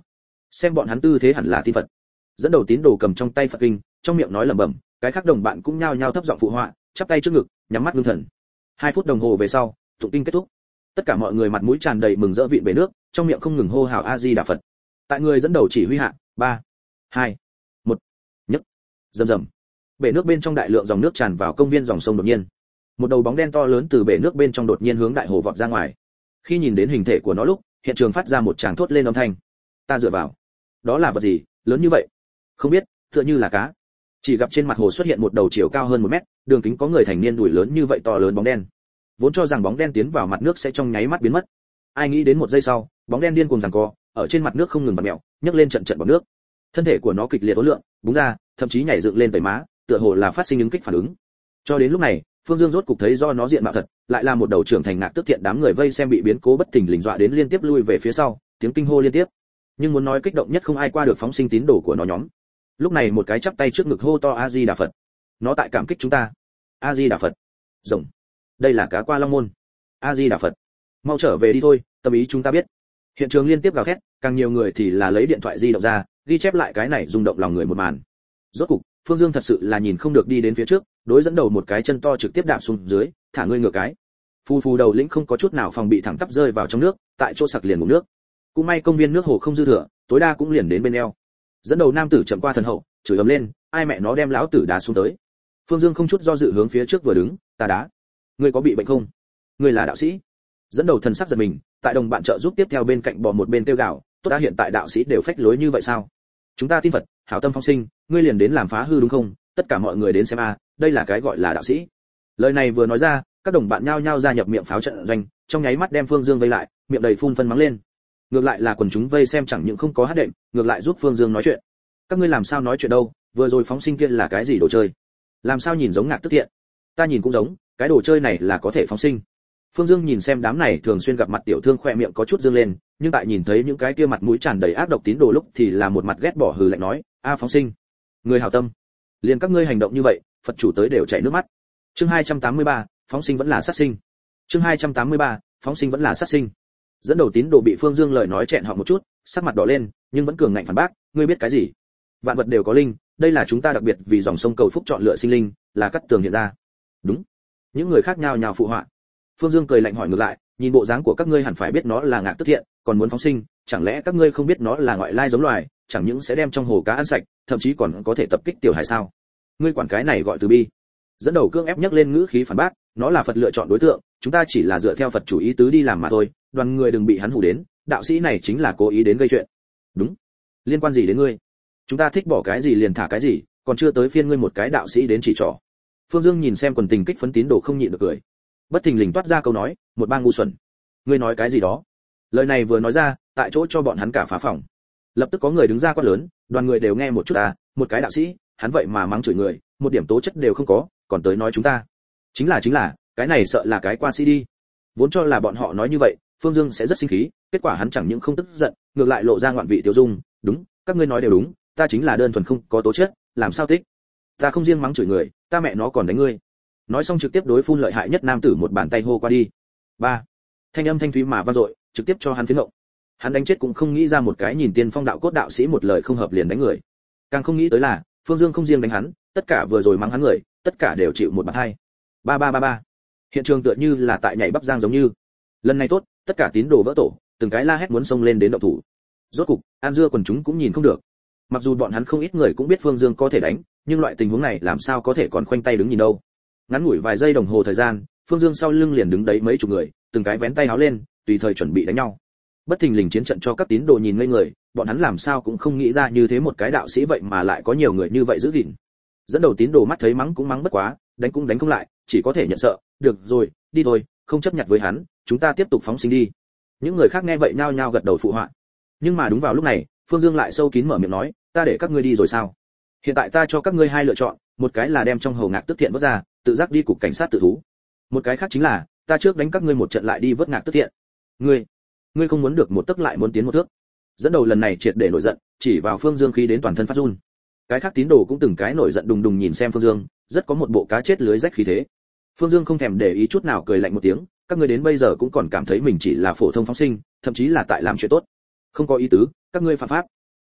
xem bọn hắn tư thế hẳn là tin Phật. Dẫn đầu tín đồ cầm trong tay Phật kinh, trong miệng nói lẩm bẩm, cái khác đồng bạn cũng nhao nhao thấp giọng phụ họa, chắp tay trước ngực, nhắm mắt ngưng thần. Hai phút đồng hồ về sau, tụng kinh kết thúc. Tất cả mọi người mặt mũi tràn đầy mừng rỡ vịn bể nước, trong miệng không ngừng hô hào A Di Đà Phật. Tại người dẫn đầu chỉ huy hạ, ba, hai, một, nhấc, rầm rầm. Bể nước bên trong đại lượng dòng nước tràn vào công viên dòng sông đột nhiên. Một đầu bóng đen to lớn từ bể nước bên trong đột nhiên hướng đại hồ vọt ra ngoài. Khi nhìn đến hình thể của nó lúc, hiện trường phát ra một tràng thốt lên âm thanh. Ta dựa vào. Đó là vật gì, lớn như vậy? Không biết, tựa như là cá. Chỉ gặp trên mặt hồ xuất hiện một đầu chiều cao hơn một mét, đường kính có người thành niên đùi lớn như vậy to lớn bóng đen. Vốn cho rằng bóng đen tiến vào mặt nước sẽ trong nháy mắt biến mất. Ai nghĩ đến một giây sau, bóng đen điên cuồng giằng co, ở trên mặt nước không ngừng vặn mèo, nhấc lên trận trận bọt nước. Thân thể của nó kịch liệt uốn lượn, búng ra, thậm chí nhảy dựng lên tẩy má, tựa hồ là phát sinh ứng kích phản ứng. Cho đến lúc này, Phương Dương rốt cục thấy do nó diện mạo thật, lại là một đầu trưởng thành ngạc tước thiện, đám người vây xem bị biến cố bất thình lình dọa đến liên tiếp lui về phía sau, tiếng kinh hô liên tiếp. Nhưng muốn nói kích động nhất không ai qua được phóng sinh tín đồ của nó nhóm. Lúc này một cái chắp tay trước ngực hô to A Di Đà Phật. Nó tại cảm kích chúng ta. A Di Đà Phật. Rồng. Đây là cá qua long môn. A Di Đà Phật. Mau trở về đi thôi, tâm ý chúng ta biết. Hiện trường liên tiếp gào thét, càng nhiều người thì là lấy điện thoại di động ra, ghi chép lại cái này rung động lòng người một màn. Rốt cục, Phương Dương thật sự là nhìn không được đi đến phía trước, đối dẫn đầu một cái chân to trực tiếp đạp xuống dưới, thả ngươi ngửa cái. Phu phu đầu lĩnh không có chút nào phòng bị thẳng tắp rơi vào trong nước, tại chỗ sặc liền ngụm nước. Cũng may công viên nước hồ không dư thừa, tối đa cũng liền đến bên eo. Dẫn đầu nam tử chậm qua thần hậu, chửi ầm lên, ai mẹ nó đem lão tử đá xuống tới. Phương Dương không chút do dự hướng phía trước vừa đứng, ta đá. Ngươi có bị bệnh không? Ngươi là đạo sĩ? Dẫn đầu thần sắc giật mình, tại đồng bạn trợ giúp tiếp theo bên cạnh bò một bên tiêu gạo, tốt đã hiện tại đạo sĩ đều phách lối như vậy sao? Chúng ta tin Phật, hảo tâm phong sinh, ngươi liền đến làm phá hư đúng không? Tất cả mọi người đến xem a, đây là cái gọi là đạo sĩ. Lời này vừa nói ra, các đồng bạn nhao nhao gia nhập miệng pháo trận doanh, trong nháy mắt đem Phương Dương vây lại, miệng đầy phun phân mắng lên. Ngược lại là quần chúng vây xem chẳng những không có hát đệm, ngược lại giúp Phương Dương nói chuyện. Các ngươi làm sao nói chuyện đâu, vừa rồi phóng sinh kia là cái gì đồ chơi? Làm sao nhìn giống ngạc tức thiện? Ta nhìn cũng giống, cái đồ chơi này là có thể phóng sinh. Phương Dương nhìn xem đám này thường xuyên gặp mặt tiểu thương khoe miệng có chút dương lên, nhưng tại nhìn thấy những cái kia mặt mũi tràn đầy ác độc tín đồ lúc thì là một mặt ghét bỏ hừ lạnh nói, a phóng sinh, người hảo tâm, liền các ngươi hành động như vậy, Phật chủ tới đều chảy nước mắt. Chương hai trăm tám mươi ba, phóng sinh vẫn là sát sinh. Chương hai trăm tám mươi ba, phóng sinh vẫn là sát sinh. Dẫn đầu tín đồ bị Phương Dương lời nói chẹn họ một chút, sắc mặt đỏ lên, nhưng vẫn cường ngạnh phản bác, ngươi biết cái gì? Vạn vật đều có linh, đây là chúng ta đặc biệt vì dòng sông cầu phúc chọn lựa sinh linh, là cắt tường hiện ra. Đúng. Những người khác nhao nhao phụ họa. Phương Dương cười lạnh hỏi ngược lại, nhìn bộ dáng của các ngươi hẳn phải biết nó là ngạc tức thiện, còn muốn phóng sinh, chẳng lẽ các ngươi không biết nó là ngoại lai giống loài, chẳng những sẽ đem trong hồ cá ăn sạch, thậm chí còn có thể tập kích tiểu hải sao? Ngươi quản cái này gọi từ bi? Dẫn đầu cương ép nhắc lên ngữ khí phản bác, nó là Phật lựa chọn đối tượng, chúng ta chỉ là dựa theo Phật chủ ý tứ đi làm mà thôi, đoàn người đừng bị hắn hù đến, đạo sĩ này chính là cố ý đến gây chuyện. Đúng. Liên quan gì đến ngươi? Chúng ta thích bỏ cái gì liền thả cái gì, còn chưa tới phiên ngươi một cái đạo sĩ đến chỉ trỏ. Phương Dương nhìn xem quần tình kích phấn tín đồ không nhịn được cười. Bất thình lình toát ra câu nói, một bang ngu xuẩn. Ngươi nói cái gì đó? Lời này vừa nói ra, tại chỗ cho bọn hắn cả phá phòng. Lập tức có người đứng ra quát lớn, đoàn người đều nghe một chút à, một cái đạo sĩ, hắn vậy mà mắng chửi người, một điểm tố chất đều không có, còn tới nói chúng ta. Chính là chính là, cái này sợ là cái qua sĩ đi. Vốn cho là bọn họ nói như vậy, Phương Dương sẽ rất sinh khí, kết quả hắn chẳng những không tức giận, ngược lại lộ ra ngoạn vị tiêu dung, đúng, các ngươi nói đều đúng, ta chính là đơn thuần không có tố chất, làm sao tích? Ta không riêng mắng chửi người, ta mẹ nó còn đánh ngươi. Nói xong trực tiếp đối phun lợi hại nhất nam tử một bàn tay hô qua đi. Ba. Thanh âm thanh thúy mà vang dội, trực tiếp cho hắn phiến động. Hắn đánh chết cũng không nghĩ ra một cái nhìn tiên phong đạo cốt đạo sĩ một lời không hợp liền đánh người. Càng không nghĩ tới là, Phương Dương không riêng đánh hắn, tất cả vừa rồi mắng hắn người, tất cả đều chịu một bạt hai. Ba ba ba ba. Hiện trường tựa như là tại nhảy bắp giang giống như. Lần này tốt, tất cả tín đồ vỡ tổ, từng cái la hét muốn xông lên đến động thủ. Rốt cục, An Dưa quần chúng cũng nhìn không được. Mặc dù bọn hắn không ít người cũng biết Phương Dương có thể đánh, nhưng loại tình huống này làm sao có thể còn khoanh tay đứng nhìn đâu. Ngắn ngủi vài giây đồng hồ thời gian, Phương Dương sau lưng liền đứng đấy mấy chục người, từng cái vén tay áo lên, tùy thời chuẩn bị đánh nhau. Bất thình lình chiến trận cho các tín đồ nhìn ngây người, bọn hắn làm sao cũng không nghĩ ra như thế một cái đạo sĩ vậy mà lại có nhiều người như vậy giữ gìn. Dẫn đầu tín đồ mắt thấy mắng cũng mắng bất quá, đánh cũng đánh không lại, chỉ có thể nhận sợ, được rồi, đi thôi, không chấp nhặt với hắn, chúng ta tiếp tục phóng sinh đi. Những người khác nghe vậy nhao nhao gật đầu phụ họa. Nhưng mà đúng vào lúc này, Phương Dương lại sâu kín mở miệng nói, ta để các ngươi đi rồi sao? Hiện tại ta cho các ngươi hai lựa chọn, một cái là đem trong hồ ngạc tức thiện vớt ra, tự giác đi cục cảnh sát tự thú. Một cái khác chính là, ta trước đánh các ngươi một trận lại đi vớt ngạc tức thiện. Ngươi, ngươi không muốn được một tấc lại muốn tiến một thước. Dẫn đầu lần này triệt để nổi giận, chỉ vào Phương Dương khí đến toàn thân phát run. Cái khác tín đồ cũng từng cái nổi giận đùng đùng nhìn xem Phương Dương, rất có một bộ cá chết lưới rách khí thế. Phương Dương không thèm để ý chút nào cười lạnh một tiếng, các ngươi đến bây giờ cũng còn cảm thấy mình chỉ là phổ thông phóng sinh, thậm chí là tại làm chuyện tốt. Không có ý tứ, các ngươi phạm pháp.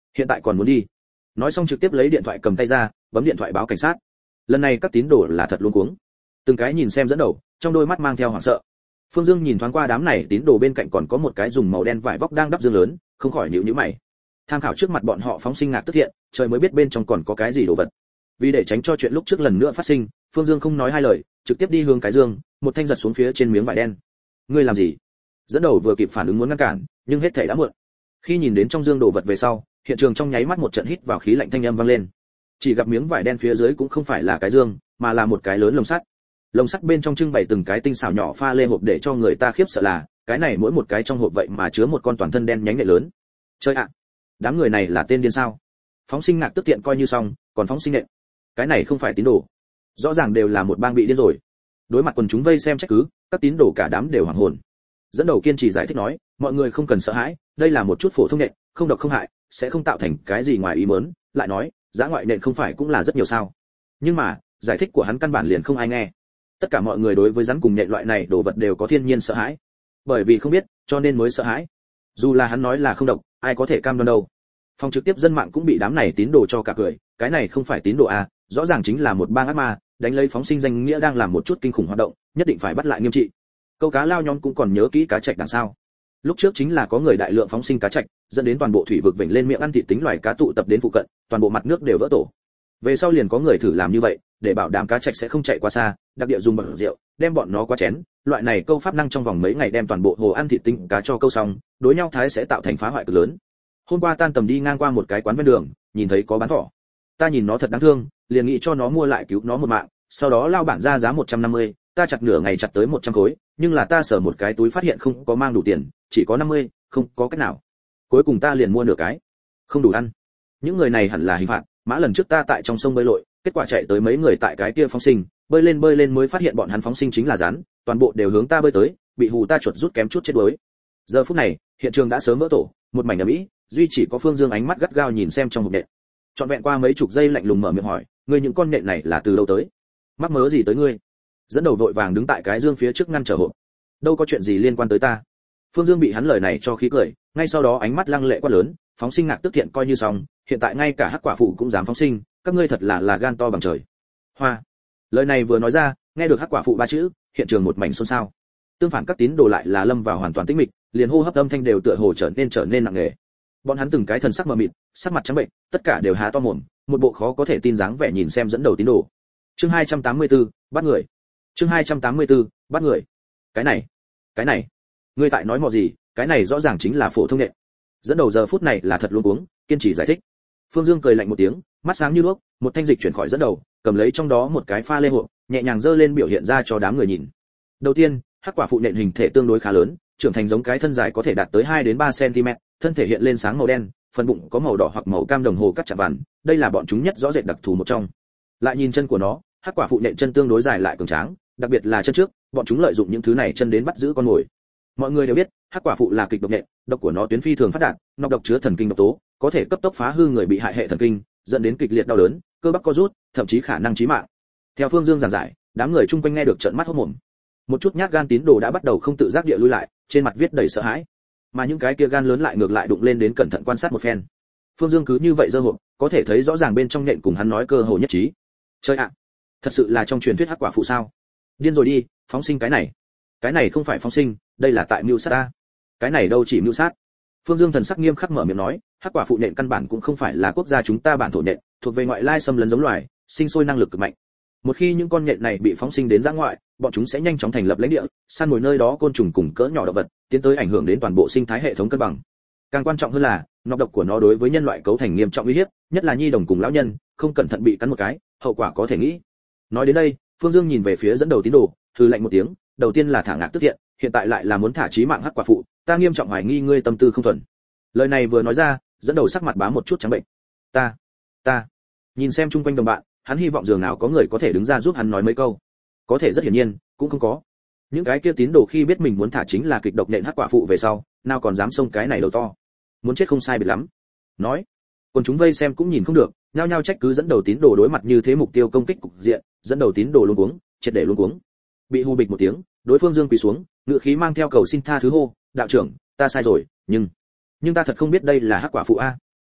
hiện tại còn muốn đi. Nói xong trực tiếp lấy điện thoại cầm tay ra, bấm điện thoại báo cảnh sát. Lần này các tín đồ là thật luống cuống, từng cái nhìn xem dẫn đầu, trong đôi mắt mang theo hoảng sợ. Phương Dương nhìn thoáng qua đám này tín đồ bên cạnh còn có một cái dùng màu đen vải vóc đang đắp dương lớn, không khỏi nhíu nhíu mày. Tham khảo trước mặt bọn họ phóng sinh ngạc tức thiện, trời mới biết bên trong còn có cái gì đồ vật. Vì để tránh cho chuyện lúc trước lần nữa phát sinh, Phương Dương không nói hai lời, trực tiếp đi hướng cái dương, một thanh giật xuống phía trên miếng vải đen. Ngươi làm gì? Dẫn đầu vừa kịp phản ứng muốn ngăn cản, nhưng hết thảy đã muộn. Khi nhìn đến trong dương đồ vật về sau, hiện trường trong nháy mắt một trận hít vào khí lạnh thanh âm vang lên. Chỉ gặp miếng vải đen phía dưới cũng không phải là cái dương, mà là một cái lớn lồng sắt. Lồng sắt bên trong trưng bày từng cái tinh xảo nhỏ pha lê hộp để cho người ta khiếp sợ là, cái này mỗi một cái trong hộp vậy mà chứa một con toàn thân đen nhánh nhẹ lớn. Chơi ạ, đám người này là tên điên sao? Phóng sinh ngạc tức tiện coi như xong, còn phóng sinh nện. Cái này không phải tín đồ, rõ ràng đều là một bang bị điên rồi. Đối mặt quần chúng vây xem trách cứ, các tín đồ cả đám đều hoảng hồn. Dẫn đầu kiên trì giải thích nói, mọi người không cần sợ hãi, đây là một chút phổ thông nện, không độc không hại, sẽ không tạo thành cái gì ngoài ý muốn. Lại nói, giá ngoại nện không phải cũng là rất nhiều sao? Nhưng mà, giải thích của hắn căn bản liền không ai nghe. Tất cả mọi người đối với rắn cùng nện loại này đồ vật đều có thiên nhiên sợ hãi, bởi vì không biết, cho nên mới sợ hãi. Dù là hắn nói là không độc, ai có thể cam đoan đâu. Phòng trực tiếp dân mạng cũng bị đám này tín đồ cho cả cười, cái này không phải tín đồ à, rõ ràng chính là một bang ác ma, đánh lấy phóng sinh danh nghĩa đang làm một chút kinh khủng hoạt động, nhất định phải bắt lại nghiêm trị. Câu cá lao nhóm cũng còn nhớ kỹ cá trạch đằng sau. Lúc trước chính là có người đại lượng phóng sinh cá trạch, dẫn đến toàn bộ thủy vực vểnh lên miệng ăn thịt tính loài cá tụ tập đến phụ cận, toàn bộ mặt nước đều vỡ tổ. Về sau liền có người thử làm như vậy, để bảo đảm cá trạch sẽ không chạy quá xa, đặc địa dùng bật rượu, đem bọn nó qua chén, loại này câu pháp năng trong vòng mấy ngày đem toàn bộ hồ ăn thịt tinh cá cho câu xong, đối nhau thái sẽ tạo thành phá hoại cực lớn. Hôm qua tan tầm đi ngang qua một cái quán ven đường, nhìn thấy có bán thỏ. Ta nhìn nó thật đáng thương, liền nghĩ cho nó mua lại cứu nó một mạng, sau đó lao bản ra giá một trăm năm mươi, ta chặt nửa ngày chặt tới một trăm khối, nhưng là ta sở một cái túi phát hiện không có mang đủ tiền, chỉ có năm mươi, không có cách nào. Cuối cùng ta liền mua nửa cái. Không đủ ăn. Những người này hẳn là hình phạt, mã lần trước ta tại trong sông bơi lội, kết quả chạy tới mấy người tại cái kia phóng sinh, bơi lên bơi lên mới phát hiện bọn hắn phóng sinh chính là rắn, toàn bộ đều hướng ta bơi tới, bị hù ta chuột rút kém chút chết đuối. Giờ phút này, hiện trường đã sớm vỡ tổ, một mảnh ầm ĩ, duy chỉ có Phương Dương ánh mắt gắt gao nhìn xem trong hộp nện. Trọn vẹn qua mấy chục giây lạnh lùng mở miệng hỏi, ngươi những con nện này là từ đâu tới? Mắc mớ gì tới ngươi? Dẫn đầu vội vàng đứng tại cái dương phía trước ngăn trở hộp. Đâu có chuyện gì liên quan tới ta. Phương Dương bị hắn lời này cho khí cười, ngay sau đó ánh mắt lăng lệ quát lớn, phóng sinh ngạc tức thiện coi như xong, hiện tại ngay cả hắc quả phụ cũng dám phóng sinh, các ngươi thật là là gan to bằng trời. Hoa. Lời này vừa nói ra, nghe được hắc quả phụ ba chữ, hiện trường một mảnh xôn xao. Tương phản các tín đồ lại là lâm vào hoàn toàn tĩnh mịch, liền hô hấp âm thanh đều tựa hồ trở nên trở nên nặng nề. Bọn hắn từng cái thần sắc mờ mịt, sắc mặt trắng bệnh, tất cả đều há to mồm, một bộ khó có thể tin dáng vẻ nhìn xem dẫn đầu tín đồ. Chương hai trăm tám mươi tư, bắt người. Chương hai trăm tám mươi tư, bắt người. Cái này, cái này, ngươi tại nói mò gì, cái này rõ ràng chính là phổ thông nện. Dẫn đầu giờ phút này là thật luống cuống, kiên trì giải thích. Phương Dương cười lạnh một tiếng, mắt sáng như đuốc, một thanh dịch chuyển khỏi dẫn đầu, cầm lấy trong đó một cái pha lê hộp, nhẹ nhàng giơ lên biểu hiện ra cho đám người nhìn. Đầu tiên, hắc quả phụ nện hình thể tương đối khá lớn, trưởng thành giống cái thân dài có thể đạt tới hai đến ba xăng-ti-mét, thân thể hiện lên sáng màu đen, phần bụng có màu đỏ hoặc màu cam đồng hồ cắt chạm vằn, đây là bọn chúng nhất rõ rệt đặc thù một trong. Lại nhìn chân của nó, hắc quả phụ nện chân tương đối dài lại cường tráng, đặc biệt là chân trước, bọn chúng lợi dụng những thứ này chân đến bắt giữ con mồi. Mọi người đều biết, hắc quả phụ là kịch độc nện, độc của nó tuyến phi thường phát đạt, nọc độc chứa thần kinh độc tố, có thể cấp tốc phá hư người bị hại hệ thần kinh, dẫn đến kịch liệt đau đớn, cơ bắp co rút, thậm chí khả năng chí mạng. Theo Phương Dương giảng giải, đám người chung quanh nghe được trợn mắt hốt mồm. Một chút nhát gan tín đồ đã bắt đầu không tự giác địa lui lại, trên mặt viết đầy sợ hãi. Mà những cái kia gan lớn lại ngược lại đụng lên đến cẩn thận quan sát một phen. Phương Dương cứ như vậy giơ hộp, có thể thấy rõ ràng bên trong nện cùng hắn nói cơ hồ nhất trí. Chơi ạ, thật sự là trong truyền thuyết hắc quả phụ sao? Điên rồi đi, phóng sinh cái này, cái này không phải phóng sinh, đây là tại mưu sát ta. Cái này đâu chỉ mưu sát. Phương Dương thần sắc nghiêm khắc mở miệng nói, hắc quả phụ nện căn bản cũng không phải là quốc gia chúng ta bản thổ nện, thuộc về ngoại lai xâm lấn giống loài, sinh sôi năng lực cực mạnh. Một khi những con nhện này bị phóng sinh đến giã ngoại, bọn chúng sẽ nhanh chóng thành lập lãnh địa, săn mồi nơi đó côn trùng cùng cỡ nhỏ động vật, tiến tới ảnh hưởng đến toàn bộ sinh thái hệ thống cân bằng. Càng quan trọng hơn là, nọc độc của nó đối với nhân loại cấu thành nghiêm trọng uy hiếp, nhất là nhi đồng cùng lão nhân, không cẩn thận bị cắn một cái, hậu quả có thể nghĩ. Nói đến đây, Phương Dương nhìn về phía dẫn đầu tín đồ, hừ lạnh một tiếng, đầu tiên là thả ngạc tức thiện, hiện tại lại là muốn thả chí mạng hắc quả phụ, ta nghiêm trọng hoài nghi ngươi tâm tư không thuần. Lời này vừa nói ra, dẫn đầu sắc mặt bám một chút trắng bệnh. Ta, ta, nhìn xem chung quanh đồng bạn, hắn hy vọng dường nào có người có thể đứng ra giúp hắn nói mấy câu. Có thể rất hiển nhiên, cũng không có. Những cái kia tín đồ khi biết mình muốn thả chính là kịch độc nện hắc quả phụ về sau, nào còn dám xông cái này đầu to. Muốn chết không sai biệt lắm. Nói, còn chúng vây xem cũng nhìn không được, nhao nhao trách cứ dẫn đầu tín đồ đối mặt như thế mục tiêu công kích cục diện, dẫn đầu tín đồ luống cuống, triệt để luống cuống. Bị hù bịch một tiếng, đối phương Dương quỳ xuống, ngự khí mang theo cầu xin tha thứ hô, đạo trưởng, ta sai rồi, nhưng nhưng ta thật không biết đây là hắc quả phụ a.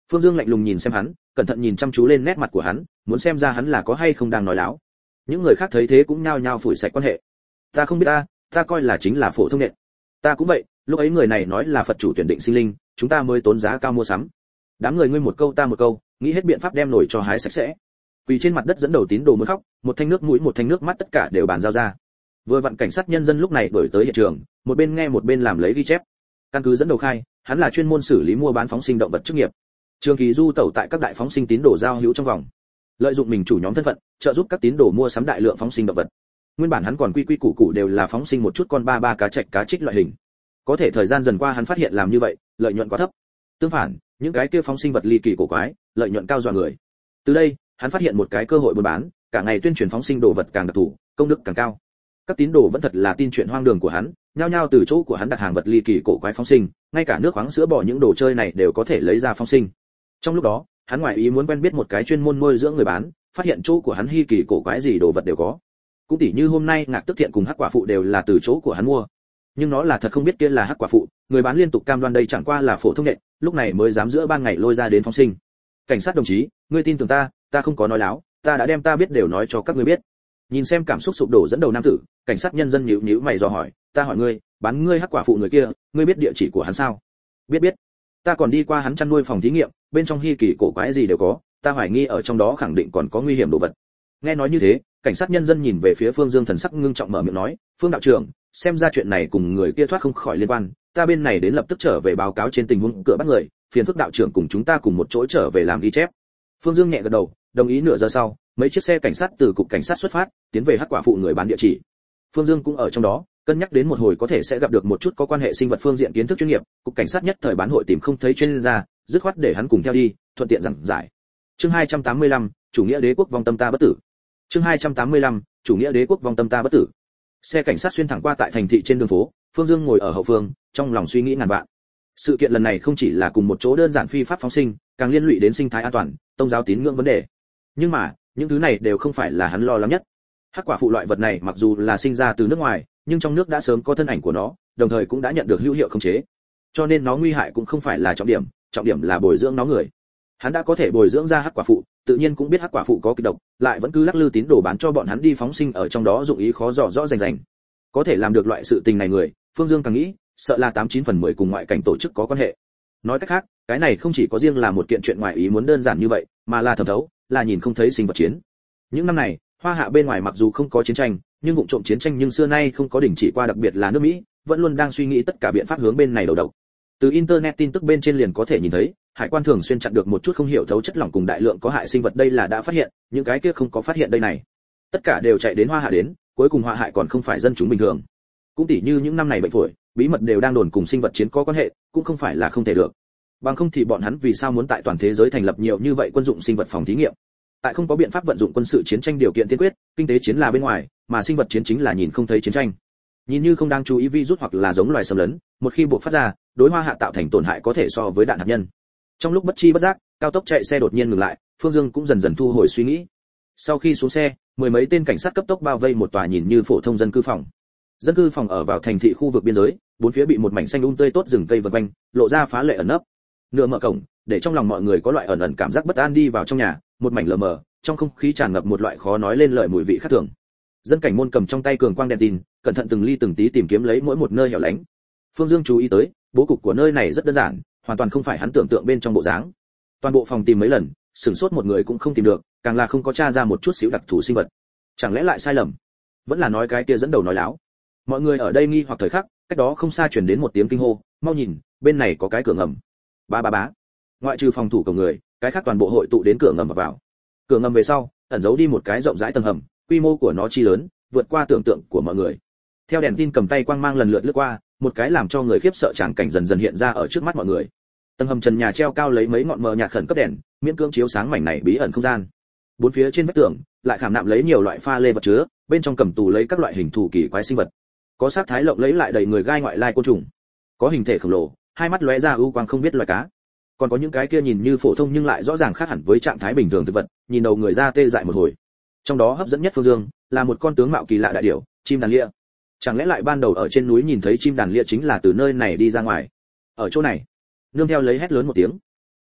Phương Dương lạnh lùng nhìn xem hắn, cẩn thận nhìn chăm chú lên nét mặt của hắn, muốn xem ra hắn là có hay không đang nói láo. Những người khác thấy thế cũng nhao nhao phủi sạch quan hệ. Ta không biết ta, ta coi là chính là phổ thông nện. Ta cũng vậy, lúc ấy người này nói là Phật chủ tuyển định sinh linh, chúng ta mới tốn giá cao mua sắm. Đám người ngươi một câu ta một câu, nghĩ hết biện pháp đem nổi cho hái sạch sẽ. Quỳ trên mặt đất dẫn đầu tín đồ muốn khóc, một thanh nước mũi một thanh nước mắt tất cả đều bàn giao ra. Vừa vặn cảnh sát nhân dân lúc này đuổi tới hiện trường, một bên nghe một bên làm lấy ghi chép. Căn cứ dẫn đầu khai, hắn là chuyên môn xử lý mua bán phóng sinh động vật chức nghiệp. Trường kỳ du tẩu tại các đại phóng sinh tín đồ giao hữu trong vòng, lợi dụng mình chủ nhóm thân phận, trợ giúp các tín đồ mua sắm đại lượng phóng sinh động vật. Nguyên bản hắn còn quy quy củ củ đều là phóng sinh một chút con ba ba cá trạch cá trích loại hình. Có thể thời gian dần qua hắn phát hiện làm như vậy, lợi nhuận quá thấp. Tương phản, những cái kia phóng sinh vật ly kỳ cổ quái, lợi nhuận cao dọa người. Từ đây, hắn phát hiện một cái cơ hội buôn bán, cả ngày tuyên truyền phóng sinh đồ vật càng đặc thù, công đức càng cao. Các tín đồ vẫn thật là tin chuyện hoang đường của hắn, nhao nhao từ chỗ của hắn đặt hàng vật ly kỳ cổ quái phóng sinh, ngay cả nước khoáng sữa bò những đồ chơi này đều có thể lấy ra phóng sinh. Trong lúc đó, hắn ngoại ý muốn quen biết một cái chuyên môn nuôi dưỡng người bán, phát hiện chỗ của hắn hy kỳ cổ quái gì đồ vật đều có. Cũng tỉ như hôm nay Ngạc Tức Thiện cùng Hắc Quả Phụ đều là từ chỗ của hắn mua. Nhưng nó là thật không biết kia là Hắc Quả Phụ, người bán liên tục cam đoan đây chẳng qua là phổ thông nhện, lúc này mới dám giữa ban ngày lôi ra đến phóng sinh. Cảnh sát đồng chí, ngươi tin tưởng ta, ta không có nói láo, ta đã đem ta biết đều nói cho các ngươi biết. Nhìn xem cảm xúc sụp đổ dẫn đầu nam tử, cảnh sát nhân dân nhíu nhíu mày dò hỏi, ta hỏi ngươi, bán ngươi Hắc Quả Phụ người kia, ngươi biết địa chỉ của hắn sao? Biết biết. Ta còn đi qua hắn chăn nuôi phòng thí nghiệm, bên trong hy kỳ cổ quái gì đều có, ta hoài nghi ở trong đó khẳng định còn có nguy hiểm đồ vật. Nghe nói như thế, cảnh sát nhân dân nhìn về phía Phương Dương thần sắc ngưng trọng mở miệng nói, Phương đạo trưởng, xem ra chuyện này cùng người kia thoát không khỏi liên quan, ta bên này đến lập tức trở về báo cáo trên tình huống cửa bắt người, phiền phức đạo trưởng cùng chúng ta cùng một chỗ trở về làm ghi chép. Phương Dương nhẹ gật đầu, đồng ý. Nửa giờ sau, mấy chiếc xe cảnh sát từ cục cảnh sát xuất phát, tiến về Hắc Quả Phụ người bán địa chỉ. Phương Dương cũng ở trong đó, cân nhắc đến một hồi có thể sẽ gặp được một chút có quan hệ sinh vật phương diện kiến thức chuyên nghiệp, cục cảnh sát nhất thời bán hội tìm không thấy chuyên gia, dứt khoát để hắn cùng theo đi, thuận tiện giảng giải. Chương hai trăm tám mươi lăm, chủ nghĩa đế quốc vong tâm ta bất tử. Chương hai trăm tám mươi lăm, chủ nghĩa đế quốc vong tâm ta bất tử. Xe cảnh sát xuyên thẳng qua tại thành thị trên đường phố, Phương Dương ngồi ở hậu phương, trong lòng suy nghĩ ngàn vạn. Sự kiện lần này không chỉ là cùng một chỗ đơn giản phi pháp phóng sinh, càng liên lụy đến sinh thái an toàn, tôn giáo tín ngưỡng vấn đề. Nhưng mà, những thứ này đều không phải là hắn lo lắng nhất. Hắc Quả Phụ loại vật này mặc dù là sinh ra từ nước ngoài, nhưng trong nước đã sớm có thân ảnh của nó, đồng thời cũng đã nhận được hữu hiệu khống chế. Cho nên nó nguy hại cũng không phải là trọng điểm, trọng điểm là bồi dưỡng nó người. Hắn đã có thể bồi dưỡng ra Hắc Quả Phụ, tự nhiên cũng biết Hắc Quả Phụ có kịch độc, lại vẫn cứ lắc lư tín đồ bán cho bọn hắn đi phóng sinh ở trong đó dụng ý khó dò rõ rành rành. Có thể làm được loại sự tình này người, Phương Dương càng nghĩ, sợ là tám chín phần mười cùng ngoại cảnh tổ chức có quan hệ. Nói cách khác, cái này không chỉ có riêng là một kiện chuyện ngoại ý muốn đơn giản như vậy, mà là thẩm thấu, là nhìn không thấy sinh vật chiến. Những năm này, Hoa Hạ bên ngoài mặc dù không có chiến tranh, nhưng vụ trộm chiến tranh nhưng xưa nay không có đình chỉ qua, đặc biệt là nước Mỹ, vẫn luôn đang suy nghĩ tất cả biện pháp hướng bên này đầu độc. Từ internet tin tức bên trên liền có thể nhìn thấy, hải quan thường xuyên chặn được một chút không hiểu thấu chất lỏng cùng đại lượng có hại sinh vật, đây là đã phát hiện, những cái kia không có phát hiện đây này. Tất cả đều chạy đến Hoa Hạ đến, cuối cùng Hoa Hại còn không phải dân chúng bình thường. Cũng tỉ như những năm này bệnh phổi, bí mật đều đang đồn cùng sinh vật chiến có quan hệ, cũng không phải là không thể được. Bằng không thì bọn hắn vì sao muốn tại toàn thế giới thành lập nhiều như vậy quân dụng sinh vật phòng thí nghiệm? Tại không có biện pháp vận dụng quân sự chiến tranh điều kiện tiên quyết, kinh tế chiến là bên ngoài, mà sinh vật chiến chính là nhìn không thấy chiến tranh. Nhìn như không đáng chú ý virus hoặc là giống loài xâm lấn, một khi buộc phát ra, đối Hoa Hạ tạo thành tổn hại có thể so với đạn hạt nhân. Trong lúc bất chi bất giác, cao tốc chạy xe đột nhiên ngừng lại, Phương Dương cũng dần dần thu hồi suy nghĩ. Sau khi xuống xe, mười mấy tên cảnh sát cấp tốc bao vây một tòa nhìn như phổ thông dân cư phòng. Dân cư phòng ở vào thành thị khu vực biên giới, bốn phía bị một mảnh xanh um tươi tốt rừng cây vần quanh, lộ ra phá lệ ẩn nấp. Nửa mở cổng, để trong lòng mọi người có loại ẩn ẩn cảm giác bất an đi vào trong nhà, một mảnh lờ mờ, trong không khí tràn ngập một loại khó nói lên lời mùi vị khác thường. Dân cảnh môn cầm trong tay cường quang đèn tin, cẩn thận từng ly từng tí tìm kiếm lấy mỗi một nơi hẻo lánh. Phương Dương chú ý tới, bố cục của nơi này rất đơn giản, hoàn toàn không phải hắn tưởng tượng bên trong bộ dáng. Toàn bộ phòng tìm mấy lần, sửng sốt một người cũng không tìm được, càng là không có tra ra một chút xíu đặc thù sinh vật. Chẳng lẽ lại sai lầm? Vẫn là nói cái kia dẫn đầu nói láo? Mọi người ở đây nghi hoặc thời khắc, cách đó không xa truyền đến một tiếng kinh hô, mau nhìn, bên này có cái cửa ngầm. Ba ba bá. Ngoại trừ phòng thủ cổng người, cái khác toàn bộ hội tụ đến cửa ngầm và vào. Cửa ngầm về sau, ẩn giấu đi một cái rộng rãi tầng hầm, quy mô của nó chi lớn, vượt qua tưởng tượng của mọi người. Theo đèn tin cầm tay quang mang lần lượt lướt qua, một cái làm cho người khiếp sợ tràng cảnh dần dần hiện ra ở trước mắt mọi người. Tầng hầm trần nhà treo cao lấy mấy ngọn mờ nhạt khẩn cấp đèn, miễn cưỡng chiếu sáng mảnh này bí ẩn không gian. Bốn phía trên vách tường lại khảm nạm lấy nhiều loại pha lê vật chứa, bên trong cầm tù lấy các loại hình thù kỳ quái sinh vật. Có sắc thái lộng lấy lại đầy người gai ngoại lai côn trùng, có hình thể khổng lồ, hai mắt lóe ra ưu quang không biết loài cá. Còn có những cái kia nhìn như phổ thông nhưng lại rõ ràng khác hẳn với trạng thái bình thường thực vật, nhìn đầu người ra tê dại một hồi. Trong đó hấp dẫn nhất Phương Dương là một con tướng mạo kỳ lạ đại điểu, chim đàn lia. Chẳng lẽ lại ban đầu ở trên núi nhìn thấy chim đàn lia chính là từ nơi này đi ra ngoài? Ở chỗ này, nương theo lấy hét lớn một tiếng,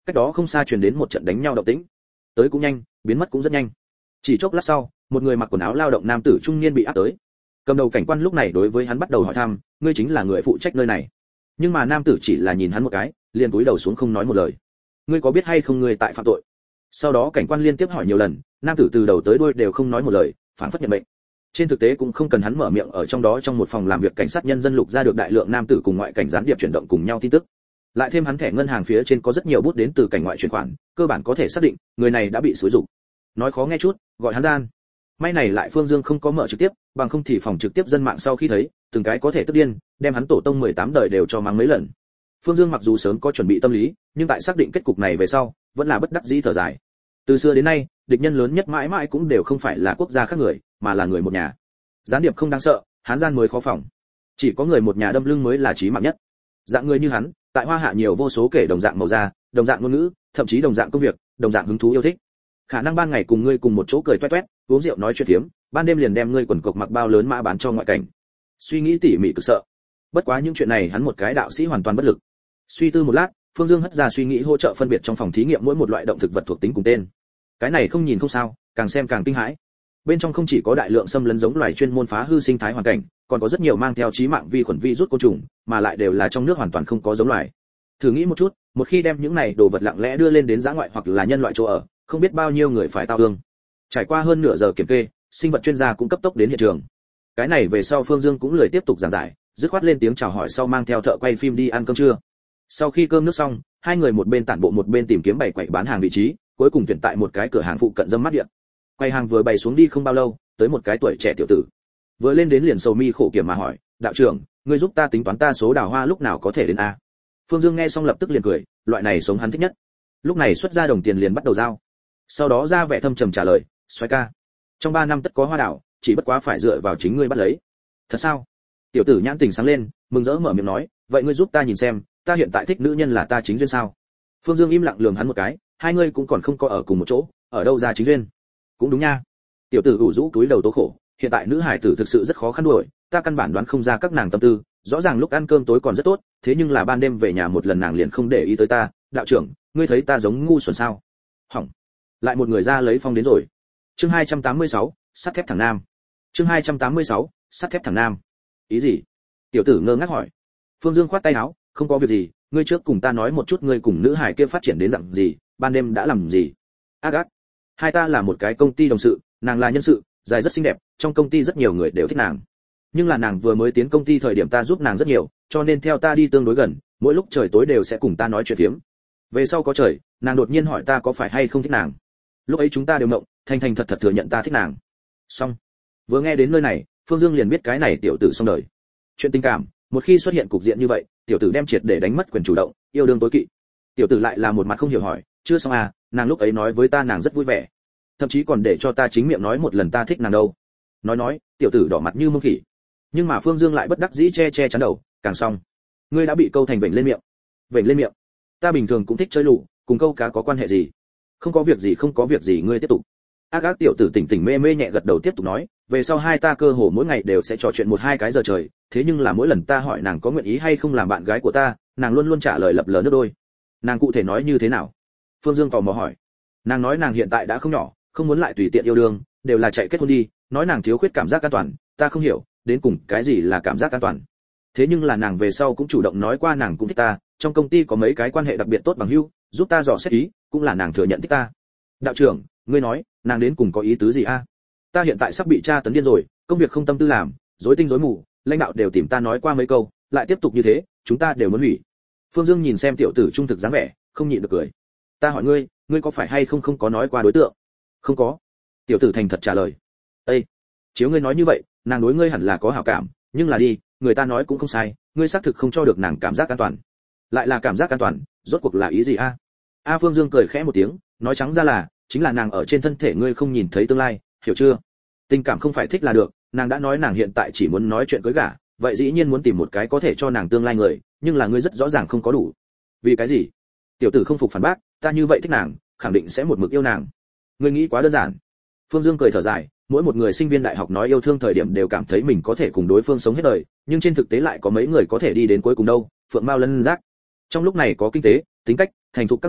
cách đó không xa truyền đến một trận đánh nhau động tĩnh. Tới cũng nhanh, biến mất cũng rất nhanh. Chỉ chốc lát sau, một người mặc quần áo lao động nam tử trung niên bị áp tới. Cầm đầu cảnh quan lúc này đối với hắn bắt đầu hỏi thăm, ngươi chính là người phụ trách nơi này. Nhưng mà nam tử chỉ là nhìn hắn một cái, liền cúi đầu xuống không nói một lời. Ngươi có biết hay không ngươi tại phạm tội? Sau đó cảnh quan liên tiếp hỏi nhiều lần, nam tử từ đầu tới đuôi đều không nói một lời, phảng phất nhận mệnh. Trên thực tế cũng không cần hắn mở miệng, ở trong đó trong một phòng làm việc cảnh sát nhân dân lục ra được đại lượng nam tử cùng ngoại cảnh gián điệp chuyển động cùng nhau tin tức. Lại thêm hắn thẻ ngân hàng phía trên có rất nhiều bút đến từ cảnh ngoại chuyển khoản, cơ bản có thể xác định người này đã bị xúi dục. Nói khó nghe chút, gọi hắn gian. May này lại Phương Dương không có mở trực tiếp, bằng không thì phòng trực tiếp dân mạng sau khi thấy, từng cái có thể tức điên, đem hắn tổ tông mười tám đời đều cho mắng mấy lần. Phương Dương mặc dù sớm có chuẩn bị tâm lý, nhưng tại xác định kết cục này về sau, vẫn là bất đắc dĩ thở dài. Từ xưa đến nay, địch nhân lớn nhất mãi mãi cũng đều không phải là quốc gia khác người, mà là người một nhà. Gián điệp không đáng sợ, hán gian mới khó phòng. Chỉ có người một nhà đâm lưng mới là chí mạng nhất. Dạng người như hắn, tại Hoa Hạ nhiều vô số kể đồng dạng màu da, đồng dạng ngôn ngữ, thậm chí đồng dạng công việc, đồng dạng hứng thú yêu thích. Khả năng ban ngày cùng ngươi cùng một chỗ cười toét toét, uống rượu nói chuyện thiếm, ban đêm liền đem ngươi quần cộc mặc bao lớn mã bán cho ngoại cảnh. Suy nghĩ tỉ mỉ cực sợ. Bất quá những chuyện này hắn một cái đạo sĩ hoàn toàn bất lực. Suy tư một lát, Phương Dương hất ra suy nghĩ hỗ trợ phân biệt trong phòng thí nghiệm mỗi một loại động thực vật thuộc tính cùng tên. Cái này không nhìn không sao, càng xem càng kinh hãi. Bên trong không chỉ có đại lượng xâm lấn giống loài chuyên môn phá hư sinh thái hoàn cảnh, còn có rất nhiều mang theo chí mạng vi khuẩn virus côn trùng, mà lại đều là trong nước hoàn toàn không có giống loài. Thử nghĩ một chút, một khi đem những này đồ vật lặng lẽ đưa lên đến dã ngoại hoặc là nhân loại chỗ ở, không biết bao nhiêu người phải tao ương. Trải qua hơn nửa giờ kiểm kê, sinh vật chuyên gia cũng cấp tốc đến hiện trường. Cái này về sau Phương Dương cũng lười tiếp tục giảng giải, dứt khoát lên tiếng chào hỏi sau mang theo thợ quay phim đi ăn cơm trưa. Sau khi cơm nước xong, hai người một bên tản bộ một bên tìm kiếm bày quầy bán hàng vị trí, cuối cùng tuyển tại một cái cửa hàng phụ cận dâm mắt điện. Quầy hàng vừa bày xuống đi không bao lâu, tới một cái tuổi trẻ tiểu tử. Vừa lên đến liền sầu mi khổ kiểm mà hỏi, đạo trưởng, ngươi giúp ta tính toán ta số đào hoa lúc nào có thể đến a? Phương Dương nghe xong lập tức liền cười, loại này sống hắn thích nhất. Lúc này xuất ra đồng tiền liền bắt đầu giao. Sau đó ra vẻ thâm trầm trả lời, xoay ca, trong ba năm tất có hoa đào, chỉ bất quá phải dựa vào chính ngươi bắt lấy. Thật sao? Tiểu tử nhãn tình sáng lên, mừng rỡ mở miệng nói, vậy ngươi giúp ta nhìn xem, ta hiện tại thích nữ nhân là ta chính duyên sao? Phương Dương im lặng lườm hắn một cái, hai ngươi cũng còn không có ở cùng một chỗ, ở đâu ra chính duyên? Cũng đúng nha. Tiểu tử ủ rũ túi đầu tố khổ, hiện tại nữ hải tử thực sự rất khó khăn đuổi, ta căn bản đoán không ra các nàng tâm tư, rõ ràng lúc ăn cơm tối còn rất tốt, thế nhưng là ban đêm về nhà một lần nàng liền không để ý tới ta, đạo trưởng, ngươi thấy ta giống ngu xuẩn sao? Hỏng. Lại một người ra lấy phong đến rồi. Chương hai trăm tám mươi sáu, sắt thép thằng nam. Chương hai trăm tám mươi sáu, sắt thép thằng nam. Ý gì? Tiểu tử ngơ ngác hỏi. Phương Dương khoát tay áo, không có việc gì, ngươi trước cùng ta nói một chút ngươi cùng nữ hải kia phát triển đến dạng gì, ban đêm đã làm gì? Ác ác. Hai ta là một cái công ty đồng sự, nàng là nhân sự, dài rất xinh đẹp, trong công ty rất nhiều người đều thích nàng. Nhưng là nàng vừa mới tiến công ty thời điểm ta giúp nàng rất nhiều, cho nên theo ta đi tương đối gần, mỗi lúc trời tối đều sẽ cùng ta nói chuyện phiếm. Về sau có trời, nàng đột nhiên hỏi ta có phải hay không thích nàng. Lúc ấy chúng ta đều mộng, thành thành thật thật thừa nhận ta thích nàng. Xong. Vừa nghe đến nơi này, Phương Dương liền biết cái này tiểu tử xong đời. Chuyện tình cảm, một khi xuất hiện cục diện như vậy, tiểu tử đem triệt để đánh mất quyền chủ động, yêu đương tối kỵ. Tiểu tử lại là một mặt không hiểu hỏi, chưa xong à, nàng lúc ấy nói với ta nàng rất vui vẻ, thậm chí còn để cho ta chính miệng nói một lần ta thích nàng đâu. Nói nói, tiểu tử đỏ mặt như mông khỉ. Nhưng mà Phương Dương lại bất đắc dĩ che che chắn đầu, càng xong. Ngươi đã bị câu thành vểnh lên miệng. Vểnh lên miệng. Ta bình thường cũng thích chơi lù, cùng câu cá có quan hệ gì? Không có việc gì, không có việc gì, ngươi tiếp tục. Ác ác tiểu tử tỉnh tỉnh mê mê nhẹ gật đầu tiếp tục nói, về sau hai ta cơ hồ mỗi ngày đều sẽ trò chuyện một hai cái giờ trời, thế nhưng là mỗi lần ta hỏi nàng có nguyện ý hay không làm bạn gái của ta, nàng luôn luôn trả lời lập lờ nước đôi. Nàng cụ thể nói như thế nào? Phương Dương tò mò hỏi. Nàng nói nàng hiện tại đã không nhỏ, không muốn lại tùy tiện yêu đương, đều là chạy kết hôn đi, nói nàng thiếu khuyết cảm giác an toàn, ta không hiểu, đến cùng cái gì là cảm giác an toàn. Thế nhưng là nàng về sau cũng chủ động nói qua nàng cũng thích ta, trong công ty có mấy cái quan hệ đặc biệt tốt bằng hữu, giúp ta dò xét ý, cũng là nàng thừa nhận thích ta. Đạo trưởng, ngươi nói, nàng đến cùng có ý tứ gì a? Ta hiện tại sắp bị tra tấn điên rồi, công việc không tâm tư làm, rối tinh rối mù, lãnh đạo đều tìm ta nói qua mấy câu, lại tiếp tục như thế, chúng ta đều muốn hủy. Phương Dương nhìn xem tiểu tử trung thực dáng vẻ, không nhịn được cười. Ta hỏi ngươi, ngươi có phải hay không không có nói qua đối tượng? Không có. Tiểu tử thành thật trả lời. Ê, chiếu ngươi nói như vậy, nàng đối ngươi hẳn là có hảo cảm, nhưng là đi, người ta nói cũng không sai, ngươi xác thực không cho được nàng cảm giác an toàn. Lại là cảm giác an toàn, rốt cuộc là ý gì a? A Phương Dương cười khẽ một tiếng, nói trắng ra là, chính là nàng ở trên thân thể ngươi không nhìn thấy tương lai, hiểu chưa? Tình cảm không phải thích là được, nàng đã nói nàng hiện tại chỉ muốn nói chuyện cưới gả, vậy dĩ nhiên muốn tìm một cái có thể cho nàng tương lai người, nhưng là ngươi rất rõ ràng không có đủ. Vì cái gì? Tiểu tử không phục phản bác, ta như vậy thích nàng, khẳng định sẽ một mực yêu nàng. Ngươi nghĩ quá đơn giản. Phương Dương cười thở dài, mỗi một người sinh viên đại học nói yêu thương thời điểm đều cảm thấy mình có thể cùng đối phương sống hết đời, nhưng trên thực tế lại có mấy người có thể đi đến cuối cùng đâu, phượng mao lân giác. Trong lúc này có kinh tế, tính cách, thành thục các loại,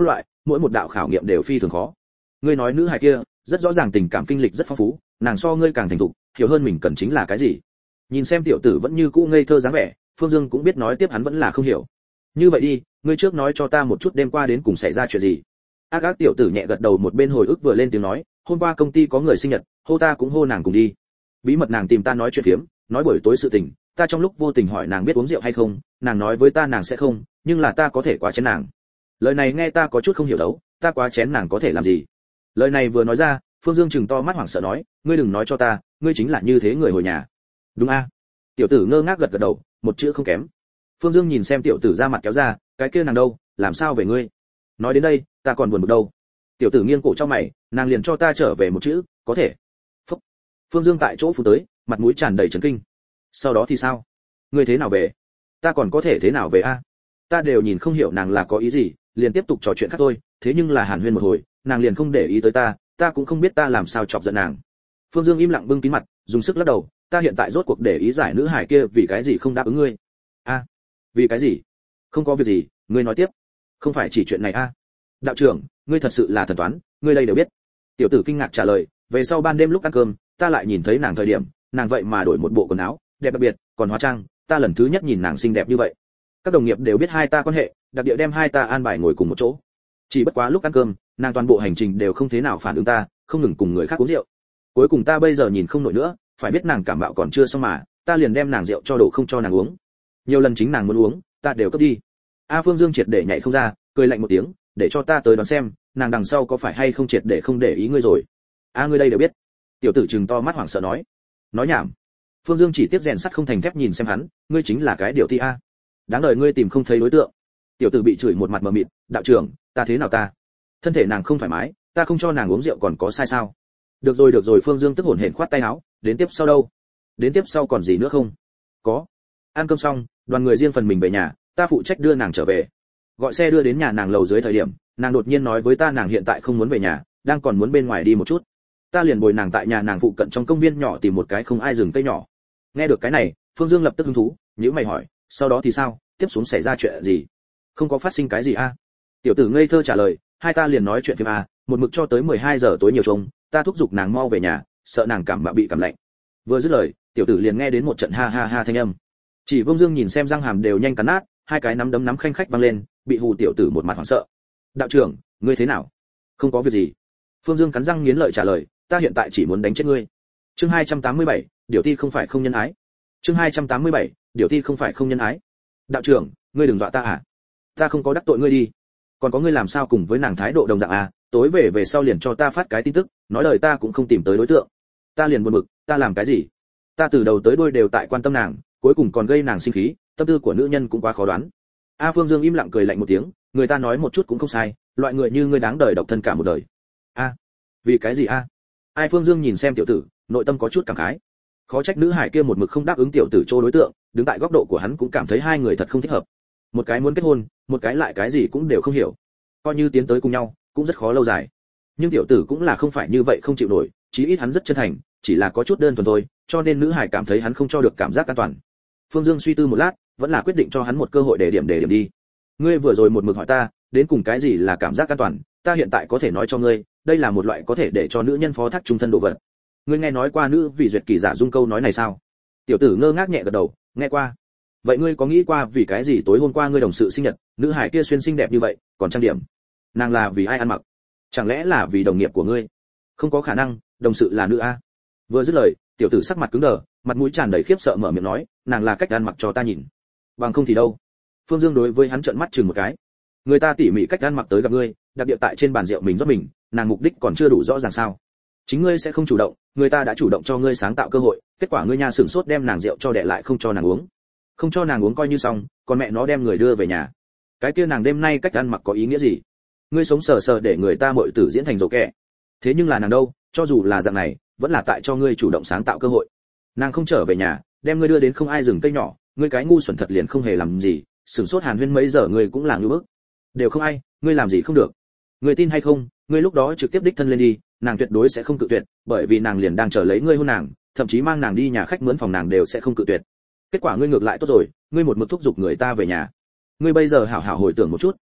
mỗi một đạo khảo nghiệm đều phi thường khó. Ngươi nói nữ hài kia rất rõ ràng tình cảm kinh lịch rất phong phú, nàng so ngươi càng thành thục, hiểu hơn mình cần chính là cái gì. Nhìn xem tiểu tử vẫn như cũ ngây thơ dáng vẻ, Phương Dương cũng biết nói tiếp hắn vẫn là không hiểu. Như vậy đi, ngươi trước nói cho ta một chút đêm qua đến cùng xảy ra chuyện gì. Ác ác tiểu tử nhẹ gật đầu, một bên hồi ức vừa lên tiếng nói, hôm qua công ty có người sinh nhật, hô ta cũng hô nàng cùng đi. Bí mật nàng tìm ta nói chuyện phiếm, nói buổi tối sự tình, ta trong lúc vô tình hỏi nàng biết uống rượu hay không, nàng nói với ta nàng sẽ không, nhưng là ta có thể quá chén nàng. Lời này nghe ta có chút không hiểu đấu, ta quá chén nàng có thể làm gì? Lời này vừa nói ra, Phương Dương trừng to mắt hoảng sợ nói, ngươi đừng nói cho ta, ngươi chính là như thế người hồi nhà. Đúng a? Tiểu tử ngơ ngác gật gật đầu, một chữ không kém. Phương Dương nhìn xem tiểu tử ra mặt kéo ra, cái kia nàng đâu, làm sao về ngươi? Nói đến đây, ta còn buồn bực đâu. Tiểu tử nghiêng cổ cho mày, nàng liền cho ta trở về một chữ, có thể. Phúc. Phương Dương tại chỗ phù tới, mặt mũi tràn đầy chấn kinh. Sau đó thì sao? Ngươi thế nào về? Ta còn có thể thế nào về a? Ta đều nhìn không hiểu nàng là có ý gì, liền tiếp tục trò chuyện khác thôi, thế nhưng là hàn huyên một hồi, nàng liền không để ý tới ta, ta cũng không biết ta làm sao chọc giận nàng. Phương Dương im lặng bưng kín mặt, dùng sức lắc đầu, ta hiện tại rốt cuộc để ý giải nữ hải kia vì cái gì không đáp ứng ngươi. A, vì cái gì? Không có việc gì, ngươi nói tiếp. Không phải chỉ chuyện này a. Đạo trưởng, ngươi thật sự là thần toán, ngươi đây đều biết. Tiểu tử kinh ngạc trả lời, về sau ban đêm lúc ăn cơm, ta lại nhìn thấy nàng thời điểm, nàng vậy mà đổi một bộ quần áo, đẹp đặc biệt, còn hóa trang, ta lần thứ nhất nhìn nàng xinh đẹp như vậy. Các đồng nghiệp đều biết hai ta quan hệ, đặc địa đem hai ta an bài ngồi cùng một chỗ. Chỉ bất quá lúc ăn cơm, nàng toàn bộ hành trình đều không thế nào phản ứng ta, không ngừng cùng người khác uống rượu. Cuối cùng ta bây giờ nhìn không nổi nữa, phải biết nàng cảm mạo còn chưa xong mà, ta liền đem nàng rượu cho đổ không cho nàng uống. Nhiều lần chính nàng muốn uống, ta đều cướp đi. A Phương Dương triệt để nhảy không ra, cười lạnh một tiếng, để cho ta tới đoán xem, nàng đằng sau có phải hay không triệt để không để ý ngươi rồi. A ngươi đây đều biết. Tiểu tử trừng to mắt hoảng sợ nói. Nói nhảm. Phương Dương chỉ tiếp rèn sắt không thành thép nhìn xem hắn, ngươi chính là cái điều ti a. Đáng đời ngươi tìm không thấy đối tượng. Tiểu tử bị chửi một mặt mờ mịt, đạo trưởng, ta thế nào ta? Thân thể nàng không thoải mái, ta không cho nàng uống rượu còn có sai sao? Được rồi được rồi, Phương Dương tức hổn hển khoát tay áo, đến tiếp sau đâu? Đến tiếp sau còn gì nữa không? Có. Ăn cơm xong, đoàn người riêng phần mình về nhà, ta phụ trách đưa nàng trở về. Gọi xe đưa đến nhà nàng lầu dưới thời điểm, nàng đột nhiên nói với ta nàng hiện tại không muốn về nhà, đang còn muốn bên ngoài đi một chút. Ta liền bồi nàng tại nhà nàng phụ cận trong công viên nhỏ tìm một cái không ai rừng cây nhỏ. Nghe được cái này, Phương Dương lập tức hứng thú, nhíu mày hỏi, sau đó thì sao, tiếp xuống xảy ra chuyện gì? Không có phát sinh cái gì a? Tiểu tử ngây thơ trả lời, hai ta liền nói chuyện phim a, một mực cho tới mười hai giờ tối nhiều trông, ta thúc giục nàng mau về nhà, sợ nàng cảm mạo bị cảm lạnh. Vừa dứt lời, tiểu tử liền nghe đến một trận ha ha ha thanh âm. Chỉ Vương Dương nhìn xem răng hàm đều nhanh cắn nát, hai cái nắm đấm nắm khanh khách văng lên, bị hù tiểu tử một mặt hoảng sợ. Đạo trưởng, ngươi thế nào? Không có việc gì. Phương Dương cắn răng nghiến lợi trả lời, ta hiện tại chỉ muốn đánh chết ngươi. Chương hai trăm tám mươi bảy, điều ti không phải không nhân ái. Chương hai trăm tám mươi bảy, điều ti không phải không nhân ái. Đạo trưởng, ngươi đừng dọa ta à? Ta không có đắc tội ngươi đi. Còn có ngươi làm sao cùng với nàng thái độ đồng dạng à? Tối về về sau liền cho ta phát cái tin tức, nói lời ta cũng không tìm tới đối tượng. Ta liền buồn bực, ta làm cái gì? Ta từ đầu tới đuôi đều tại quan tâm nàng, cuối cùng còn gây nàng sinh khí, tâm tư của nữ nhân cũng quá khó đoán. A Phương Dương im lặng cười lạnh một tiếng, người ta nói một chút cũng không sai, loại người như ngươi đáng đời độc thân cả một đời. A, vì cái gì a? Ai Phương Dương nhìn xem tiểu tử, nội tâm có chút cảm khái. Khó trách nữ hải kia một mực không đáp ứng tiểu tử trô đối tượng, đứng tại góc độ của hắn cũng cảm thấy hai người thật không thích hợp. Một cái muốn kết hôn, một cái lại cái gì cũng đều không hiểu. Coi như tiến tới cùng nhau, cũng rất khó lâu dài. Nhưng tiểu tử cũng là không phải như vậy không chịu nổi, chí ít hắn rất chân thành, chỉ là có chút đơn thuần thôi, cho nên nữ hải cảm thấy hắn không cho được cảm giác an toàn. Phương Dương suy tư một lát, vẫn là quyết định cho hắn một cơ hội để điểm để điểm đi. Ngươi vừa rồi một mực hỏi ta, đến cùng cái gì là cảm giác an toàn, ta hiện tại có thể nói cho ngươi, đây là một loại có thể để cho nữ nhân phó thác trung thân độ vật. Ngươi nghe nói qua nữ vì duyệt kỳ giả dung câu nói này sao? Tiểu tử ngơ ngác nhẹ gật đầu, nghe qua. Vậy ngươi có nghĩ qua vì cái gì tối hôm qua ngươi đồng sự sinh nhật, nữ hải kia xuyên xinh đẹp như vậy, còn trang điểm? Nàng là vì ai ăn mặc? Chẳng lẽ là vì đồng nghiệp của ngươi? Không có khả năng, đồng sự là nữ a. Vừa dứt lời, tiểu tử sắc mặt cứng đờ, mặt mũi tràn đầy khiếp sợ mở miệng nói, nàng là cách ăn mặc cho ta nhìn. Bằng không thì đâu? Phương Dương đối với hắn trợn mắt chừng một cái. Người ta tỉ mỉ cách ăn mặc tới gặp ngươi, đặc địa tại trên bàn rượu mình rót mình, nàng mục đích còn chưa đủ rõ ràng sao? Chính ngươi sẽ không chủ động, người ta đã chủ động cho ngươi sáng tạo cơ hội, kết quả ngươi nha sửng sốt đem nàng rượu cho đẻ lại không cho nàng uống. Không cho nàng uống coi như xong, còn mẹ nó đem người đưa về nhà. Cái kia nàng đêm nay cách ăn mặc có ý nghĩa gì? Ngươi sống sờ sờ để người ta muội tử diễn thành dỗ kẻ. Thế nhưng là nàng đâu, cho dù là dạng này, vẫn là tại cho ngươi chủ động sáng tạo cơ hội. Nàng không trở về nhà, đem ngươi đưa đến không ai rừng cây nhỏ, ngươi cái ngu xuẩn thật liền không hề làm gì, sửng sốt hàn huyên mấy giờ ngươi cũng là ngư bức. Đều không ai, ngươi làm gì không được. Ngươi tin hay không, ngươi lúc đó trực tiếp đích thân lên đi, nàng tuyệt đối sẽ không cự tuyệt, bởi vì nàng liền đang chờ lấy ngươi hôn nàng, thậm chí mang nàng đi nhà khách mướn phòng nàng đều sẽ không cự tuyệt. Kết quả ngươi ngược lại tốt rồi, ngươi một mực thúc giục người ta về nhà. Ngươi bây giờ hảo hảo hồi tưởng một chút,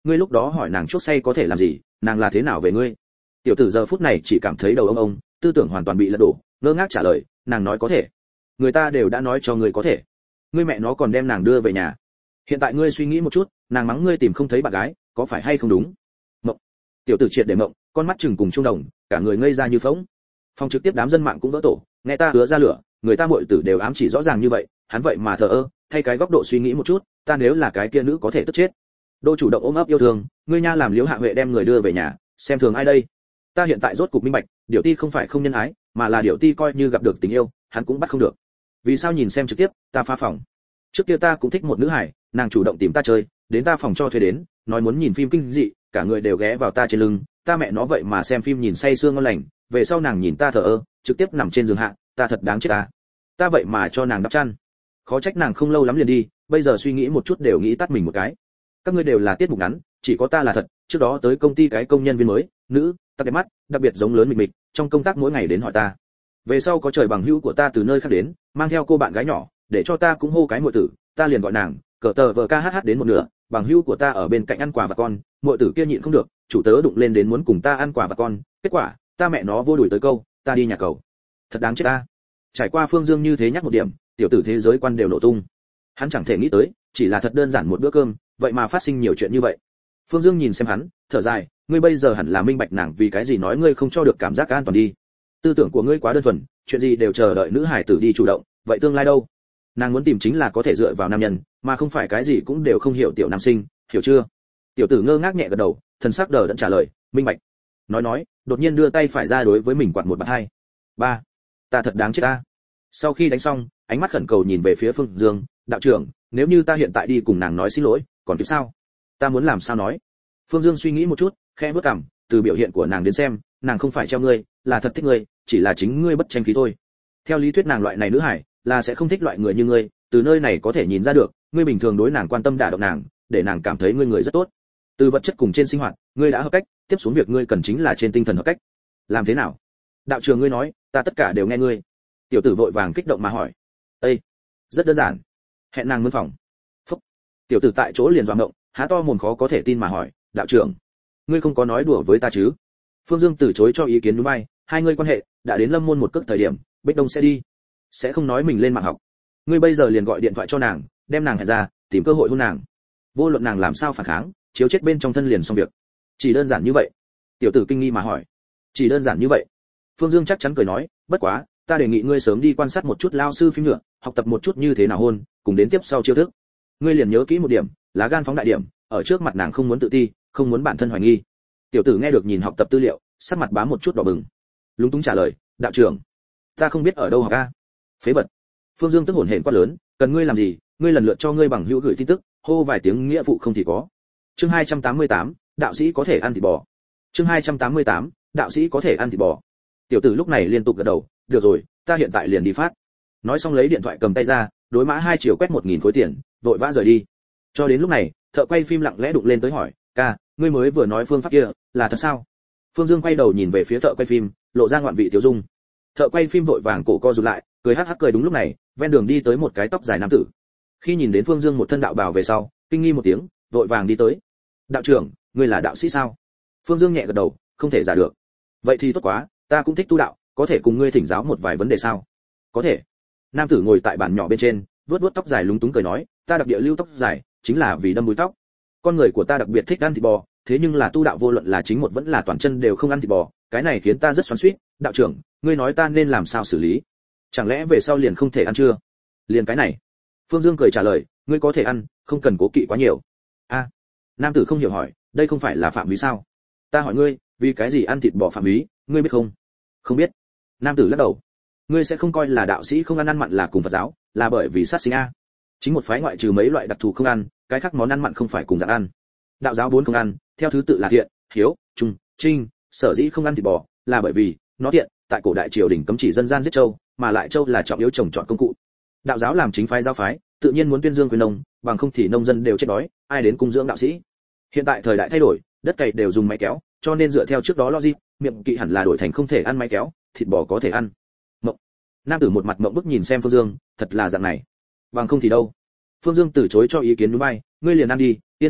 ngươi lúc đó hỏi nàng chuốc say có thể làm gì, nàng là thế nào về ngươi? Tiểu tử giờ phút này chỉ cảm thấy đầu ông ông, tư tưởng hoàn toàn bị lật đổ, ngơ ngác trả lời, nàng nói có thể. Người ta đều đã nói cho ngươi có thể. Ngươi mẹ nó còn đem nàng đưa về nhà. Hiện tại ngươi suy nghĩ một chút, nàng mắng ngươi tìm không thấy bạn gái, có phải hay không đúng? Mộng. Tiểu tử triệt để mộng, con mắt chừng cùng trung đồng, cả người ngây ra như phỗng. Phòng trực tiếp đám dân mạng cũng vỡ tổ, nghe ta hứa ra lửa, người ta muội tử đều ám chỉ rõ ràng như vậy, hắn vậy mà thờ ơ, thay cái góc độ suy nghĩ một chút, ta nếu là cái kia nữ có thể tức chết. Đô chủ động ôm ấp yêu thương, ngươi nha làm Liễu Hạ Huệ đem người đưa về nhà, xem thường ai đây? Ta hiện tại rốt cục minh bạch, Điểu Ti không phải không nhân ái, mà là Điểu Ti coi như gặp được tình yêu, hắn cũng bắt không được. Vì sao nhìn xem trực tiếp, ta phá phòng. Trước kia ta cũng thích một nữ hải, nàng chủ động tìm ta chơi, đến ta phòng cho thuê đến, nói muốn nhìn phim kinh dị, cả người đều ghé vào ta trên lưng, ta mẹ nó vậy mà xem phim nhìn say sưa ngon lành, về sau nàng nhìn ta thờ ơ, trực tiếp nằm trên giường hạ, ta thật đáng chết ta. Ta vậy mà cho nàng đắp chăn. Khó trách nàng không lâu lắm liền đi, bây giờ suy nghĩ một chút đều nghĩ tắt mình một cái. Các ngươi đều là tiết mục ngắn, chỉ có ta là thật, trước đó tới công ty cái công nhân viên mới, nữ, tắc đẹp mắt, đặc biệt giống lớn mịch mịch, trong công tác mỗi ngày đến hỏi ta. Về sau có trời bằng hữu của ta từ nơi khác đến, mang theo cô bạn gái nhỏ, để cho ta cũng hô cái muội tử, ta liền gọi nàng, cờ tờ vờ ca hát hát đến một nửa, bằng hữu của ta ở bên cạnh ăn quà và con, muội tử kia nhịn không được, chủ tớ đụng lên đến muốn cùng ta ăn quà và con, kết quả, ta mẹ nó vô đuổi tới câu, ta đi nhà cầu. Thật đáng chết ta. Trải qua Phương Dương như thế nhắc một điểm, tiểu tử thế giới quan đều nổ tung. Hắn chẳng thể nghĩ tới, chỉ là thật đơn giản một bữa cơm, vậy mà phát sinh nhiều chuyện như vậy. Phương Dương nhìn xem hắn, thở dài, ngươi bây giờ hẳn là minh bạch nàng vì cái gì nói ngươi không cho được cảm giác an toàn đi. Tư tưởng của ngươi quá đơn thuần, chuyện gì đều chờ đợi nữ hải tử đi chủ động, vậy tương lai đâu? Nàng muốn tìm chính là có thể dựa vào nam nhân, mà không phải cái gì cũng đều không hiểu tiểu nam sinh, hiểu chưa? Tiểu tử ngơ ngác nhẹ gật đầu, thần sắc đờ đẫn trả lời, minh bạch. Nói nói, đột nhiên đưa tay phải ra đối với mình quạt một bạt hai. Ba, ta thật đáng chết ta. Sau khi đánh xong, ánh mắt khẩn cầu nhìn về phía Phương Dương, đạo trưởng, nếu như ta hiện tại đi cùng nàng nói xin lỗi, còn kịp sao? Ta muốn làm sao nói? Phương Dương suy nghĩ một chút, khẽ bước cằm, từ biểu hiện của nàng đến xem, nàng không phải treo ngươi, là thật thích ngươi, chỉ là chính ngươi bất tranh khí thôi. Theo lý thuyết nàng loại này nữ hải, là sẽ không thích loại người như ngươi, từ nơi này có thể nhìn ra được, ngươi bình thường đối nàng quan tâm đả động nàng, để nàng cảm thấy ngươi người rất tốt. Từ vật chất cùng trên sinh hoạt, ngươi đã hợp cách, tiếp xuống việc ngươi cần chính là trên tinh thần hợp cách. Làm thế nào? Đạo trưởng ngươi nói, ta tất cả đều nghe ngươi. Tiểu tử vội vàng kích động mà hỏi. Ê, rất đơn giản. Hẹn nàng mướn phòng. Phúc. Tiểu tử tại chỗ liền doạng động, há to mồm khó có thể tin mà hỏi, đạo trưởng, ngươi không có nói đùa với ta chứ? Phương Dương từ chối cho ý kiến núi bay, hai người quan hệ đã đến lâm môn một cước thời điểm, Bích Đông sẽ đi, sẽ không nói mình lên mạng học. Ngươi bây giờ liền gọi điện thoại cho nàng, đem nàng hẹn ra, tìm cơ hội hôn nàng. Vô luận nàng làm sao phản kháng, chiếu chết bên trong thân liền xong việc. Chỉ đơn giản như vậy? Tiểu tử kinh nghi mà hỏi. Chỉ đơn giản như vậy. Phương Dương chắc chắn cười nói, bất quá, ta đề nghị ngươi sớm đi quan sát một chút lao sư phim nhựa, học tập một chút như thế nào hôn, cùng đến tiếp sau chiêu thức. Ngươi liền nhớ kỹ một điểm, lá gan phóng đại điểm, ở trước mặt nàng không muốn tự ti, không muốn bản thân hoài nghi. Tiểu tử nghe được nhìn học tập tư liệu, sắc mặt bám một chút đỏ bừng. Lúng túng trả lời, đạo trưởng, ta không biết ở đâu học a. Phế vật. Phương Dương tức hổn hển quát lớn, cần ngươi làm gì, ngươi lần lượt cho ngươi bằng hữu gửi tin tức, hô vài tiếng nghĩa vụ không thì có. Chương hai trăm tám mươi tám, đạo sĩ có thể ăn thịt bò. Chương hai trăm tám mươi tám, đạo sĩ có thể ăn thịt bò. Tiểu tử lúc này liên tục gật đầu, được rồi, ta hiện tại liền đi phát. Nói xong lấy điện thoại cầm tay ra, đối mã hai chiều quét một nghìn khối tiền, vội vã rời đi. Cho đến lúc này, thợ quay phim lặng lẽ đụng lên tới hỏi, ca, ngươi mới vừa nói phương pháp kia là thật sao? Phương Dương quay đầu nhìn về phía thợ quay phim, lộ ra ngoạn vị tiểu dung. Thợ quay phim vội vàng cổ co rụt lại, cười hắc hắc cười. Đúng lúc này, ven đường đi tới một cái tóc dài nam tử. Khi nhìn đến Phương Dương một thân đạo bào về sau, kinh nghi một tiếng, vội vàng đi tới. Đạo trưởng, ngươi là đạo sĩ sao? Phương Dương nhẹ gật đầu, không thể giả được. Vậy thì tốt quá, ta cũng thích tu đạo, có thể cùng ngươi thỉnh giáo một vài vấn đề sao? Có thể. Nam tử ngồi tại bàn nhỏ bên trên, vuốt vuốt tóc dài lúng túng cười nói, ta đặc địa lưu tóc dài, chính là vì đâm búi tóc. Con người của ta đặc biệt thích ăn thịt bò, thế nhưng là tu đạo vô luận là chính một vẫn là toàn chân đều không ăn thịt bò, cái này khiến ta rất xoắn xuýt. Đạo trưởng, ngươi nói ta nên làm sao xử lý? Chẳng lẽ về sau liền không thể ăn chưa? Liền cái này. Phương Dương cười trả lời, ngươi có thể ăn, không cần cố kỵ quá nhiều. A. À, nam tử không hiểu hỏi, đây không phải là phạm vi sao? Ta hỏi ngươi, vì cái gì ăn thịt bò phạm vi, ngươi biết không? Không biết. Nam tử lắc đầu. Ngươi sẽ không coi là đạo sĩ không ăn ăn mặn là cùng Phật giáo, là bởi vì sát sinh a. Chính một phái ngoại trừ mấy loại đặc thù không ăn, cái khác món ăn mặn không phải cùng dạng ăn. Đạo giáo bốn không ăn, theo thứ tự là thiện, hiếu, trung, trinh, sở dĩ không ăn thịt bò, là bởi vì nó thiện, tại cổ đại triều đình cấm chỉ dân gian giết trâu, mà lại trâu là trọng yếu trồng trọt công cụ. Đạo giáo làm chính phái giáo phái, tự nhiên muốn tuyên dương quyền nông, bằng không thì nông dân đều chết đói, ai đến cung dưỡng đạo sĩ. Hiện tại thời đại thay đổi, đất cày đều dùng máy kéo, cho nên dựa theo trước đó logic, miệng kỵ hẳn là đổi thành không thể ăn máy kéo, thịt bò có thể ăn. Mộng. Nam tử một mặt mộng bức nhìn xem Phương Dương, thật là dạng này. Bằng không thì đâu? Phương Dương từ chối cho ý kiến núi bay, ngươi liền ăn đi, yên tâm,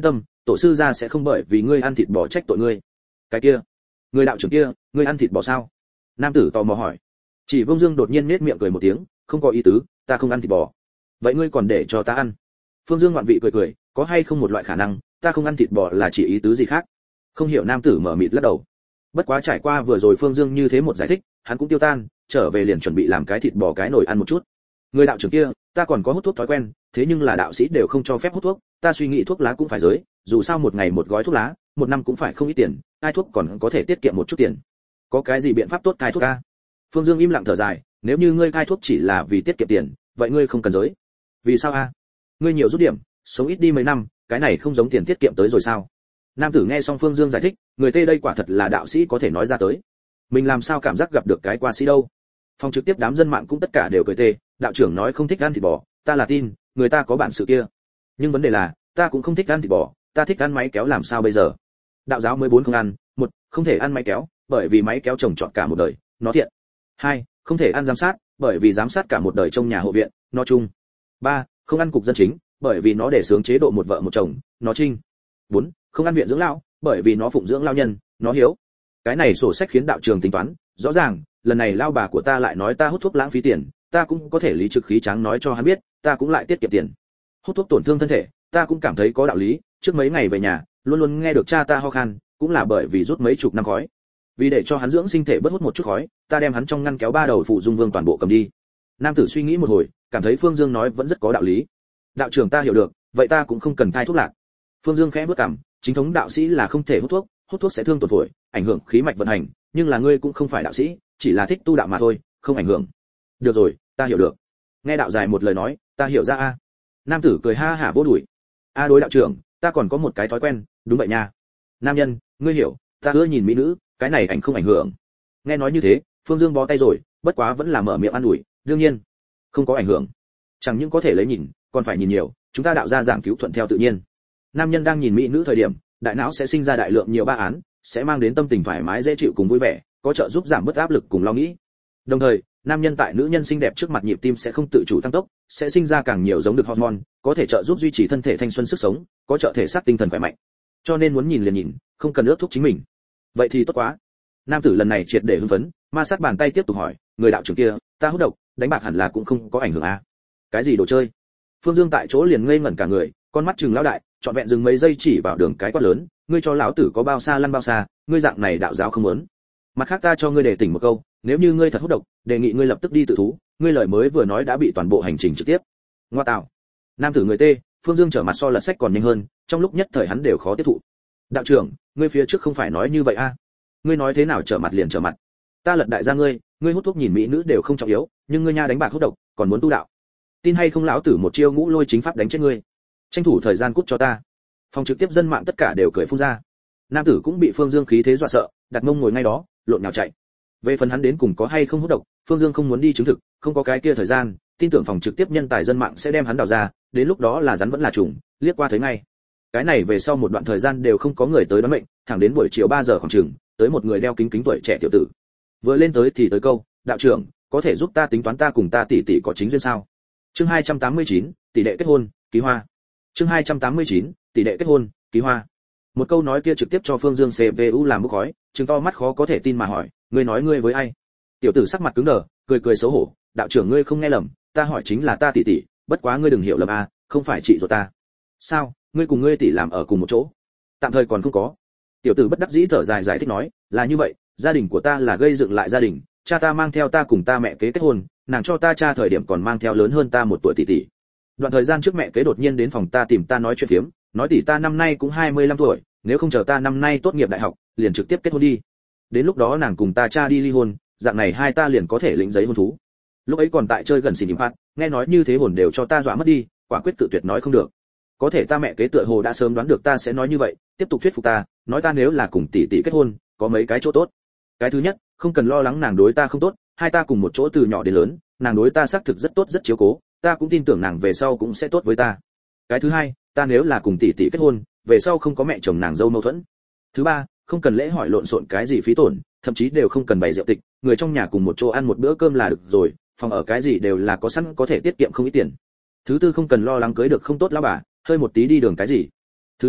tổ sư gia sẽ không bởi vì ngươi ăn thịt bò trách tội ngươi. Cái kia, người đạo trưởng kia, ngươi ăn thịt bò sao? Nam tử tò mò hỏi. Chỉ Vương Dương đột nhiên nhếch miệng cười một tiếng, không có ý tứ, ta không ăn thịt bò. Vậy ngươi còn để cho ta ăn? Phương Dương ngoạn vị cười cười, có hay không một loại khả năng, ta không ăn thịt bò là chỉ ý tứ gì khác? Không hiểu nam tử mở mịt lắc đầu. Bất quá trải qua vừa rồi Phương Dương như thế một giải thích, hắn cũng tiêu tan, trở về liền chuẩn bị làm cái thịt bò cái nồi ăn một chút. Người đạo trưởng kia, ta còn có hút thuốc thói quen, thế nhưng là đạo sĩ đều không cho phép hút thuốc, ta suy nghĩ thuốc lá cũng phải giới, dù sao một ngày một gói thuốc lá, một năm cũng phải không ít tiền, cai thuốc còn có thể tiết kiệm một chút tiền. Có cái gì biện pháp tốt cai thuốc a? Phương Dương im lặng thở dài, nếu như ngươi cai thuốc chỉ là vì tiết kiệm tiền, vậy ngươi không cần giới. Vì sao a? Ngươi nhiều rút điểm, sống ít đi mấy năm, cái này không giống tiền tiết kiệm tới rồi sao? Nam tử nghe xong Phương Dương giải thích, người tê đây quả thật là đạo sĩ có thể nói ra tới. Mình làm sao cảm giác gặp được cái qua sĩ đâu? Phòng trực tiếp đám dân mạng cũng tất cả đều cười tê, đạo trưởng nói không thích ăn thịt bò, ta là tin, người ta có bản sự kia. Nhưng vấn đề là, ta cũng không thích ăn thịt bò, ta thích ăn máy kéo làm sao bây giờ? Đạo giáo mới bốn không ăn, một, không thể ăn máy kéo, bởi vì máy kéo trồng trọt cả một đời, nó thiện. Hai, không thể ăn giám sát, bởi vì giám sát cả một đời trong nhà hộ viện, nó chung. Ba, không ăn cục dân chính, bởi vì nó để sướng chế độ một vợ một chồng, nó trinh. Bốn, không ăn viện dưỡng lão, bởi vì nó phụng dưỡng lao nhân, nó hiếu. Cái này sổ sách khiến đạo trường tính toán, rõ ràng, lần này lao bà của ta lại nói ta hút thuốc lãng phí tiền, ta cũng có thể lý trực khí tráng nói cho hắn biết, ta cũng lại tiết kiệm tiền. Hút thuốc tổn thương thân thể, ta cũng cảm thấy có đạo lý, trước mấy ngày về nhà, luôn luôn nghe được cha ta ho khan, cũng là bởi vì rút mấy chục năm khói. Vì để cho hắn dưỡng sinh thể bớt hút một chút khói, ta đem hắn trong ngăn kéo ba đầu phụ dung vương toàn bộ cầm đi. Nam tử suy nghĩ một hồi, cảm thấy Phương Dương nói vẫn rất có đạo lý. Đạo trưởng ta hiểu được, vậy ta cũng không cần cai thuốc lạc. Phương Dương khẽ bước cằm, chính thống đạo sĩ là không thể hút thuốc, hút thuốc sẽ thương tổn phổi, ảnh hưởng khí mạch vận hành, nhưng là ngươi cũng không phải đạo sĩ, chỉ là thích tu đạo mà thôi, không ảnh hưởng. Được rồi, ta hiểu được. Nghe đạo dài một lời nói, ta hiểu ra a. Nam tử cười ha hả vô đuổi. A đối đạo trưởng, ta còn có một cái thói quen, đúng vậy nha. Nam nhân, ngươi hiểu, ta ưa nhìn mỹ nữ, cái này ảnh không ảnh hưởng. Nghe nói như thế, Phương Dương bó tay rồi, bất quá vẫn là mở miệng an ủi, đương nhiên, không có ảnh hưởng. Chẳng những có thể lấy nhìn, còn phải nhìn nhiều, chúng ta đạo gia giảng cứu thuận theo tự nhiên. Nam nhân đang nhìn mỹ nữ thời điểm, đại não sẽ sinh ra đại lượng nhiều ba án, sẽ mang đến tâm tình thoải mái dễ chịu cùng vui vẻ, có trợ giúp giảm bớt áp lực cùng lo nghĩ. Đồng thời, nam nhân tại nữ nhân xinh đẹp trước mặt nhịp tim sẽ không tự chủ tăng tốc, sẽ sinh ra càng nhiều giống được hormone, có thể trợ giúp duy trì thân thể thanh xuân sức sống, có trợ thể xác tinh thần khỏe mạnh. Cho nên muốn nhìn liền nhìn, không cần ước thúc chính mình. Vậy thì tốt quá. Nam tử lần này triệt để hưng phấn, ma sát bàn tay tiếp tục hỏi, người đạo trưởng kia, ta hút độc, đánh bạc hẳn là cũng không có ảnh hưởng à? Cái gì đồ chơi? Phương Dương tại chỗ liền ngây ngẩn cả người, con mắt trừng lão đại, trọn vẹn dừng mấy giây chỉ vào đường cái quát lớn, ngươi cho lão tử có bao xa lăn bao xa, ngươi dạng này đạo giáo không muốn. Mặt khác ta cho ngươi để tỉnh một câu, nếu như ngươi thật hút độc, đề nghị ngươi lập tức đi tự thú, ngươi lời mới vừa nói đã bị toàn bộ hành trình trực tiếp. Ngoa tạo. Nam tử người tê, Phương Dương trở mặt so lật sách còn nhanh hơn, trong lúc nhất thời hắn đều khó tiếp thụ. Đạo trưởng, ngươi phía trước không phải nói như vậy a? À? Ngươi nói thế nào trở mặt liền trở mặt? Ta lật đại gia ngươi, ngươi hút thuốc nhìn mỹ nữ đều không trọng yếu, nhưng ngươi nha đánh bạc hút độc, còn muốn tu đạo. Tin hay không lão tử một chiêu ngũ lôi chính pháp đánh chết ngươi. Tranh thủ thời gian cút cho ta. Phòng trực tiếp dân mạng tất cả đều cười phun ra. Nam tử cũng bị Phương Dương khí thế dọa sợ, đặt mông ngồi ngay đó, lộn nhào chạy. Về phần hắn đến cùng có hay không hút độc, Phương Dương không muốn đi chứng thực, không có cái kia thời gian, tin tưởng phòng trực tiếp nhân tài dân mạng sẽ đem hắn đào ra, đến lúc đó là rắn vẫn là trùng, liếc qua thấy ngay. Cái này về sau một đoạn thời gian đều không có người tới đoán mệnh, thẳng đến buổi chiều ba giờ khoảng chừng, tới một người đeo kính kính tuổi trẻ tiểu tử. Vừa lên tới thì tới câu, đạo trưởng, có thể giúp ta tính toán ta cùng ta tỷ tỷ có chính duyên sao? Chương hai trăm tám mươi chín, tỷ đệ kết hôn, ký hoa. Chương hai trăm tám mươi chín, tỷ đệ kết hôn, ký hoa. Một câu nói kia trực tiếp cho Phương Dương xê pê u làm bốc khói, trừng to mắt khó có thể tin mà hỏi, ngươi nói ngươi với ai? Tiểu tử sắc mặt cứng đờ, cười cười xấu hổ, đạo trưởng ngươi không nghe lầm, ta hỏi chính là ta tỷ tỷ, bất quá ngươi đừng hiểu lầm a, không phải chị ruột ta. Sao, ngươi cùng ngươi tỷ làm ở cùng một chỗ? Tạm thời còn không có. Tiểu tử bất đắc dĩ thở dài giải thích nói, là như vậy, gia đình của ta là gây dựng lại gia đình, cha ta mang theo ta cùng ta mẹ kế kết hôn, nàng cho ta cha thời điểm còn mang theo lớn hơn ta một tuổi tỷ tỷ. Đoạn thời gian trước mẹ kế đột nhiên đến phòng ta tìm ta nói chuyện phiếm, nói tỷ ta năm nay cũng hai mươi lăm tuổi, nếu không chờ ta năm nay tốt nghiệp đại học, liền trực tiếp kết hôn đi. Đến lúc đó nàng cùng ta cha đi ly hôn, dạng này hai ta liền có thể lĩnh giấy hôn thú. Lúc ấy còn tại chơi gần xỉn phạt, nghe nói như thế hồn đều cho ta dọa mất đi, quả quyết cự tuyệt nói không được. Có thể ta mẹ kế tựa hồ đã sớm đoán được ta sẽ nói như vậy, tiếp tục thuyết phục ta, nói ta nếu là cùng tỷ tỷ kết hôn, có mấy cái chỗ tốt. Cái thứ nhất, không cần lo lắng nàng đối ta không tốt, hai ta cùng một chỗ từ nhỏ đến lớn, nàng đối ta xác thực rất tốt rất chiếu cố, ta cũng tin tưởng nàng về sau cũng sẽ tốt với ta. Cái thứ hai, ta nếu là cùng tỷ tỷ kết hôn, về sau không có mẹ chồng nàng dâu mâu thuẫn. Thứ ba, không cần lễ hỏi lộn xộn cái gì phí tổn, thậm chí đều không cần bày rượu tịch, người trong nhà cùng một chỗ ăn một bữa cơm là được rồi, phòng ở cái gì đều là có sẵn, có thể tiết kiệm không ít tiền. Thứ tư, không cần lo lắng cưới được không tốt lão bà, hơi một tí đi đường cái gì. Thứ năm,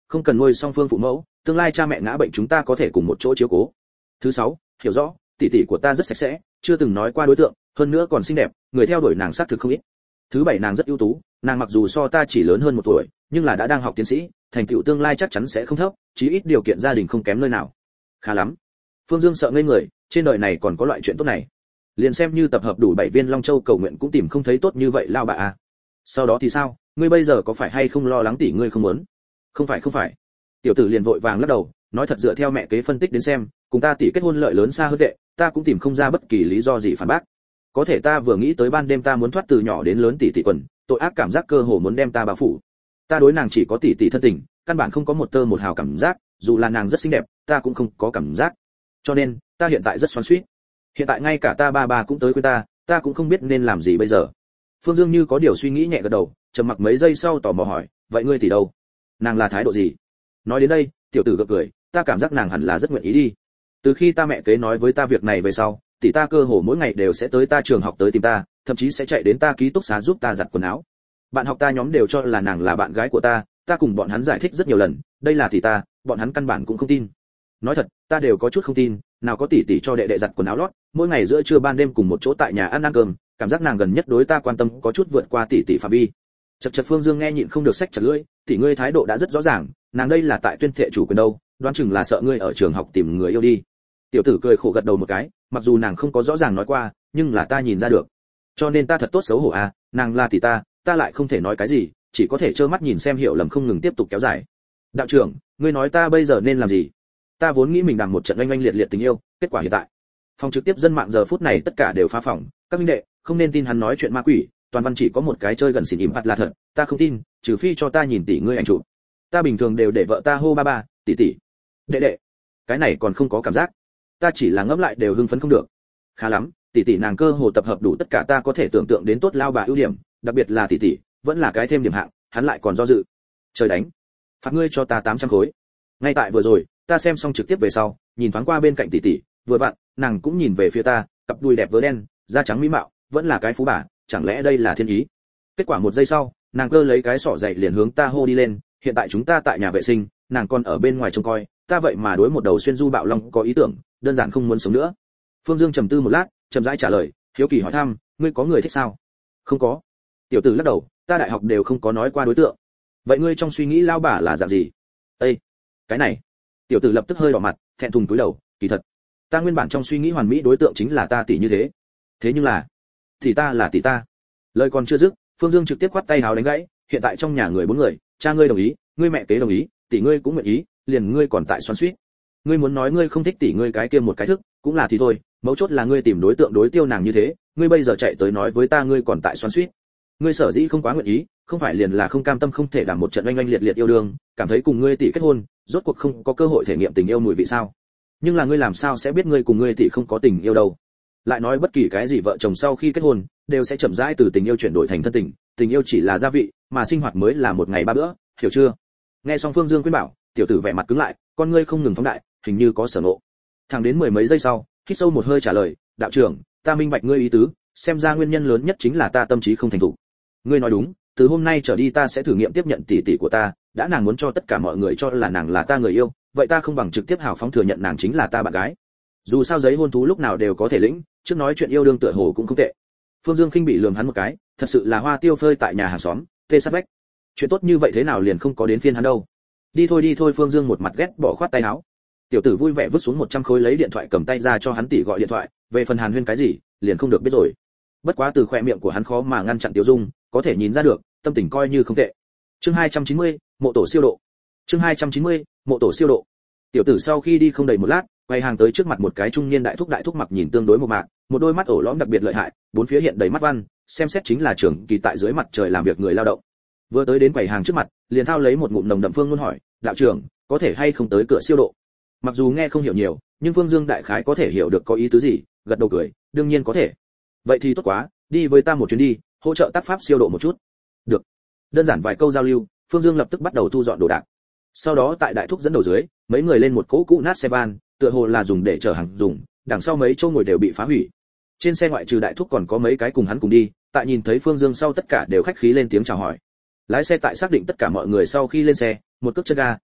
không cần nuôi song phương phụ mẫu, tương lai cha mẹ ngã bệnh chúng ta có thể cùng một chỗ chiếu cố. Thứ sáu, hiểu rõ, tỷ tỷ của ta rất sạch sẽ, chưa từng nói qua đối tượng, hơn nữa còn xinh đẹp, người theo đuổi nàng xác thực không ít. Thứ bảy, nàng rất ưu tú, nàng mặc dù so ta chỉ lớn hơn một tuổi, nhưng là đã đang học tiến sĩ, thành tựu tương lai chắc chắn sẽ không thấp, chí ít điều kiện gia đình không kém nơi nào. Khá lắm. Phương Dương sợ ngây người, trên đời này còn có loại chuyện tốt này. Liền xem như tập hợp đủ bảy viên Long Châu cầu nguyện cũng tìm không thấy tốt như vậy lao bà à. Sau đó thì sao, ngươi bây giờ có phải hay không lo lắng tỷ ngươi không muốn? Không phải không phải. Tiểu tử liền vội vàng lắc đầu, nói thật dựa theo mẹ kế phân tích đến xem, cùng ta tỷ kết hôn lợi lớn xa hơn tệ, ta cũng tìm không ra bất kỳ lý do gì phản bác. Có thể ta vừa nghĩ tới ban đêm ta muốn thoát từ nhỏ đến lớn tỷ tỷ quần, tội ác cảm giác cơ hồ muốn đem ta bao phủ. Ta đối nàng chỉ có tỷ tỷ thân tình, căn bản không có một tơ một hào cảm giác, dù là nàng rất xinh đẹp, ta cũng không có cảm giác. Cho nên, ta hiện tại rất xoắn xuýt. Hiện tại ngay cả ta ba ba cũng tới khuyên ta, ta cũng không biết nên làm gì bây giờ. Phương Dương như có điều suy nghĩ nhẹ gật đầu, trầm mặc mấy giây sau tò mò hỏi, vậy ngươi tỷ đâu? Nàng là thái độ gì? Nói đến đây, tiểu tử gật cười, ta cảm giác nàng hẳn là rất nguyện ý đi. Từ khi ta mẹ kế nói với ta việc này về sau, tỷ ta cơ hồ mỗi ngày đều sẽ tới ta trường học tới tìm ta, thậm chí sẽ chạy đến ta ký túc xá giúp ta giặt quần áo. Bạn học ta nhóm đều cho là nàng là bạn gái của ta, ta cùng bọn hắn giải thích rất nhiều lần, đây là tỷ ta, bọn hắn căn bản cũng không tin. Nói thật, ta đều có chút không tin, nào có tỷ tỷ cho đệ đệ giặt quần áo lót, mỗi ngày giữa trưa ban đêm cùng một chỗ tại nhà ăn ăn cơm, cảm giác nàng gần nhất đối ta quan tâm có chút vượt qua tỷ tỷ phạm vi. Chật chật Phương Dương nghe nhịn không được xách chặt lưỡi, tỷ ngươi thái độ đã rất rõ ràng, nàng đây là tại tuyên thệ chủ quyền đâu, đoán chừng là sợ ngươi ở trường học tìm người yêu đi. Tiểu tử cười khổ gật đầu một cái, mặc dù nàng không có rõ ràng nói qua, nhưng là ta nhìn ra được. Cho nên ta thật tốt xấu hổ à, nàng là tỷ ta, ta lại không thể nói cái gì, chỉ có thể trơ mắt nhìn xem hiểu lầm không ngừng tiếp tục kéo dài. Đạo trưởng, ngươi nói ta bây giờ nên làm gì? Ta vốn nghĩ mình đằng một trận oanh oanh liệt liệt tình yêu, kết quả hiện tại, phòng trực tiếp dân mạng giờ phút này tất cả đều phá phòng, các minh đệ, không nên tin hắn nói chuyện ma quỷ, toàn văn chỉ có một cái chơi gần xỉn ỉm ạt là thật, ta không tin, trừ phi cho ta nhìn tỷ ngươi ảnh chụp. Ta bình thường đều để vợ ta hô ba ba, tỷ tỷ, đệ đệ, cái này còn không có cảm giác, ta chỉ là ngẫm lại đều hưng phấn không được. Khá lắm, tỷ tỷ nàng cơ hồ tập hợp đủ tất cả ta có thể tưởng tượng đến tốt lao bà ưu điểm, đặc biệt là tỷ tỷ, vẫn là cái thêm điểm hạng, hắn lại còn do dự. Trời đánh, phạt ngươi cho ta tám trăm khối. Ngay tại vừa rồi, ta xem xong trực tiếp về sau, nhìn thoáng qua bên cạnh tỷ tỷ, vừa vặn, nàng cũng nhìn về phía ta, cặp đùi đẹp vớ đen, da trắng mỹ mạo, vẫn là cái phú bà, chẳng lẽ đây là thiên ý? Kết quả một giây sau, nàng cơ lấy cái sọ dậy liền hướng ta hô đi lên, hiện tại chúng ta tại nhà vệ sinh, nàng còn ở bên ngoài trông coi, ta vậy mà đối một đầu xuyên du bạo long có ý tưởng, đơn giản không muốn sống nữa. Phương Dương trầm tư một lát, chậm rãi trả lời, hiếu kỳ hỏi thăm, ngươi có người thích sao? Không có. Tiểu tử lắc đầu, ta đại học đều không có nói qua đối tượng. Vậy ngươi trong suy nghĩ lao bà là dạng gì? Ê, cái này. Tiểu tử lập tức hơi đỏ mặt, thẹn thùng cúi đầu, kỳ thật, ta nguyên bản trong suy nghĩ hoàn mỹ đối tượng chính là ta tỷ như thế. Thế nhưng là, thì ta là tỷ ta. Lời còn chưa dứt, Phương Dương trực tiếp quát tay háo đánh gãy, hiện tại trong nhà người bốn người, cha ngươi đồng ý, ngươi mẹ kế đồng ý, tỷ ngươi cũng nguyện ý, liền ngươi còn tại xoắn xuýt. Ngươi muốn nói ngươi không thích tỷ ngươi cái kia một cái thức, cũng là thì thôi, mấu chốt là ngươi tìm đối tượng đối tiêu nàng như thế, ngươi bây giờ chạy tới nói với ta ngươi còn tại xoắn xuýt. Ngươi sở dĩ không quá nguyện ý, không phải liền là không cam tâm không thể đảm một trận oanh oanh liệt liệt yêu đương, cảm thấy cùng ngươi tỷ kết hôn, rốt cuộc không có cơ hội thể nghiệm tình yêu mùi vị sao? Nhưng là ngươi làm sao sẽ biết ngươi cùng ngươi tỷ không có tình yêu đâu? Lại nói bất kỳ cái gì vợ chồng sau khi kết hôn, đều sẽ chậm rãi từ tình yêu chuyển đổi thành thân tình, tình yêu chỉ là gia vị, mà sinh hoạt mới là một ngày ba bữa, hiểu chưa? Nghe xong Phương Dương khuyên bảo, tiểu tử vẻ mặt cứng lại, con ngươi không ngừng phóng đại, hình như có sở ngộ. Thẳng đến mười mấy giây sau, hít sâu một hơi trả lời, đạo trưởng, ta minh bạch ngươi ý tứ, xem ra nguyên nhân lớn nhất chính là ta tâm trí không thành thục. Ngươi nói đúng, từ hôm nay trở đi ta sẽ thử nghiệm tiếp nhận tỷ tỷ của ta, đã nàng muốn cho tất cả mọi người cho là nàng là ta người yêu, vậy ta không bằng trực tiếp hào phóng thừa nhận nàng chính là ta bạn gái. Dù sao giấy hôn thú lúc nào đều có thể lĩnh, trước nói chuyện yêu đương tựa hồ cũng không tệ. Phương Dương khinh bị lườm hắn một cái, thật sự là hoa tiêu phơi tại nhà hàng xóm, tê sát vách. Chuyện tốt như vậy thế nào liền không có đến phiên hắn đâu. Đi thôi đi thôi, Phương Dương một mặt ghét bỏ khoát tay áo. Tiểu tử vui vẻ vứt xuống một trăm khối lấy điện thoại cầm tay ra cho hắn tỷ gọi điện thoại, về phần Hàn Huyên cái gì, liền không được biết rồi. Bất quá từ khóe miệng của hắn khó mà ngăn chặn tiêu dung, có thể nhìn ra được, tâm tình coi như không tệ. Chương hai trăm chín mươi, mộ tổ siêu độ. Chương hai trăm chín mươi, mộ tổ siêu độ. Tiểu tử sau khi đi không đầy một lát, quay hàng tới trước mặt một cái trung niên đại thúc đại thúc mặc nhìn tương đối một mạc, một đôi mắt ổ lõm đặc biệt lợi hại, bốn phía hiện đầy mắt văn, xem xét chính là trưởng kỳ tại dưới mặt trời làm việc người lao động. Vừa tới đến quầy hàng trước mặt, liền thao lấy một ngụm nồng đậm phương luôn hỏi, đạo trưởng, có thể hay không tới cửa siêu độ? Mặc dù nghe không hiểu nhiều, nhưng Phương Dương đại khái có thể hiểu được có ý tứ gì, gật đầu cười, đương nhiên có thể. Vậy thì tốt quá, đi với ta một chuyến đi, hỗ trợ tác pháp siêu độ một chút. Được. Đơn giản vài câu giao lưu, Phương Dương lập tức bắt đầu thu dọn đồ đạc. Sau đó tại đại thúc dẫn đầu dưới, mấy người lên một cỗ cũ nát xe van, tựa hồ là dùng để chở hàng dùng, đằng sau mấy chỗ ngồi đều bị phá hủy. Trên xe ngoại trừ đại thúc còn có mấy cái cùng hắn cùng đi, tại nhìn thấy Phương Dương sau tất cả đều khách khí lên tiếng chào hỏi. Lái xe tại xác định tất cả mọi người sau khi lên xe, một cước chân ga,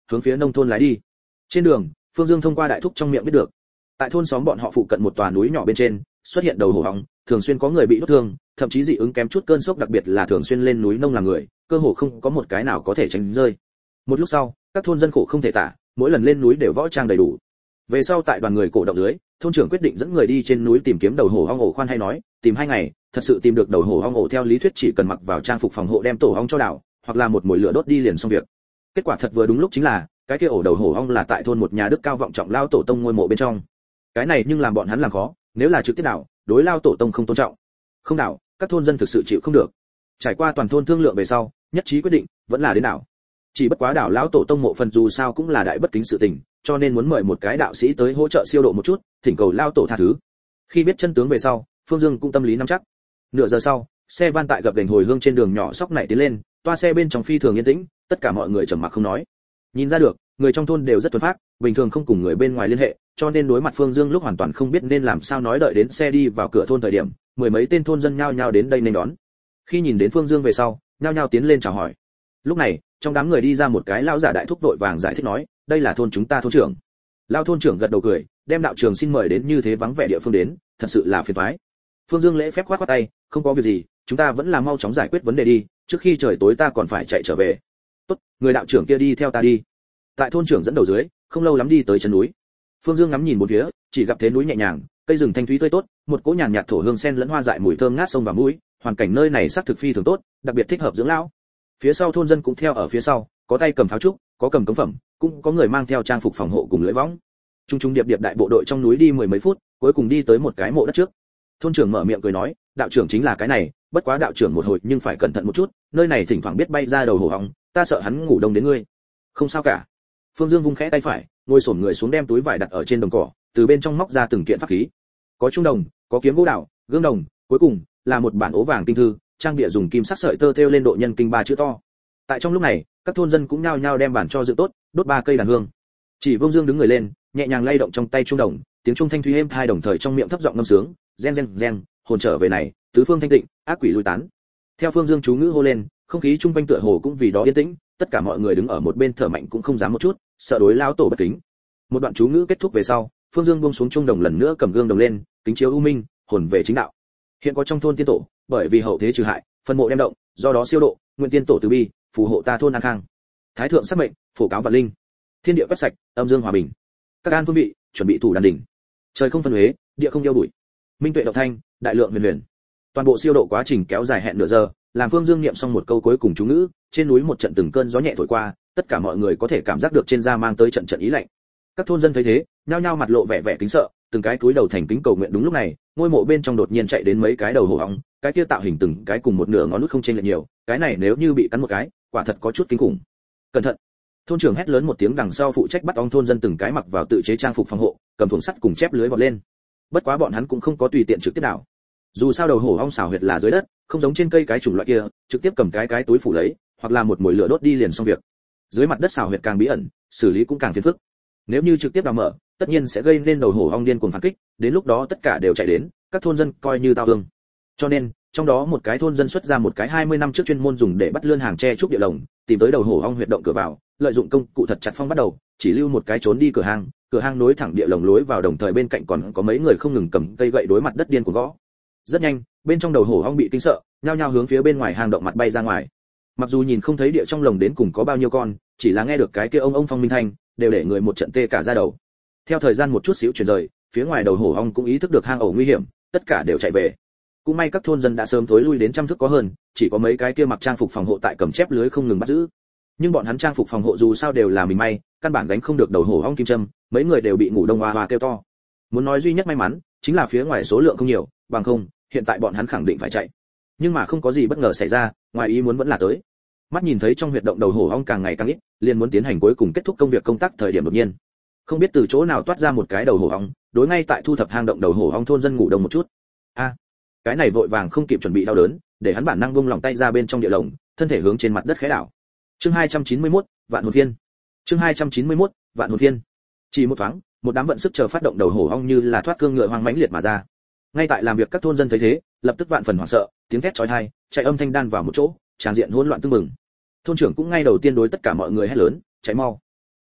hướng phía nông thôn lái đi. Trên đường, Phương Dương thông qua đại thúc trong miệng biết được, tại thôn xóm bọn họ phụ cận một tòa núi nhỏ bên trên, xuất hiện đầu hổ ong, thường xuyên có người bị đốt thương, thậm chí dị ứng kém chút cơn sốc, đặc biệt là thường xuyên lên núi nông làm người, cơ hồ không có một cái nào có thể tránh rơi. Một lúc sau, các thôn dân khổ không thể tả, mỗi lần lên núi đều võ trang đầy đủ. Về sau tại đoàn người cổ động dưới, thôn trưởng quyết định dẫn người đi trên núi tìm kiếm đầu hổ ong ổ. Khoan hay nói, tìm hai ngày, thật sự tìm được đầu hổ ong ổ, theo lý thuyết chỉ cần mặc vào trang phục phòng hộ đem tổ ong cho đảo, hoặc là một mồi lửa đốt đi liền xong việc. Kết quả thật vừa đúng lúc chính là, cái kia ổ đầu hổ ong là tại thôn một nhà đức cao vọng trọng lao tổ tông ngôi mộ bên trong. Cái này nhưng làm bọn hắn làm khó, nếu là trực tiếp đảo, đối lao tổ tông không tôn trọng. Không đảo, các thôn dân thực sự chịu không được. Trải qua toàn thôn thương lượng về sau, nhất trí quyết định, vẫn là đến đảo. Chỉ bất quá đảo lão tổ tông mộ phần dù sao cũng là đại bất kính sự tình, cho nên muốn mời một cái đạo sĩ tới hỗ trợ siêu độ một chút, thỉnh cầu lao tổ tha thứ. Khi biết chân tướng về sau, Phương Dương cũng tâm lý nắm chắc. Nửa giờ sau, xe van tại gập ghềnh hồi hương trên đường nhỏ sóc nảy tiến lên, toa xe bên trong phi thường yên tĩnh, tất cả mọi người trầm mặc không nói. Nhìn ra được, người trong thôn đều rất thuần phác, bình thường không cùng người bên ngoài liên hệ, cho nên đối mặt Phương Dương lúc hoàn toàn không biết nên làm sao nói. Đợi đến xe đi vào cửa thôn thời điểm, mười mấy tên thôn dân nhao nhao đến đây nên đón. Khi nhìn đến Phương Dương về sau, nhao nhao tiến lên chào hỏi. Lúc này, trong đám người đi ra một cái lão giả đại thúc vội vàng giải thích nói, đây là thôn chúng ta thôn trưởng. Lão thôn trưởng gật đầu cười, đem đạo trưởng xin mời đến như thế vắng vẻ địa phương đến, thật sự là phiền toái. Phương Dương lễ phép khoát khoát tay, không có việc gì, chúng ta vẫn là mau chóng giải quyết vấn đề đi, trước khi trời tối ta còn phải chạy trở về. Tốt, người đạo trưởng kia đi theo ta đi. Tại thôn trưởng dẫn đầu dưới, không lâu lắm đi tới chân núi. Phương Dương ngắm nhìn bốn phía, chỉ gặp thế núi nhẹ nhàng, cây rừng thanh thúy tươi tốt, một cỗ nhàn nhạt thổ hương sen lẫn hoa dại mùi thơm ngát sông vào mũi, hoàn cảnh nơi này sắc thực phi thường tốt, đặc biệt thích hợp dưỡng lão. Phía sau thôn dân cũng theo ở phía sau, có tay cầm pháo trúc, có cầm cống phẩm, cũng có người mang theo trang phục phòng hộ cùng lưỡi võng. Trung trung điệp điệp đại bộ đội trong núi đi mười mấy phút, cuối cùng đi tới một cái mộ đất trước. Thôn trưởng mở miệng cười nói, đạo trưởng chính là cái này, bất quá đạo trưởng một hồi nhưng phải cẩn thận một chút, nơi này thỉnh thoảng biết bay ra đầu hổ ong, ta sợ hắn ngủ đông đến ngươi. Không sao cả. Phương Dương vung khẽ tay phải, ngồi xổm người xuống đem túi vải đặt ở trên đồng cỏ, từ bên trong móc ra từng kiện pháp khí. Có trung đồng, có kiếm gỗ đào, gương đồng, cuối cùng là một bản ố vàng tinh thư, trang bìa dùng kim sắc sợi tơ thêu lên độ nhân kinh ba chữ to. Tại trong lúc này, các thôn dân cũng nhao nhao đem bản cho dự tốt, đốt ba cây đàn hương. Chỉ Vương Dương đứng người lên, nhẹ nhàng lay động trong tay trung đồng, tiếng trung thanh thúy êm tai đồng thời trong miệng thấp giọng ngâm sướng, gen gen gen, hồn trở về này, tứ phương thanh tịnh, ác quỷ lui tán. Theo Phương Dương chú ngữ hô lên, không khí trung quanh tựa hồ cũng vì đó yên tĩnh, tất cả mọi người đứng ở một bên thở mạnh cũng không dám một chút, sợ đối lão tổ bất kính. Một đoạn chú ngữ kết thúc về sau, Phương Dương buông xuống trung đồng lần nữa cầm gương đồng lên, kính chiếu u minh, hồn về chính đạo. Hiện có trong thôn tiên tổ, bởi vì hậu thế trừ hại, phân mộ đem động, do đó siêu độ, nguyện tiên tổ từ bi, phù hộ ta thôn an khang. Thái thượng sắc mệnh, phổ cáo vạn linh. Thiên địa quét sạch, âm dương hòa bình. Các an phương vị, chuẩn bị thủ đàn đỉnh. Trời không phân huế, địa không yêu bụi. Minh tuệ độc thanh, đại lượng huyền huyền. Toàn bộ siêu độ quá trình kéo dài hẹn nửa giờ, làm Phương Dương niệm xong một câu cuối cùng chú ngữ, trên núi một trận từng cơn gió nhẹ thổi qua, tất cả mọi người có thể cảm giác được trên da mang tới trận trận ý lạnh. Các thôn dân thấy thế, nhao nhao mặt lộ vẻ vẻ kính sợ, từng cái cúi đầu thành kính cầu nguyện. Đúng lúc này, ngôi mộ bên trong đột nhiên chạy đến mấy cái đầu hổ ong, cái kia tạo hình từng cái cùng một nửa ngón nút không chênh lệch nhiều, cái này nếu như bị cắn một cái, quả thật có chút kinh khủng. Cẩn thận! Thôn trưởng hét lớn một tiếng, đằng sau phụ trách bắt ong thôn dân từng cái mặc vào tự chế trang phục phòng hộ, cầm thùng sắt cùng chép lưới vọt lên. Bất quá bọn hắn cũng không có tùy tiện trực tiếp đảo. Dù sao đầu hổ ong xào huyệt là dưới đất, không giống trên cây cái chủng loại kia, trực tiếp cầm cái cái túi phủ lấy, hoặc là một mồi lửa đốt đi liền xong việc. Dưới mặt đất xào huyệt càng bí ẩn, xử lý cũng càng phiền phức. Nếu như trực tiếp đào mở, tất nhiên sẽ gây nên đầu hổ ong điên cuồng phản kích, đến lúc đó tất cả đều chạy đến, các thôn dân coi như tao hương. Cho nên, trong đó một cái thôn dân xuất ra một cái hai mươi năm trước chuyên môn dùng để bắt lươn hàng tre trúc địa lồng, tìm tới đầu hổ ong huyệt động cửa vào, lợi dụng công cụ thật chặt phong bắt đầu, chỉ lưu một cái trốn đi cửa hang, cửa hang nối thẳng địa lồng lối vào, đồng thời bên cạnh còn có mấy người không ngừng cầm cây gậy đối mặt đất điên cuồng gõ. Rất nhanh, bên trong đầu hổ ong bị kinh sợ, nhao nhao hướng phía bên ngoài hang động mặt bay ra ngoài. Mặc dù nhìn không thấy địa trong lồng đến cùng có bao nhiêu con, chỉ là nghe được cái kia ông ông phong minh thanh, đều để người một trận tê cả da đầu. Theo thời gian một chút xíu chuyển rời, phía ngoài đầu hổ ong cũng ý thức được hang ổ nguy hiểm, tất cả đều chạy về. Cũng may các thôn dân đã sớm thối lui đến trăm thước có hơn, chỉ có mấy cái kia mặc trang phục phòng hộ tại cầm chép lưới không ngừng bắt giữ. Nhưng bọn hắn trang phục phòng hộ dù sao đều là mình may, căn bản gánh không được đầu hổ ong kim châm, mấy người đều bị ngủ đông hoa hoa kêu to. Muốn nói duy nhất may mắn, chính là phía ngoài số lượng không nhiều, bằng không, hiện tại bọn hắn khẳng định phải chạy. Nhưng mà không có gì bất ngờ xảy ra, ngoài ý muốn vẫn là tới. Mắt nhìn thấy trong huyệt động đầu hổ ong càng ngày càng ít, liền muốn tiến hành cuối cùng kết thúc công việc công tác, thời điểm đột nhiên, không biết từ chỗ nào toát ra một cái đầu hổ ong, đối ngay tại thu thập hang động đầu hổ ong thôn dân ngủ đông một chút. A, à, cái này vội vàng không kịp chuẩn bị đau đớn, để hắn bản năng buông lòng tay ra bên trong địa lồng, thân thể hướng trên mặt đất khẽ đảo. Chương hai trăm chín mươi mốt, Vạn hồn phiên. Chương hai trăm chín mươi mốt, Vạn hồn phiên. Chỉ một thoáng, một đám vận sức chờ phát động đầu hổ ong như là thoát cương ngựa hoang mãnh liệt mà ra. Ngay tại làm việc các thôn dân thấy thế, lập tức vạn phần hoảng sợ, tiếng thét chói tai, chạy âm thanh đan vào một chỗ, tràng diện hỗn loạn tưng bừng. Thôn trưởng cũng ngay đầu tiên đối tất cả mọi người hét lớn, cháy mau.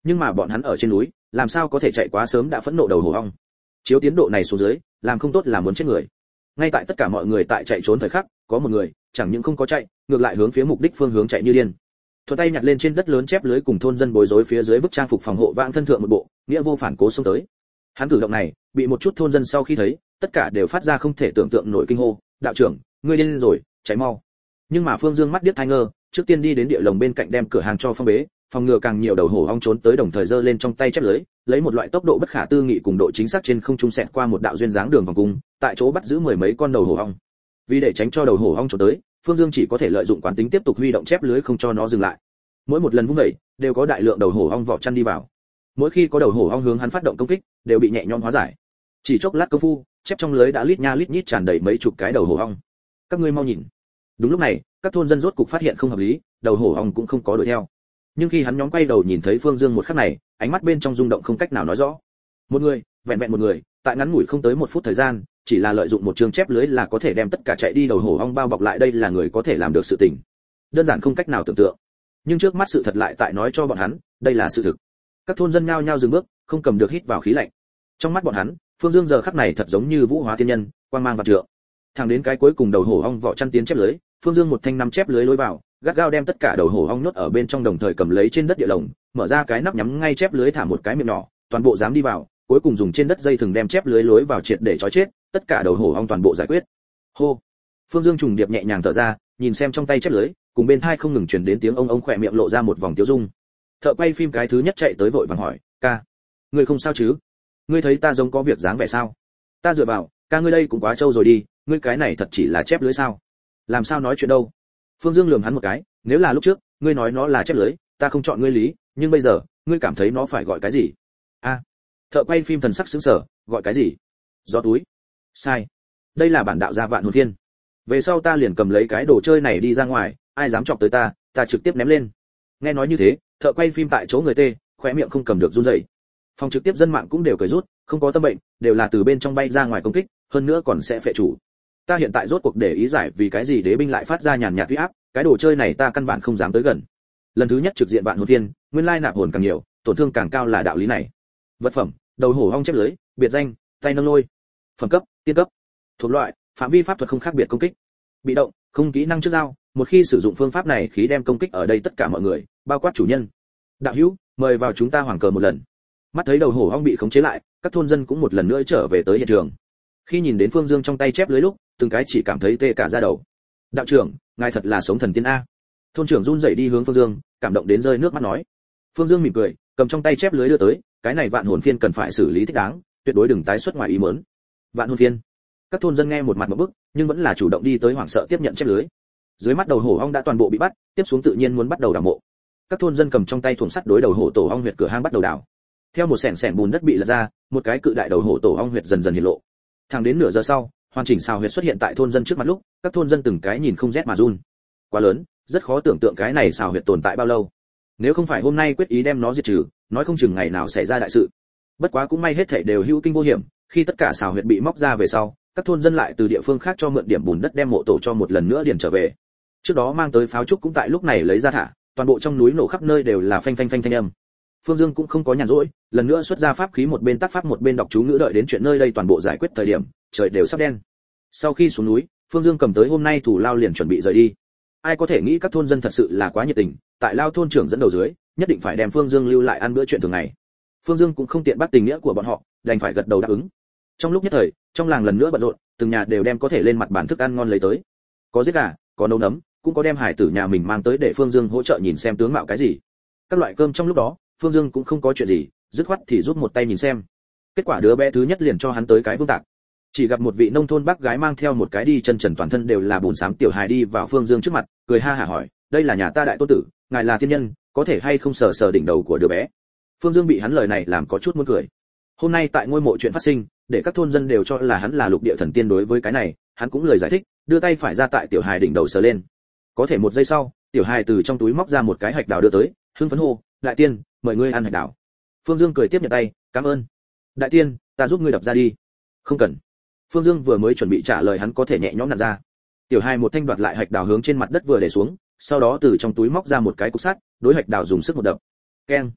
Nhưng mà bọn hắn ở trên núi, làm sao có thể chạy quá sớm đã phẫn nộ đầu hổ ong. Chiếu tiến độ này xuống dưới, làm không tốt là muốn chết người. Ngay tại tất cả mọi người tại chạy trốn thời khắc, có một người, chẳng những không có chạy, ngược lại hướng phía mục đích phương hướng chạy như điên. Thuận tay nhặt lên trên đất lớn chép lưới cùng thôn dân bối rối phía dưới vứt trang phục phòng hộ vãng thân thượng một bộ, nghĩa vô phản cố xông tới. Hắn cử động này, bị một chút thôn dân sau khi thấy, tất cả đều phát ra không thể tưởng tượng nổi kinh hô, đạo trưởng, ngươi điên rồi, chạy mau. Nhưng mà Phương Dương mắt điếc tai ngơ, trước tiên đi đến địa lồng bên cạnh đem cửa hàng cho phong bế, phòng ngừa càng nhiều đầu hổ ong trốn tới, đồng thời giơ lên trong tay chép lưới, lấy một loại tốc độ bất khả tư nghị cùng độ chính xác trên không trung xẹt qua một đạo duyên dáng đường vòng cung, tại chỗ bắt giữ mười mấy con đầu hổ ong. Vì để tránh cho đầu hổ ong trốn tới, Phương Dương chỉ có thể lợi dụng quán tính tiếp tục huy động chép lưới không cho nó dừng lại. Mỗi một lần vung vẩy, đều có đại lượng đầu hổ ong vỏ chăn đi vào. Mỗi khi có đầu hổ ong hướng hắn phát động công kích, đều bị nhẹ nhõm hóa giải. Chỉ chốc lát công phu, chép trong lưới đã lít nha lít nhít tràn đầy mấy chục cái đầu hổ ong. Các ngươi mau nhìn. Đúng lúc này, các thôn dân rốt cục phát hiện không hợp lý, đầu hổ ong cũng không có đuổi theo. Nhưng khi hắn nhóm quay đầu nhìn thấy Phương Dương một khắc này, ánh mắt bên trong rung động không cách nào nói rõ. Một người, vẹn vẹn một người, tại ngắn ngủi không tới một phút thời gian, chỉ là lợi dụng một trường chép lưới là có thể đem tất cả chạy đi đầu hổ ong bao bọc lại, đây là người có thể làm được sự tình. Đơn giản không cách nào tưởng tượng. Nhưng trước mắt sự thật lại tại nói cho bọn hắn, đây là sự thực. Các thôn dân nhao nhao dừng bước, không cầm được hít vào khí lạnh. Trong mắt bọn hắn, Phương Dương giờ khắc này thật giống như vũ hóa thiên nhân, quang mang vạn trượng. Thẳng đến cái cuối cùng đầu hổ ong vỏ chăn tiến chép lưới, Phương Dương một thanh năm chép lưới lôi vào, gắt gao đem tất cả đầu hổ ong nhốt ở bên trong, đồng thời cầm lấy trên đất địa lồng, mở ra cái nắp nhắm ngay chép lưới thả một cái miệng nhỏ, toàn bộ dám đi vào, cuối cùng dùng trên đất dây thừng đem chép lưới lối vào triệt để trói chết, tất cả đầu hổ ong toàn bộ giải quyết. Hô. Phương Dương trùng điệp nhẹ nhàng thở ra, nhìn xem trong tay chép lưới, cùng bên tai không ngừng truyền đến tiếng ông ông, khỏe miệng lộ ra một vòng tiêu dung. Thợ quay phim cái thứ nhất chạy tới vội vàng hỏi, ca, ngươi không sao chứ? Ngươi thấy ta giống có việc dáng vẻ sao? Ta dựa vào, ca ngươi đây cũng quá trâu rồi đi, ngươi cái này thật chỉ là chép lưới sao? Làm sao nói chuyện đâu? Phương Dương lườm hắn một cái, nếu là lúc trước, ngươi nói nó là chép lưới, ta không chọn ngươi lý, nhưng bây giờ, ngươi cảm thấy nó phải gọi cái gì? A. À, thợ quay phim thần sắc sững sờ, gọi cái gì? Gió túi. Sai. Đây là bản đạo gia vạn hồn phiên. Về sau ta liền cầm lấy cái đồ chơi này đi ra ngoài, ai dám chọc tới ta, ta trực tiếp ném lên. Nghe nói như thế, thợ quay phim tại chỗ người tê, khóe miệng không cầm được run rẩy. Phòng trực tiếp dân mạng cũng đều cười rút, không có tâm bệnh, đều là từ bên trong bay ra ngoài công kích, hơn nữa còn sẽ phệ chủ. Ta hiện tại rốt cuộc để ý giải vì cái gì đế binh lại phát ra nhàn nhạt uy áp, cái đồ chơi này ta căn bản không dám tới gần. Lần thứ nhất trực diện vạn hồn phiên, nguyên lai nạp hồn càng nhiều, tổn thương càng cao là đạo lý này. Vật phẩm, đầu hổ ong chép lưới, biệt danh, tay nâng lôi. Phẩm cấp, tiên cấp. Thuộc loại, phạm vi pháp thuật không khác biệt công kích. Bị động, không kỹ năng trước dao, một khi sử dụng phương pháp này khí đem công kích ở đây tất cả mọi người, bao quát chủ nhân. Đạo hữu, mời vào chúng ta hoàng cờ một lần. Mắt thấy đầu hổ ong bị khống chế lại, các thôn dân cũng một lần nữa trở về tới hiện trường. Khi nhìn đến Phương Dương trong tay chép lưới lúc, từng cái chỉ cảm thấy tê cả da đầu. Đạo trưởng, ngài thật là sống thần tiên a. Thôn trưởng run rẩy đi hướng Phương Dương, cảm động đến rơi nước mắt nói. Phương Dương mỉm cười, cầm trong tay chép lưới đưa tới, cái này vạn hồn phiên cần phải xử lý thích đáng, tuyệt đối đừng tái xuất ngoài ý muốn. Vạn hồn phiên. Các thôn dân nghe một mặt một bức, nhưng vẫn là chủ động đi tới hoảng sợ tiếp nhận chép lưới. Dưới mắt đầu hổ ong đã toàn bộ bị bắt, tiếp xuống tự nhiên muốn bắt đầu đào mộ. Các thôn dân cầm trong tay thuồng sắt đối đầu hổ tổ ong huyệt cửa hang bắt đầu đào. Theo một sẻng sẻng bùn đất bị lật ra, một cái cự đại đầu hổ tổ ong huyệt dần dần hiện lộ. Thẳng đến nửa giờ sau, hoàn chỉnh xào huyệt xuất hiện tại thôn dân trước mặt lúc, các thôn dân từng cái nhìn không rét mà run. Quá lớn, rất khó tưởng tượng cái này xào huyệt tồn tại bao lâu. Nếu không phải hôm nay quyết ý đem nó diệt trừ, nói không chừng ngày nào xảy ra đại sự. Bất quá cũng may hết thảy đều hữu kinh vô hiểm, khi tất cả xào huyệt bị móc ra về sau, các thôn dân lại từ địa phương khác cho mượn điểm bùn đất đem mộ tổ cho một lần nữa điền trở về. Trước đó mang tới pháo trúc cũng tại lúc này lấy ra thả, toàn bộ trong núi nổ khắp nơi đều là phanh phanh phanh thanh âm. Phương Dương cũng không có nhàn rỗi, lần nữa xuất ra pháp khí, một bên tác pháp một bên đọc chú ngữ, đợi đến chuyện nơi đây toàn bộ giải quyết thời điểm, trời đều sắp đen. Sau khi xuống núi, Phương Dương cầm tới hôm nay thủ lao liền chuẩn bị rời đi. Ai có thể nghĩ các thôn dân thật sự là quá nhiệt tình, tại lao thôn trưởng dẫn đầu dưới, nhất định phải đem Phương Dương lưu lại ăn bữa chuyện thường ngày. Phương Dương cũng không tiện bắt tình nghĩa của bọn họ, đành phải gật đầu đáp ứng. Trong lúc nhất thời, trong làng lần nữa bận rộn, từng nhà đều đem có thể lên mặt bàn thức ăn ngon lấy tới. Có giết gà, có nấu nấm, cũng có đem hải tử nhà mình mang tới để Phương Dương hỗ trợ nhìn xem tướng mạo cái gì. Các loại cơm trong lúc đó, Phương Dương cũng không có chuyện gì, dứt khoát thì giúp một tay nhìn xem. Kết quả đứa bé thứ nhất liền cho hắn tới cái vương tạc. Chỉ gặp một vị nông thôn bác gái mang theo một cái đi chân trần toàn thân đều là bùn xám tiểu hài đi vào Phương Dương trước mặt, cười ha hả hỏi, đây là nhà ta đại tôn tử, ngài là tiên nhân, có thể hay không sờ sờ đỉnh đầu của đứa bé. Phương Dương bị hắn lời này làm có chút muốn cười. Hôm nay tại ngôi mộ chuyện phát sinh, để các thôn dân đều cho là hắn là lục địa thần tiên, đối với cái này, hắn cũng lời giải thích, đưa tay phải ra tại tiểu hài đỉnh đầu sờ lên. Có thể một giây sau, tiểu hài từ trong túi móc ra một cái hạch đào đưa tới, hưng phấn hô, đại tiên, mời ngươi ăn hạch đào. Phương Dương cười tiếp nhận tay, cảm ơn. Đại tiên, ta giúp ngươi đập ra đi. Không cần. Phương Dương vừa mới chuẩn bị trả lời hắn có thể nhẹ nhõm nặn ra. Tiểu hài một thanh đoạt lại hạch đào hướng trên mặt đất vừa để xuống, sau đó từ trong túi móc ra một cái cục sắt, đối hạch đào dùng sức một đập. Keng.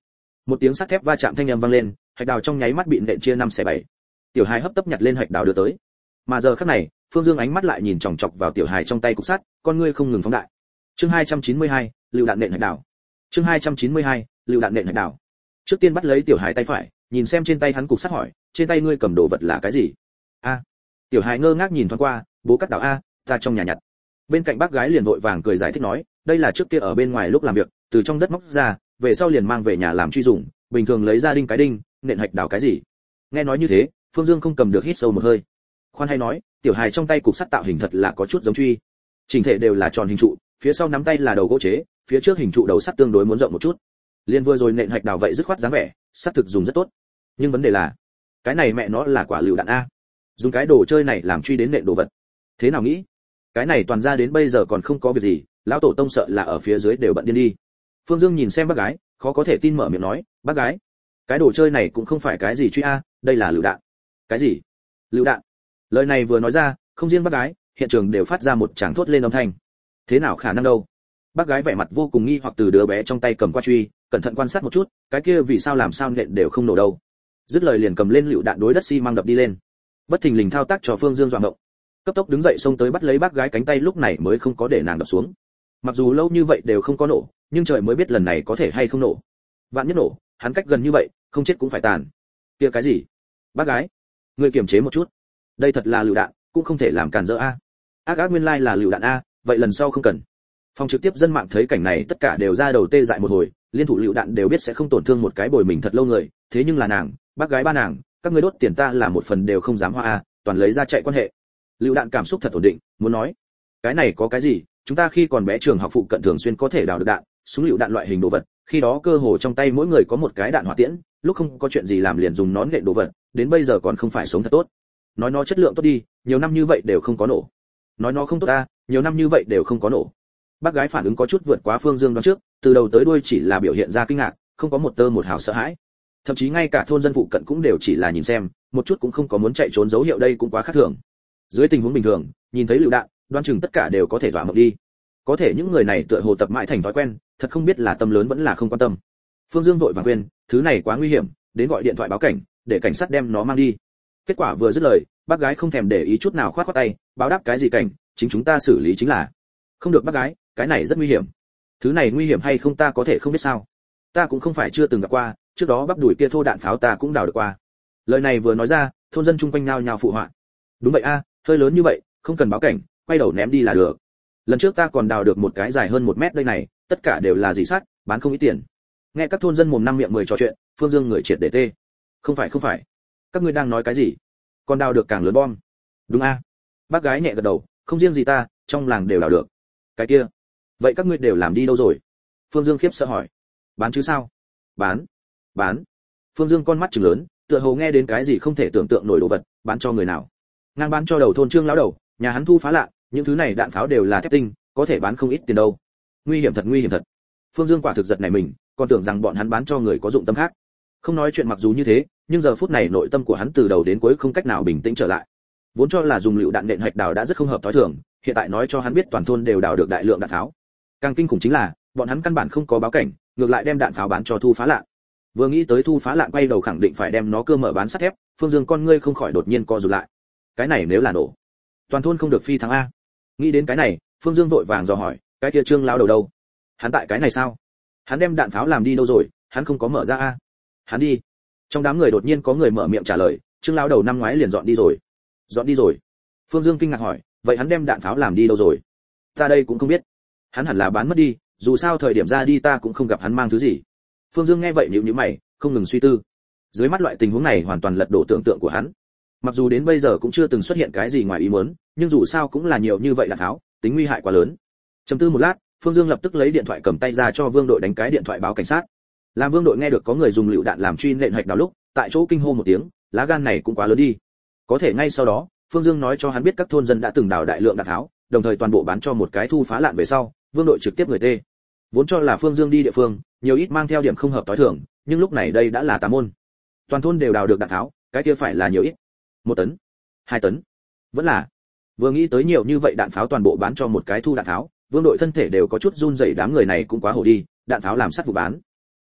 Một tiếng sắt thép va chạm thanh âm vang lên, hạch đào trong nháy mắt bị nện chia năm xẻ bảy. Tiểu hài hấp tấp nhặt lên hạch đào đưa tới. Mà giờ khắc này, Phương Dương ánh mắt lại nhìn chòng chọc vào tiểu hài trong tay cục sắt, con ngươi không ngừng phóng đại. Chương hai trăm chín mươi hai, lưu đạn nện hạch đào. Chương hai trăm chín mươi hai, lưu đạn nện hạch đào. Trước tiên bắt lấy tiểu hài tay phải, nhìn xem trên tay hắn cục sắt hỏi, trên tay ngươi cầm đồ vật là cái gì? A. Tiểu hài ngơ ngác nhìn thoáng qua, bố cắt đào a, ta trong nhà nhặt. Bên cạnh bác gái liền vội vàng cười giải thích nói, đây là trước kia ở bên ngoài lúc làm việc, từ trong đất móc ra, về sau liền mang về nhà làm truy dụng, bình thường lấy ra đinh cái đinh, nện hạch đào cái gì. Nghe nói như thế, Phương Dương không cầm được hít sâu một hơi. Khoan hay nói, tiểu hài trong tay cục sắt tạo hình thật là có chút giống truy. Chỉnh thể đều là tròn hình trụ, phía sau nắm tay là đầu gỗ chế, phía trước hình trụ đầu sắt tương đối muốn rộng một chút. Liên vừa rồi nện hạch đào vậy dứt khoát dáng vẻ, sắt thực dùng rất tốt. Nhưng vấn đề là, cái này mẹ nó là quả lựu đạn a. Dùng cái đồ chơi này làm truy đến nện đồ vật. Thế nào nghĩ? Cái này toàn ra đến bây giờ còn không có việc gì, lão tổ tông sợ là ở phía dưới đều bận điên đi. Phương Dương nhìn xem bác gái, khó có thể tin mở miệng nói, bác gái, cái đồ chơi này cũng không phải cái gì truy a, đây là lựu đạn. Cái gì? Lựu đạn? Lời này vừa nói ra, không riêng bác gái, hiện trường đều phát ra một tràng thốt lên âm thanh. Thế nào khả năng đâu? Bác gái vẻ mặt vô cùng nghi hoặc từ đứa bé trong tay cầm qua truy, cẩn thận quan sát một chút, cái kia vì sao làm sao nện đều không nổ đâu. Dứt lời liền cầm lên lựu đạn đối đất xi măng đập đi lên. Bất thình lình thao tác cho Phương Dương dọa ngộng. Cấp tốc đứng dậy xông tới bắt lấy bác gái cánh tay lúc này mới không có để nàng đập xuống. Mặc dù lâu như vậy đều không có nổ, nhưng trời mới biết lần này có thể hay không nổ. Vạn nhất nổ, hắn cách gần như vậy, không chết cũng phải tàn. Kia cái gì? Bác gái, ngươi kiềm chế một chút. Đây thật là lựu đạn, cũng không thể làm cản rỡ a. Ác ác nguyên lai là lựu đạn a, vậy lần sau không cần. Phòng trực tiếp dân mạng thấy cảnh này tất cả đều ra đầu tê dại một hồi, liên thủ lựu đạn đều biết sẽ không tổn thương một cái bồi mình thật lâu người, thế nhưng là nàng, bác gái ba nàng, các ngươi đốt tiền ta là một phần đều không dám hoa a, toàn lấy ra chạy quan hệ. Lựu đạn cảm xúc thật ổn định, muốn nói, cái này có cái gì, chúng ta khi còn bé trường học phụ cận thường xuyên có thể đào được đạn, súng lựu đạn loại hình đồ vật, khi đó cơ hồ trong tay mỗi người có một cái đạn hỏa tiễn, lúc không có chuyện gì làm liền dùng nón nện đồ vật, đến bây giờ còn không phải sống thật tốt. Nói nó chất lượng tốt đi, nhiều năm như vậy đều không có nổ. Nói nó không tốt ta, nhiều năm như vậy đều không có nổ. Bác gái phản ứng có chút vượt quá Phương Dương đoán trước, từ đầu tới đuôi chỉ là biểu hiện ra kinh ngạc, không có một tơ một hào sợ hãi. Thậm chí ngay cả thôn dân phụ cận cũng đều chỉ là nhìn xem, một chút cũng không có muốn chạy trốn dấu hiệu, đây cũng quá khác thường. Dưới tình huống bình thường, nhìn thấy lựu đạn, đoán chừng tất cả đều có thể dọa mộng đi. Có thể những người này tựa hồ tập mãi thành thói quen, thật không biết là tâm lớn vẫn là không quan tâm. Phương Dương vội vàng khuyên, thứ này quá nguy hiểm, đến gọi điện thoại báo cảnh, để cảnh sát đem nó mang đi. Kết quả vừa dứt lời, bác gái không thèm để ý chút nào khoát khoát tay, báo đáp cái gì cảnh, chính chúng ta xử lý chính là. Không được bác gái, cái này rất nguy hiểm. Thứ này nguy hiểm hay không ta có thể không biết sao? Ta cũng không phải chưa từng gặp qua, trước đó bắp đùi kia thô đạn pháo ta cũng đào được qua. Lời này vừa nói ra, thôn dân chung quanh nhao nhao phụ họa. Đúng vậy a, hơi lớn như vậy, không cần báo cảnh, quay đầu ném đi là được. Lần trước ta còn đào được một cái dài hơn một mét đây này, tất cả đều là dị sắt, bán không ít tiền. Nghe các thôn dân mồm năm miệng mười trò chuyện, Phương Dương người triệt để tê. Không phải không phải, các ngươi đang nói cái gì? Còn đào được càng lớn bom. Đúng a. Bác gái nhẹ gật đầu, không riêng gì ta, trong làng đều đào được. Cái kia, vậy các ngươi đều làm đi đâu rồi? Phương Dương khiếp sợ hỏi. Bán chứ sao? Bán? Bán? Phương Dương con mắt trừng lớn, tựa hồ nghe đến cái gì không thể tưởng tượng nổi đồ vật, bán cho người nào? Ngang bán cho đầu thôn Trương lão đầu, nhà hắn thu phá lạ, những thứ này đạn pháo đều là thép tinh, có thể bán không ít tiền đâu. Nguy hiểm thật, nguy hiểm thật. Phương Dương quả thực giật này mình, còn tưởng rằng bọn hắn bán cho người có dụng tâm khác. Không nói chuyện mặc dù như thế, nhưng giờ phút này nội tâm của hắn từ đầu đến cuối không cách nào bình tĩnh trở lại. Vốn cho là dùng lựu đạn nện hạch đào đã rất không hợp thói thường, hiện tại nói cho hắn biết toàn thôn đều đào được đại lượng đạn pháo. Càng kinh khủng chính là, bọn hắn căn bản không có báo cảnh, ngược lại đem đạn pháo bán cho thu phá lạ. Vừa nghĩ tới thu phá lạ quay đầu khẳng định phải đem nó cơ mở bán sắt thép, Phương Dương con ngươi không khỏi đột nhiên co rụt lại. Cái này nếu là nổ, toàn thôn không được phi thắng a. Nghĩ đến cái này, Phương Dương vội vàng dò hỏi, cái kia Trương lão đầu đâu? Hắn tại cái này sao? Hắn đem đạn pháo làm đi đâu rồi? Hắn không có mở ra a. Hắn đi. Trong đám người đột nhiên có người mở miệng trả lời, Trương lão đầu năm ngoái liền dọn đi rồi. Dọn đi rồi? Phương Dương kinh ngạc hỏi, vậy hắn đem đạn pháo làm đi đâu rồi? Ta đây cũng không biết. Hắn hẳn là bán mất đi, dù sao thời điểm ra đi ta cũng không gặp hắn mang thứ gì. Phương Dương nghe vậy nhíu nhíu mày, không ngừng suy tư. Dưới mắt loại tình huống này hoàn toàn lật đổ tưởng tượng của hắn. Mặc dù đến bây giờ cũng chưa từng xuất hiện cái gì ngoài ý muốn, nhưng dù sao cũng là nhiều như vậy đạn pháo, tính nguy hại quá lớn. Trầm tư một lát, Phương Dương lập tức lấy điện thoại cầm tay ra cho Vương đội đánh cái điện thoại báo cảnh sát. Làm Vương đội nghe được có người dùng lựu đạn làm truy nện hạch đào lúc, tại chỗ kinh hô một tiếng, lá gan này cũng quá lớn đi. Có thể ngay sau đó, Phương Dương nói cho hắn biết các thôn dân đã từng đào đại lượng đạn tháo, đồng thời toàn bộ bán cho một cái thu phá lạn về sau, Vương đội trực tiếp người tê. Vốn cho là Phương Dương đi địa phương, nhiều ít mang theo điểm không hợp tối thường, nhưng lúc này đây đã là tà môn. Toàn thôn đều đào được đạn tháo, cái kia phải là nhiều ít? Một tấn, hai tấn, vẫn là. Vừa nghĩ tới nhiều như vậy đạn pháo toàn bộ bán cho một cái thu đạn tháo, Vương đội thân thể đều có chút run rẩy, đám người này cũng quá hổ đi, đạn pháo làm sắt vụ bán.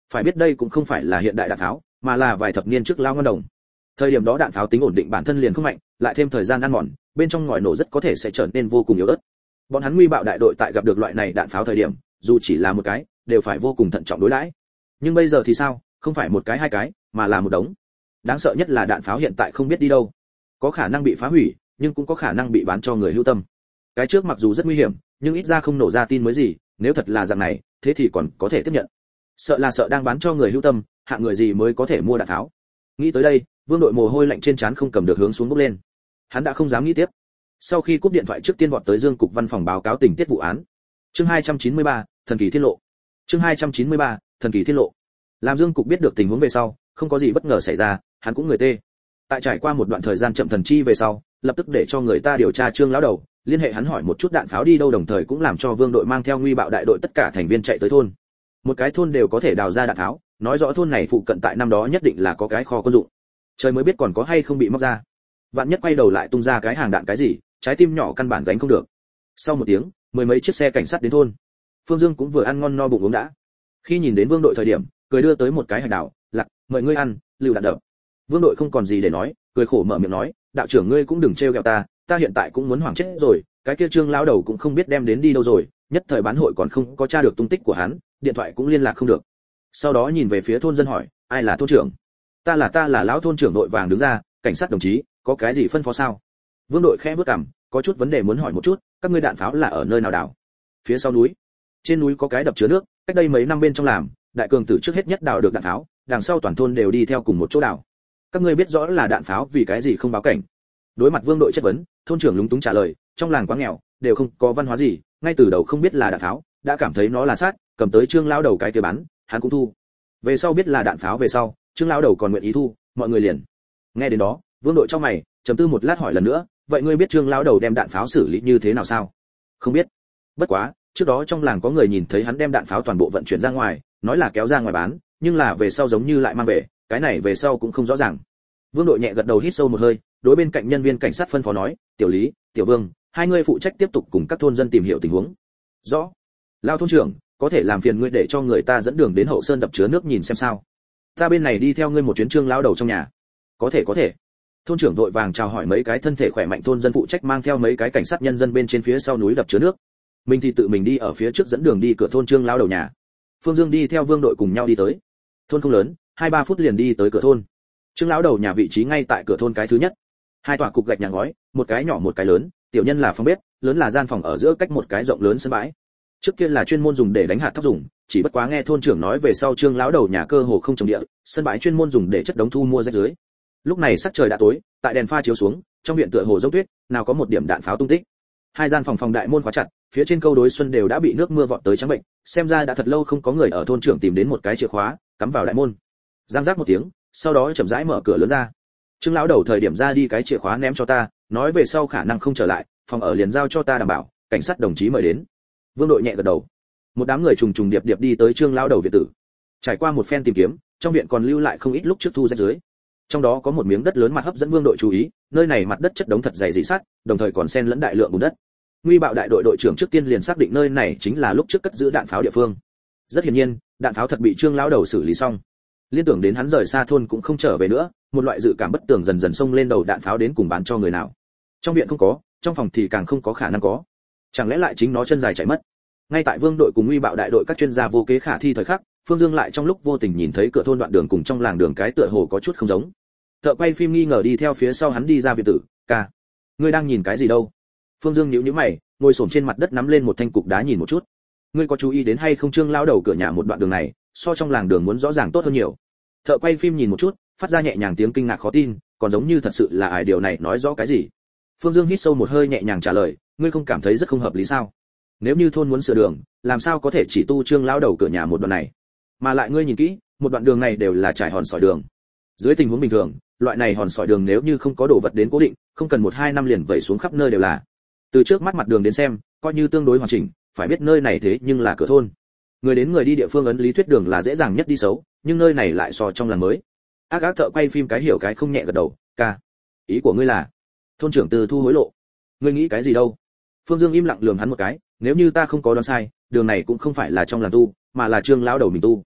Phải biết đây cũng không phải là hiện đại đạn pháo, mà là vài thập niên trước lao ngân đồng. Thời điểm đó đạn pháo tính ổn định bản thân liền không mạnh, lại thêm thời gian ăn mòn, bên trong ngòi nổ rất có thể sẽ trở nên vô cùng yếu ớt. Bọn hắn Nguy Bạo đại đội tại gặp được loại này đạn pháo thời điểm, dù chỉ là một cái, đều phải vô cùng thận trọng đối đãi. Nhưng bây giờ thì sao, không phải một cái hai cái, mà là một đống. Đáng sợ nhất là đạn pháo hiện tại không biết đi đâu, có khả năng bị phá hủy, nhưng cũng có khả năng bị bán cho người hữu tâm. Cái trước mặc dù rất nguy hiểm, nhưng ít ra không nổ ra tin mới gì, nếu thật là dạng này, thế thì còn có thể tiếp nhận. Sợ là sợ đang bán cho người hữu tâm, hạng người gì mới có thể mua đạn pháo. Nghĩ tới đây, Vương Đội mồ hôi lạnh trên trán không cầm được hướng xuống bốc lên. Hắn đã không dám nghĩ tiếp. Sau khi cúp điện thoại trước tiên vọt tới Dương cục văn phòng báo cáo tình tiết vụ án. Chương hai trăm chín mươi ba, thần kỳ tiết lộ. Chương hai trăm chín mươi ba, thần kỳ tiết lộ. Làm Dương cục biết được tình huống về sau, không có gì bất ngờ xảy ra, hắn cũng người tê. Tại trải qua một đoạn thời gian chậm thần chi về sau, lập tức để cho người ta điều tra Trương lão đầu, liên hệ hắn hỏi một chút đạn pháo đi đâu, đồng thời cũng làm cho Vương Đội mang theo Nguy Bạo đại đội tất cả thành viên chạy tới thôn. Một cái thôn đều có thể đào ra đạn pháo, nói rõ thôn này phụ cận tại năm đó nhất định là có cái kho quân dụng. Trời mới biết còn có hay không bị móc ra. Vạn nhất quay đầu lại tung ra cái hàng đạn cái gì, trái tim nhỏ căn bản gánh không được. Sau một tiếng, mười mấy chiếc xe cảnh sát đến thôn. Phương Dương cũng vừa ăn ngon no bụng uống đã. Khi nhìn đến Vương Đội thời điểm, cười đưa tới một cái hạch đảo, "Lạc, mời ngươi ăn, lưu đạn đập." Vương Đội không còn gì để nói, cười khổ mở miệng nói, "Đạo trưởng ngươi cũng đừng trêu ghẹo ta, ta hiện tại cũng muốn hoảng chết rồi, cái kia Trương lão đầu cũng không biết đem đến đi đâu rồi, nhất thời bán hội còn không có tra được tung tích của hắn, điện thoại cũng liên lạc không được." Sau đó nhìn về phía thôn dân hỏi, "Ai là thôn trưởng?" "Ta là ta là lão thôn trưởng." Đội vàng đứng ra, "Cảnh sát đồng chí, có cái gì phân phó sao?" Vương Đội khẽ bước cằm, có chút vấn đề muốn hỏi một chút, "Các ngươi đạn pháo là ở nơi nào đào?" "Phía sau núi." "Trên núi có cái đập chứa nước, cách đây mấy năm bên trong làm, đại cường tử trước hết nhất đào được đạn pháo, đằng sau toàn thôn đều đi theo cùng một chỗ đào." "Các ngươi biết rõ là đạn pháo, vì cái gì không báo cảnh?" Đối mặt Vương Đội chất vấn, thôn trưởng lúng túng trả lời, "Trong làng quá nghèo, đều không có văn hóa gì, ngay từ đầu không biết là đạn pháo, đã cảm thấy nó là sát, cầm tới Trương lão đầu cái kia bán, hắn cũng thu. Về sau biết là đạn pháo về sau, Trương lão đầu còn nguyện ý thu, mọi người liền." Nghe đến đó, Vương Đội trong mày, trầm tư một lát hỏi lần nữa, "Vậy ngươi biết Trương lão đầu đem đạn pháo xử lý như thế nào sao?" "Không biết. Bất quá, trước đó trong làng có người nhìn thấy hắn đem đạn pháo toàn bộ vận chuyển ra ngoài, nói là kéo ra ngoài bán, nhưng là về sau giống như lại mang về, cái này về sau cũng không rõ ràng." Vương Đội nhẹ gật đầu hít sâu một hơi, đối bên cạnh nhân viên cảnh sát phân phó nói, "Tiểu Lý, Tiểu Vương, hai người phụ trách tiếp tục cùng các thôn dân tìm hiểu tình huống." "Rõ." "Lao thôn trưởng, có thể làm phiền ngươi để cho người ta dẫn đường đến hậu sơn đập chứa nước nhìn xem sao? Ta bên này đi theo ngươi một chuyến Trương lão đầu trong nhà." "Có thể có thể." Thôn trưởng vội vàng chào hỏi mấy cái thân thể khỏe mạnh thôn dân phụ trách mang theo mấy cái cảnh sát nhân dân bên trên phía sau núi đập chứa nước. Mình thì tự mình đi ở phía trước dẫn đường đi cửa thôn Trương lão đầu nhà. Phương Dương đi theo Vương Đội cùng nhau đi tới. Thôn không lớn, hai ba phút liền đi tới cửa thôn. Trương lão đầu nhà vị trí ngay tại cửa thôn cái thứ nhất. Hai tòa cục gạch nhà ngói, một cái nhỏ một cái lớn, tiểu nhân là phòng bếp, lớn là gian phòng ở giữa cách một cái rộng lớn sân bãi. Trước kia là chuyên môn dùng để đánh hạt thóc dùng, chỉ bất quá nghe thôn trưởng nói về sau Trương lão đầu nhà cơ hồ không trồng địa, sân bãi chuyên môn dùng để chất đống thu mua rách dưới. Lúc này sắc trời đã tối, tại đèn pha chiếu xuống, trong viện tựa hồ giống tuyết, nào có một điểm đạn pháo tung tích. Hai gian phòng phòng đại môn khóa chặt, phía trên câu đối xuân đều đã bị nước mưa vọt tới trắng bệnh, xem ra đã thật lâu không có người ở thôn trưởng tìm đến một cái chìa khóa, cắm vào đại môn. Giang giác một tiếng, sau đó chậm rãi mở cửa lớn ra. Trương lão đầu thời điểm ra đi cái chìa khóa ném cho ta, nói về sau khả năng không trở lại, phòng ở liền giao cho ta đảm bảo, cảnh sát đồng chí mời đến. Vương Đội nhẹ gật đầu. Một đám người trùng trùng điệp điệp đi tới Trương lão đầu viện tử. Trải qua một phen tìm kiếm, trong viện còn lưu lại không ít lúc trước thu rách dưới. Trong đó có một miếng đất lớn mặt hấp dẫn Vương Đội chú ý, nơi này mặt đất chất đống thật dày dị sắt, đồng thời còn xen lẫn đại lượng bùn đất. Nguy Bạo đại đội đội trưởng trước tiên liền xác định nơi này chính là lúc trước cất giữ đạn pháo địa phương. Rất hiển nhiên, đạn pháo thật bị Trương lão đầu xử lý xong. Liên tưởng đến hắn rời xa thôn cũng không trở về nữa, một loại dự cảm bất tường dần dần xông lên đầu, đạn pháo đến cùng bán cho người nào. Trong viện không có, trong phòng thì càng không có khả năng có. Chẳng lẽ lại chính nó chân dài chạy mất? Ngay tại Vương Đội cùng Nguy Bạo đại đội các chuyên gia vô kế khả thi thời khắc, Phương Dương lại trong lúc vô tình nhìn thấy cửa thôn đoạn đường cùng trong làng đường cái tựa hồ có chút không giống. Thợ quay phim nghi ngờ đi theo phía sau hắn đi ra viện tử, "Ca, ngươi đang nhìn cái gì đâu?" Phương Dương nhíu nhíu mày, ngồi xổm trên mặt đất nắm lên một thanh cục đá nhìn một chút. "Ngươi có chú ý đến hay không, Trương lão đầu cửa nhà một đoạn đường này, so trong làng đường muốn rõ ràng tốt hơn nhiều." Thợ quay phim nhìn một chút, phát ra nhẹ nhàng tiếng kinh ngạc khó tin, còn giống như thật sự là ai, điều này nói rõ cái gì? Phương Dương hít sâu một hơi nhẹ nhàng trả lời, "Ngươi không cảm thấy rất không hợp lý sao? Nếu như thôn muốn sửa đường, làm sao có thể chỉ tu Trương lão đầu cửa nhà một đoạn này? Mà lại ngươi nhìn kỹ, một đoạn đường này đều là trải hòn sỏi đường. Dưới tình huống bình thường, loại này hòn sỏi đường nếu như không có đồ vật đến cố định, không cần một hai năm liền vẩy xuống khắp nơi đều là. Từ trước mắt mặt đường đến xem, coi như tương đối hoàn chỉnh, phải biết nơi này thế nhưng là cửa thôn. Người đến người đi địa phương ấn lý thuyết đường là dễ dàng nhất đi xấu, nhưng nơi này lại so trong làng mới." Ác ác thợ quay phim cái hiểu cái không nhẹ gật đầu, "Ca, ý của ngươi là thôn trưởng từ thu hối lộ? Ngươi nghĩ cái gì đâu?" Phương Dương im lặng lườm hắn một cái, "Nếu như ta không có đoán sai, đường này cũng không phải là trong làng tu, mà là Trương lão đầu mình tu.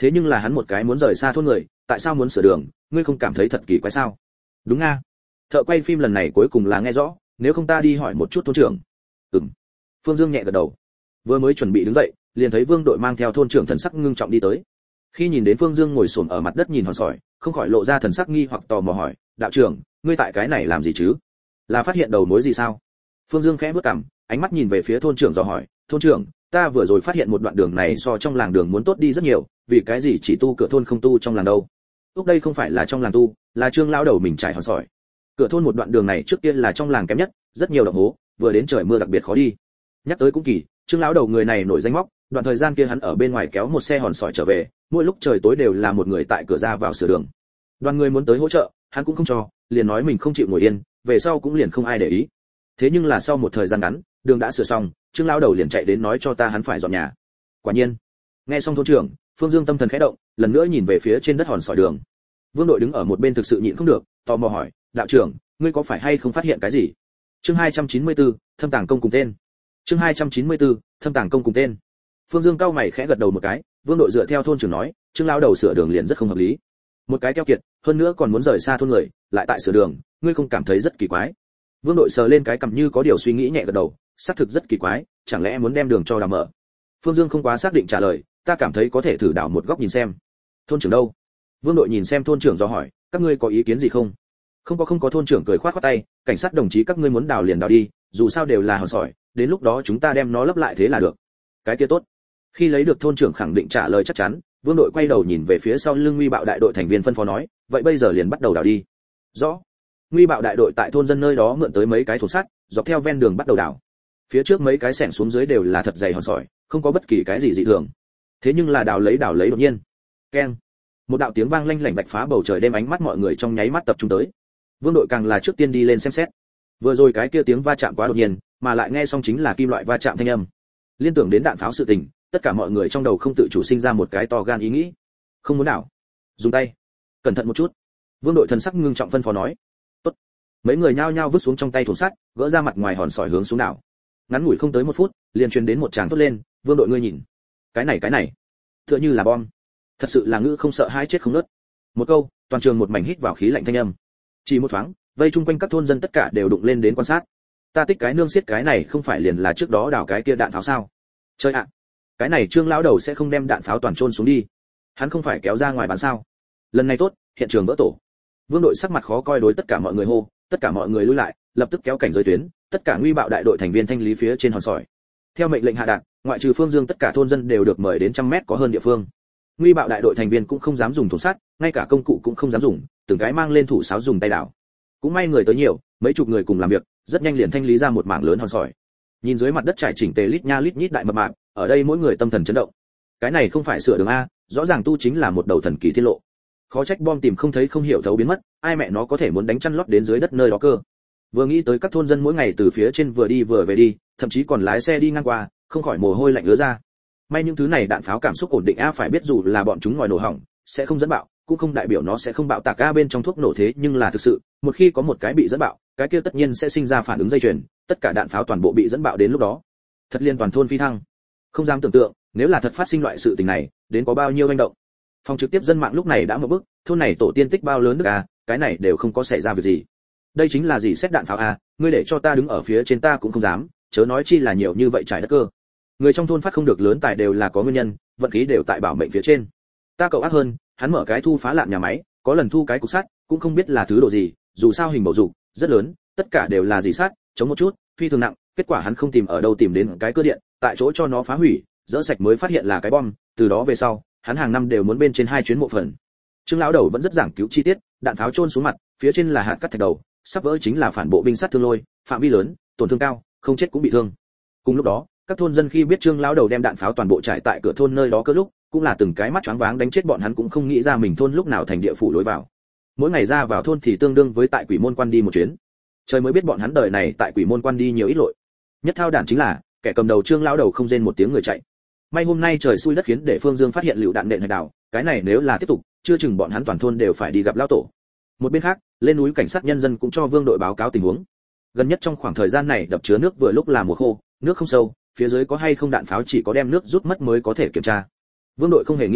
thế nhưng là hắn một cái muốn rời xa thôn người, tại sao muốn sửa đường, ngươi không cảm thấy thật kỳ quái sao? Đúng nga. Thợ quay phim lần này cuối cùng là nghe rõ, nếu không ta đi hỏi một chút thôn trưởng. Ừm. Phương Dương nhẹ gật đầu. Vừa mới chuẩn bị đứng dậy, liền thấy Vương Đội mang theo thôn trưởng thần sắc ngưng trọng đi tới. Khi nhìn đến Phương Dương ngồi xổm ở mặt đất nhìn hòn sỏi, không khỏi lộ ra thần sắc nghi hoặc tò mò hỏi, đạo trưởng, ngươi tại cái này làm gì chứ? Là phát hiện đầu mối gì sao? Phương Dương khẽ bước cằm, ánh mắt nhìn về phía thôn trưởng dò hỏi, thôn trưởng, ta vừa rồi phát hiện một đoạn đường này so trong làng đường muốn tốt đi rất nhiều, vì cái gì chỉ tu cửa thôn không tu trong làng đâu? Lúc đây không phải là trong làng tu, là Trương lão đầu mình trải hòn sỏi. Cửa thôn một đoạn đường này trước kia là trong làng kém nhất, rất nhiều động hố, vừa đến trời mưa đặc biệt khó đi. Nhắc tới cũng kỳ, Trương lão đầu người này nổi danh móc, đoạn thời gian kia hắn ở bên ngoài kéo một xe hòn sỏi trở về, mỗi lúc trời tối đều là một người tại cửa ra vào sửa đường. Đoàn người muốn tới hỗ trợ, hắn cũng không cho, liền nói mình không chịu ngồi yên, về sau cũng liền không ai để ý. Thế nhưng là sau một thời gian ngắn, đường đã sửa xong, Trương lão đầu liền chạy đến nói cho ta hắn phải dọn nhà. Quả nhiên, nghe xong thôn trưởng, Phương Dương tâm thần khẽ động, lần nữa nhìn về phía trên đất hòn sỏi đường. Vương Đội đứng ở một bên thực sự nhịn không được, tò mò hỏi, đạo trưởng, ngươi có phải hay không phát hiện cái gì? Chương hai trăm chín mươi tư, thâm tàng công cùng tên. Chương hai trăm chín mươi tư, thâm tàng công cùng tên. Phương Dương cao mày khẽ gật đầu một cái, Vương Đội dựa theo thôn trưởng nói, Trương lão đầu sửa đường liền rất không hợp lý. Một cái keo kiệt, hơn nữa còn muốn rời xa thôn người, lại tại sửa đường, ngươi không cảm thấy rất kỳ quái? Vương Đội sờ lên cái cằm như có điều suy nghĩ nhẹ gật đầu, xác thực rất kỳ quái, chẳng lẽ muốn đem đường cho đào mở? Phương Dương không quá xác định trả lời, ta cảm thấy có thể thử đào một góc nhìn xem. Thôn trưởng đâu? Vương Đội nhìn xem thôn trưởng do hỏi, các ngươi có ý kiến gì không? Không có không có, thôn trưởng cười khoát khoát tay, cảnh sát đồng chí các ngươi muốn đào liền đào đi, dù sao đều là hòn sỏi, đến lúc đó chúng ta đem nó lấp lại thế là được. Cái kia tốt. Khi lấy được thôn trưởng khẳng định trả lời chắc chắn, Vương Đội quay đầu nhìn về phía sau lưng Nguy Bạo đại đội thành viên phân phó nói, vậy bây giờ liền bắt đầu đào đi. Rõ. Nguy Bạo đại đội tại thôn dân nơi đó mượn tới mấy cái thùng sắt, dọc theo ven đường bắt đầu đào. Phía trước mấy cái xẻng xuống dưới đều là thật dày hòn sỏi, không có bất kỳ cái gì dị thường. Thế nhưng là đào lấy đào lấy đột nhiên, keng, một đạo tiếng vang lanh lảnh vạch phá bầu trời đêm, ánh mắt mọi người trong nháy mắt tập trung tới. Vương Đội càng là trước tiên đi lên xem xét. Vừa rồi cái kia tiếng va chạm quá đột nhiên, mà lại nghe xong chính là kim loại va chạm thanh âm. Liên tưởng đến đạn pháo sự tình, tất cả mọi người trong đầu không tự chủ sinh ra một cái to gan ý nghĩ. Không muốn đảo, dùng tay, cẩn thận một chút. Vương Đội thần sắc ngưng trọng phân phó nói. Tốt. Mấy người nhao nhao vứt xuống trong tay thùng sắt, gỡ ra mặt ngoài hòn sỏi hướng xuống đảo. Ngắn ngủi không tới một phút, liền truyền đến một tràng thốt lên, Vương Đội ngươi nhìn, cái này cái này, tựa như là bom. Thật sự là ngữ không sợ hãi chết không nớt. Một câu, toàn trường một mảnh hít vào khí lạnh thanh âm. Chỉ một thoáng, vây chung quanh các thôn dân tất cả đều đụng lên đến quan sát. Ta tích cái nương xiết cái này không phải liền là trước đó đào cái kia đạn pháo sao? Chơi ạ, cái này Trương lão đầu sẽ không đem đạn pháo toàn chôn xuống đi, hắn không phải kéo ra ngoài bán sao? Lần này tốt, hiện trường vỡ tổ. Vương Đội sắc mặt khó coi đối tất cả mọi người hô, tất cả mọi người lui lại, lập tức kéo cảnh giới tuyến, tất cả Nguy Bạo đại đội thành viên thanh lý phía trên hòn sỏi. Theo mệnh lệnh hạ đạt, ngoại trừ Phương Dương tất cả thôn dân đều được mời đến trăm mét có hơn địa phương. Nguy Bạo đại đội thành viên cũng không dám dùng thùng sắt, ngay cả công cụ cũng không dám dùng, từng cái mang lên thủ sáo dùng tay đảo. Cũng may người tới nhiều, mấy chục người cùng làm việc, rất nhanh liền thanh lý ra một mảng lớn hòn sỏi. Nhìn dưới mặt đất trải chỉnh tề lít nha lít nhít đại mập mạp, ở đây mỗi người tâm thần chấn động. Cái này không phải sửa đường a, rõ ràng tu chính là một đầu thần kỳ thiên lộ. Khó trách bom tìm không thấy không hiểu thấu biến mất, ai mẹ nó có thể muốn đánh chăn lót đến dưới đất nơi đó cơ. Vừa nghĩ tới các thôn dân mỗi ngày từ phía trên vừa đi vừa về đi, thậm chí còn lái xe đi ngang qua, không khỏi mồ hôi lạnh ứa ra. May những thứ này đạn pháo cảm xúc ổn định a, phải biết dù là bọn chúng ngòi nổ hỏng, sẽ không dẫn bạo, cũng không đại biểu nó sẽ không bạo tạc a, bên trong thuốc nổ thế nhưng là thực sự, một khi có một cái bị dẫn bạo, cái kia tất nhiên sẽ sinh ra phản ứng dây chuyền, tất cả đạn pháo toàn bộ bị dẫn bạo đến lúc đó, thật liên toàn thôn phi thăng. Không dám tưởng tượng, nếu là thật phát sinh loại sự tình này, đến có bao nhiêu hành động. Phòng trực tiếp dân mạng lúc này đã một bức, thôn này tổ tiên tích bao lớn nước a, cái này đều không có xảy ra việc gì. Đây chính là gì xét đạn pháo a, ngươi để cho ta đứng ở phía trên ta cũng không dám, chớ nói chi là nhiều như vậy trải đất cơ. Người trong thôn phát không được lớn tài đều là có nguyên nhân, vận khí đều tại bảo mệnh phía trên. Ta cậu ác hơn, hắn mở cái thu phá lạn nhà máy, có lần thu cái cục sắt, cũng không biết là thứ độ gì, dù sao hình bầu dục rất lớn, tất cả đều là dì sắt, chống một chút, phi thường nặng, kết quả hắn không tìm ở đâu tìm đến cái cơ điện, tại chỗ cho nó phá hủy, dỡ sạch mới phát hiện là cái bom, từ đó về sau, hắn hàng năm đều muốn bên trên hai chuyến mộ phần. Trương lão đầu vẫn rất giảng cứu chi tiết, đạn pháo chôn xuống mặt, phía trên là hạt cắt thạch đầu, sắp vỡ chính là phản bộ binh sát thương lôi, phạm vi lớn, tổn thương cao, không chết cũng bị thương. Cùng lúc đó, các thôn dân khi biết Trương lão đầu đem đạn pháo toàn bộ trải tại cửa thôn nơi đó cơ lúc, cũng là từng cái mắt choáng váng đánh chết bọn hắn cũng không nghĩ ra mình thôn lúc nào thành địa phủ lối vào. Mỗi ngày ra vào thôn thì tương đương với tại Quỷ Môn Quan đi một chuyến. Trời mới biết bọn hắn đời này tại Quỷ Môn Quan đi nhiều ít lội. Nhất thao đản chính là, kẻ cầm đầu Trương lão đầu không rên một tiếng người chạy. May hôm nay trời xui đất khiến để Phương Dương phát hiện lựu đạn nện hải đảo, cái này nếu là tiếp tục, chưa chừng bọn hắn toàn thôn đều phải đi gặp lão tổ. Một bên khác, lên núi cảnh sát nhân dân cũng cho Vương đội báo cáo tình huống. Gần nhất trong khoảng thời gian này đập chứa nước vừa lúc là mùa khô, nước không sâu, phía dưới có hay không đạn pháo chỉ có đem nước rút mất mới có thể kiểm tra. Vương đội không hề nghĩ ngợi,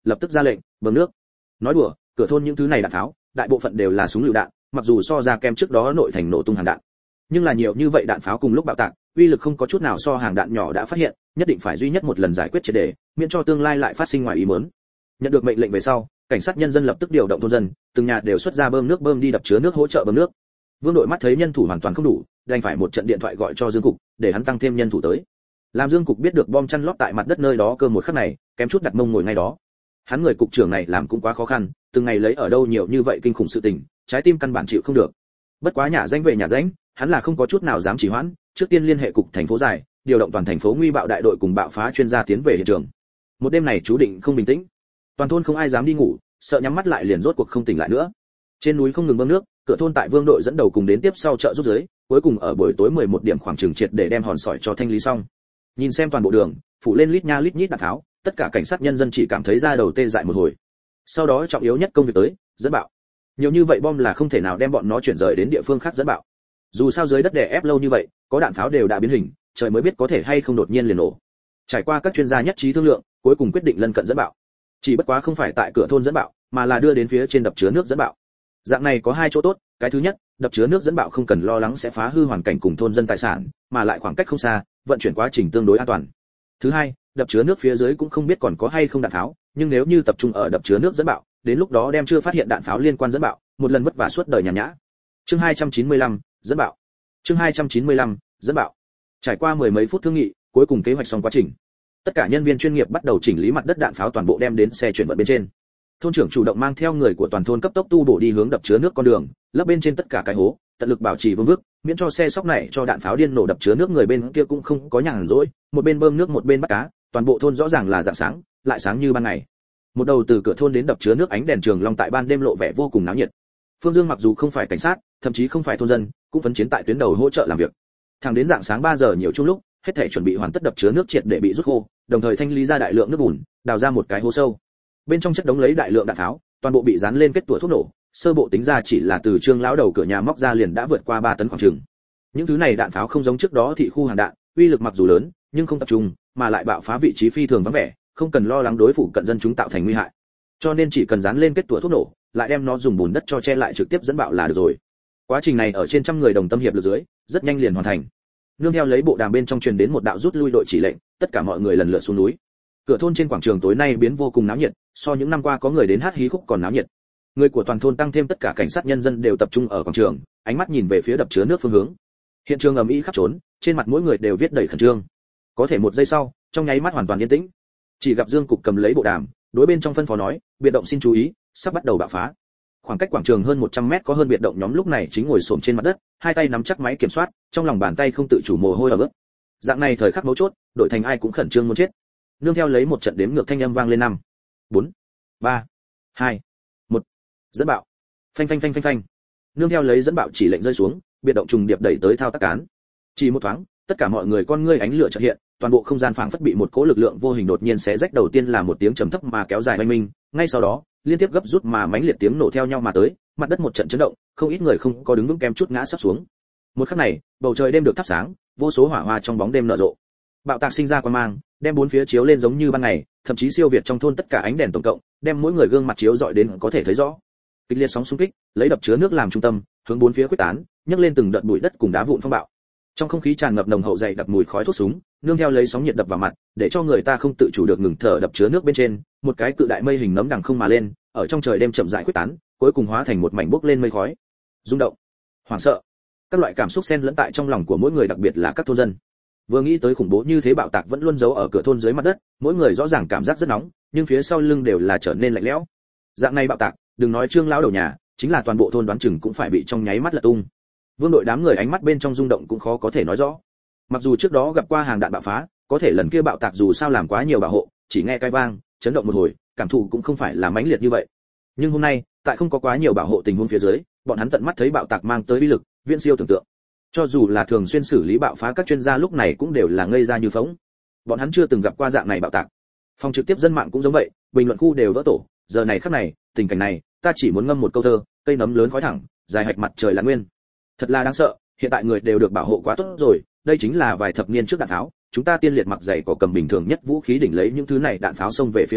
lập tức ra lệnh bơm nước. Nói đùa, cửa thôn những thứ này đạn pháo đại bộ phận đều là súng lựu đạn, mặc dù so ra kem trước đó nội thành nổ tung hàng đạn, nhưng là nhiều như vậy đạn pháo cùng lúc bạo tạc, uy lực không có chút nào so hàng đạn nhỏ đã phát hiện, nhất định phải duy nhất một lần giải quyết triệt để, miễn cho tương lai lại phát sinh ngoài ý muốn. Nhận được mệnh lệnh về sau, cảnh sát nhân dân lập tức điều động thôn dân, từng nhà đều xuất ra bơm nước bơm đi đập chứa nước hỗ trợ bơm nước. Vương đội mắt thấy nhân thủ hoàn toàn không đủ, đành phải một trận điện thoại gọi cho Dương cục, để hắn tăng thêm nhân thủ tới. Làm Dương cục biết được bom chăn lót tại mặt đất nơi đó cơ một khắc này, kém chút đặt mông ngồi ngay đó. Hắn người cục trưởng này làm cũng quá khó khăn, từng ngày lấy ở đâu nhiều như vậy kinh khủng sự tình, trái tim căn bản chịu không được. Bất quá nhà danh về nhà danh, hắn là không có chút nào dám trì hoãn, trước tiên liên hệ cục thành phố dài, điều động toàn thành phố nguy bạo đại đội cùng bạo phá chuyên gia tiến về hiện trường. Một đêm này chú định không bình tĩnh. Toàn thôn không ai dám đi ngủ, sợ nhắm mắt lại liền rốt cuộc không tỉnh lại nữa. Trên núi không ngừng bơm nước, cửa thôn tại Vương đội dẫn đầu cùng đến tiếp sau trợ giúp dưới, cuối cùng ở buổi tối mười một điểm khoảng chừng triệt để đem hòn sỏi cho thanh lý xong. Nhìn xem toàn bộ đường, phủ lên lít nha lít nhít đạn tháo, tất cả cảnh sát nhân dân chỉ cảm thấy da đầu tê dại một hồi. Sau đó trọng yếu nhất công việc tới, dẫn bạo. Nhiều như vậy bom là không thể nào đem bọn nó chuyển rời đến địa phương khác dẫn bạo. Dù sao dưới đất đè ép lâu như vậy, có đạn pháo đều đã biến hình, trời mới biết có thể hay không đột nhiên liền nổ. Trải qua các chuyên gia nhất trí thương lượng, cuối cùng quyết định lân cận dẫn bạo. Chỉ bất quá không phải tại cửa thôn dẫn bạo, mà là đưa đến phía trên đập chứa nước dẫn bạo. Dạng này có hai chỗ tốt, cái thứ nhất, đập chứa nước dẫn bạo không cần lo lắng sẽ phá hư hoàn cảnh cùng thôn dân tài sản, mà lại khoảng cách không xa, vận chuyển quá trình tương đối an toàn. Thứ hai, đập chứa nước phía dưới cũng không biết còn có hay không đạn pháo, nhưng nếu như tập trung ở đập chứa nước dẫn bạo, đến lúc đó đem chưa phát hiện đạn pháo liên quan dẫn bạo, một lần vất vả suốt đời nhàn nhã. Chương hai trăm chín mươi lăm, dẫn bạo. Chương hai trăm chín mươi lăm, dẫn bạo. Trải qua mười mấy phút thương nghị, cuối cùng kế hoạch xong quá trình. Tất cả nhân viên chuyên nghiệp bắt đầu chỉnh lý mặt đất đạn pháo toàn bộ đem đến xe chuyển vận bên trên. Thôn trưởng chủ động mang theo người của toàn thôn cấp tốc tu bổ đi hướng đập chứa nước con đường, lấp bên trên tất cả cái hố, tận lực bảo trì vững vức, miễn cho xe sóc này cho đạn pháo điên nổ đập chứa nước người bên kia cũng không có nhàn rỗi, một bên bơm nước một bên bắt cá, toàn bộ thôn rõ ràng là rạng sáng, lại sáng như ban ngày. Một đầu từ cửa thôn đến đập chứa nước ánh đèn trường long tại ban đêm lộ vẻ vô cùng náo nhiệt. Phương Dương mặc dù không phải cảnh sát, thậm chí không phải thôn dân, cũng phấn chiến tại tuyến đầu hỗ trợ làm việc. Thẳng đến rạng sáng ba giờ nhiều chung lúc, hết thảy chuẩn bị hoàn tất đập chứa nước triệt để bị rút khô, đồng thời thanh lý ra đại lượng nước bùn, đào ra một cái hố sâu. Bên trong chất đống lấy đại lượng đạn pháo, toàn bộ bị dán lên kết tủa thuốc nổ, sơ bộ tính ra chỉ là từ trương lão đầu cửa nhà móc ra liền đã vượt qua ba tấn khoảng chừng. Những thứ này đạn pháo không giống trước đó thị khu hàng đạn, uy lực mặc dù lớn, nhưng không tập trung, mà lại bạo phá vị trí phi thường vắng vẻ, không cần lo lắng đối phủ cận dân chúng tạo thành nguy hại. Cho nên chỉ cần dán lên kết tủa thuốc nổ, lại đem nó dùng bùn đất cho che lại trực tiếp dẫn bạo là được rồi. Quá trình này ở trên trăm người đồng tâm hiệp lực dưới, rất nhanh liền hoàn thành. Nương theo lấy bộ đàm bên trong truyền đến một đạo rút lui đội chỉ lệnh, tất cả mọi người lần lượt xuống núi. Cửa thôn trên quảng trường tối nay biến vô cùng náo nhiệt, so những năm qua có người đến hát hí khúc còn náo nhiệt. Người của toàn thôn tăng thêm tất cả cảnh sát nhân dân đều tập trung ở quảng trường, ánh mắt nhìn về phía đập chứa nước phương hướng. Hiện trường ầm ĩ khắp trốn, trên mặt mỗi người đều viết đầy khẩn trương. Có thể một giây sau, trong nháy mắt hoàn toàn yên tĩnh. Chỉ gặp Dương cục cầm lấy bộ đàm, đối bên trong phân phó nói, biệt động xin chú ý, sắp bắt đầu bạo phá. Khoảng cách quảng trường hơn một trăm mét có hơn biệt động nhóm lúc này chính ngồi xổm trên mặt đất, hai tay nắm chắc máy kiểm soát, trong lòng bàn tay không tự chủ mồ hôi ẩm ướt. Dạng này thời khắc mấu chốt, đội thành ai cũng khẩn trương muốn chết. Nương theo lấy một trận đếm ngược thanh âm vang lên năm, bốn, ba, hai, một, dẫn bạo. Phanh phanh phanh phanh phanh. Nương theo lấy dẫn bạo chỉ lệnh rơi xuống, biệt động trùng điệp đẩy tới thao tác cán. Chỉ một thoáng, tất cả mọi người con ngươi ánh lửa chợt hiện, toàn bộ không gian phảng phất bị một cỗ lực lượng vô hình đột nhiên xé rách, đầu tiên là một tiếng trầm thấp mà kéo dài oanh minh, ngay sau đó, liên tiếp gấp rút mà mãnh liệt tiếng nổ theo nhau mà tới, mặt đất một trận chấn động, không ít người không có đứng vững kém chút ngã sắp xuống. Một khắc này, bầu trời đêm được thắp sáng, vô số hỏa hoa trong bóng đêm nở rộ. Bạo tạc sinh ra quang mang, đem bốn phía chiếu lên giống như ban ngày, thậm chí siêu việt trong thôn tất cả ánh đèn tổng cộng, đem mỗi người gương mặt chiếu rọi đến có thể thấy rõ. Kịch liệt sóng xung kích, lấy đập chứa nước làm trung tâm, hướng bốn phía khuếch tán, nhấc lên từng đợt bụi đất cùng đá vụn phong bạo. Trong không khí tràn ngập nồng hậu dày đặc mùi khói thuốc súng, nương theo lấy sóng nhiệt đập vào mặt, để cho người ta không tự chủ được ngừng thở. Đập chứa nước bên trên, một cái cự đại mây hình nấm đằng không mà lên, ở trong trời đêm chậm rãi khuếch tán, cuối cùng hóa thành một mảnh bốc lên mây khói. Rung động, hoảng sợ, các loại cảm xúc xen lẫn tại trong lòng của mỗi người, đặc biệt là các thôn dân. Vừa nghĩ tới khủng bố như thế bạo tạc vẫn luôn giấu ở cửa thôn dưới mặt đất, mỗi người rõ ràng cảm giác rất nóng, nhưng phía sau lưng đều là trở nên lạnh lẽo. Dạng này bạo tạc, đừng nói Trương lão đầu nhà, chính là toàn bộ thôn đoán chừng cũng phải bị trong nháy mắt lật tung. Vương đội đám người ánh mắt bên trong rung động cũng khó có thể nói rõ. Mặc dù trước đó gặp qua hàng đạn bạo phá, có thể lần kia bạo tạc dù sao làm quá nhiều bảo hộ, chỉ nghe cái vang, chấn động một hồi, cảm thụ cũng không phải là mãnh liệt như vậy. Nhưng hôm nay, tại không có quá nhiều bảo hộ tình huống phía dưới, bọn hắn tận mắt thấy bạo tạc mang tới uy lực, viễn siêu tưởng tượng. Cho dù là thường xuyên xử lý bạo phá các chuyên gia lúc này cũng đều là ngây ra như phỗng. Bọn hắn chưa từng gặp qua dạng này bạo tạc. Phòng trực tiếp dân mạng cũng giống vậy, bình luận khu đều vỡ tổ, giờ này khắc này, tình cảnh này, ta chỉ muốn ngâm một câu thơ, cây nấm lớn khói thẳng, dài hạch mặt trời là nguyên. Thật là đáng sợ, hiện tại người đều được bảo hộ quá tốt rồi, đây chính là vài thập niên trước đạn pháo, chúng ta tiên liệt mặc dày cỏ cầm bình thường nhất vũ khí đỉnh lấy những thứ này đạn pháo xông về phía trước,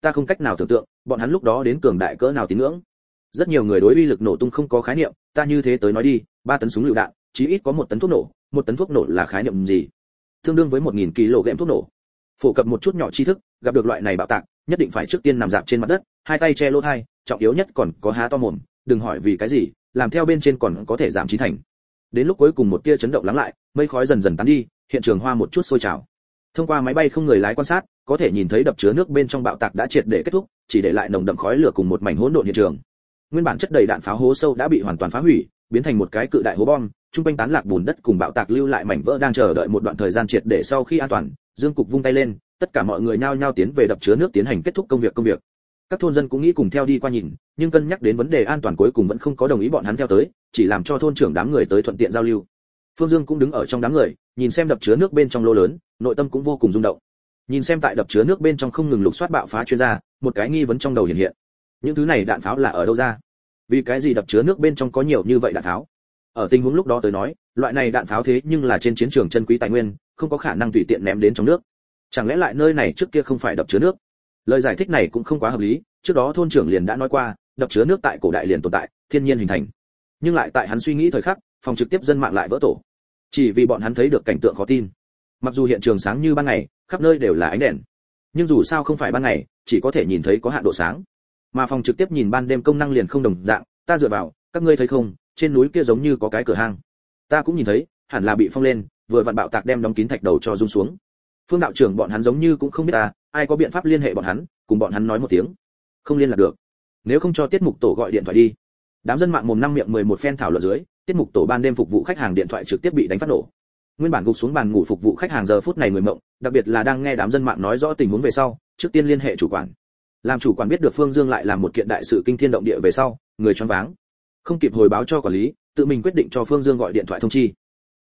ta không cách nào tưởng tượng bọn hắn lúc đó đến cường đại cỡ nào tín ngưỡng. Rất nhiều người đối uy lực nổ tung không có khái niệm, ta như thế tới nói đi, ba tấn súng lựu đạn, chí ít có một tấn thuốc nổ, một tấn thuốc nổ là khái niệm gì? Tương đương với một nghìn ki lô gam thuốc nổ. Phổ cập một chút nhỏ tri thức, gặp được loại này bạo tạc, nhất định phải trước tiên nằm dạp trên mặt đất, hai tay che lỗ tai, trọng yếu nhất còn có há to mồm, đừng hỏi vì cái gì, làm theo bên trên còn có thể giảm chín thành. Đến lúc cuối cùng một tia chấn động lắng lại, mây khói dần dần tán đi, hiện trường hoa một chút sôi trào. Thông qua máy bay không người lái quan sát, có thể nhìn thấy đập chứa nước bên trong bạo tạc đã triệt để kết thúc, chỉ để lại nồng đậm khói lửa cùng một mảnh hỗn độn hiện trường. Nguyên bản chất đầy đạn pháo hố sâu đã bị hoàn toàn phá hủy, biến thành một cái cự đại hố bom, trung quanh tán lạc bùn đất cùng bạo tạc lưu lại mảnh vỡ đang chờ đợi một đoạn thời gian triệt để sau khi an toàn. Dương Cục vung tay lên, tất cả mọi người nhao nhao tiến về đập chứa nước tiến hành kết thúc công việc công việc. Các thôn dân cũng nghĩ cùng theo đi qua nhìn, nhưng cân nhắc đến vấn đề an toàn cuối cùng vẫn không có đồng ý bọn hắn theo tới, chỉ làm cho thôn trưởng đám người tới thuận tiện giao lưu. Phương Dương cũng đứng ở trong đám người, nhìn xem đập chứa nước bên trong lô lớn, nội tâm cũng vô cùng rung động. Nhìn xem tại đập chứa nước bên trong không ngừng lục soát bạo phá chuyên gia, một cái nghi vấn trong đầu hiện hiện. Những thứ này đạn pháo là ở đâu ra? Vì cái gì đập chứa nước bên trong có nhiều như vậy đạn pháo? Ở tình huống lúc đó tới nói, loại này đạn pháo thế nhưng là trên chiến trường chân quý tài nguyên, không có khả năng tùy tiện ném đến trong nước. Chẳng lẽ lại nơi này trước kia không phải đập chứa nước? Lời giải thích này cũng không quá hợp lý, trước đó thôn trưởng liền đã nói qua, đập chứa nước tại cổ đại liền tồn tại, thiên nhiên hình thành. Nhưng lại tại hắn suy nghĩ thời khắc, phòng trực tiếp dân mạng lại vỡ tổ. Chỉ vì bọn hắn thấy được cảnh tượng khó tin. Mặc dù hiện trường sáng như ban ngày, khắp nơi đều là ánh đèn, nhưng dù sao không phải ban ngày, chỉ có thể nhìn thấy có hạn độ sáng. Mà phòng trực tiếp nhìn ban đêm công năng liền không đồng dạng, ta dựa vào, các ngươi thấy không, trên núi kia giống như có cái cửa hang. Ta cũng nhìn thấy, hẳn là bị phong lên, vừa vặn bạo tạc đem đóng kín thạch đầu cho rung xuống. Phương đạo trưởng bọn hắn giống như cũng không biết ta, ai có biện pháp liên hệ bọn hắn, cùng bọn hắn nói một tiếng. Không liên lạc được. Nếu không cho tiết mục tổ gọi điện thoại đi. Đám dân mạng mồm năm miệng mười một phen thảo luận dưới, tiết mục tổ ban đêm phục vụ khách hàng điện thoại trực tiếp bị đánh phát nổ. Nguyên bản gục xuống bàn ngủ phục vụ khách hàng giờ phút này người mộng, đặc biệt là đang nghe đám dân mạng nói rõ tình huống về sau, trước tiên liên hệ chủ quản. Làm chủ quản biết được Phương Dương lại làm một kiện đại sự kinh thiên động địa về sau, người choáng váng. Không kịp hồi báo cho quản lý, tự mình quyết định cho Phương Dương gọi điện thoại thông chi.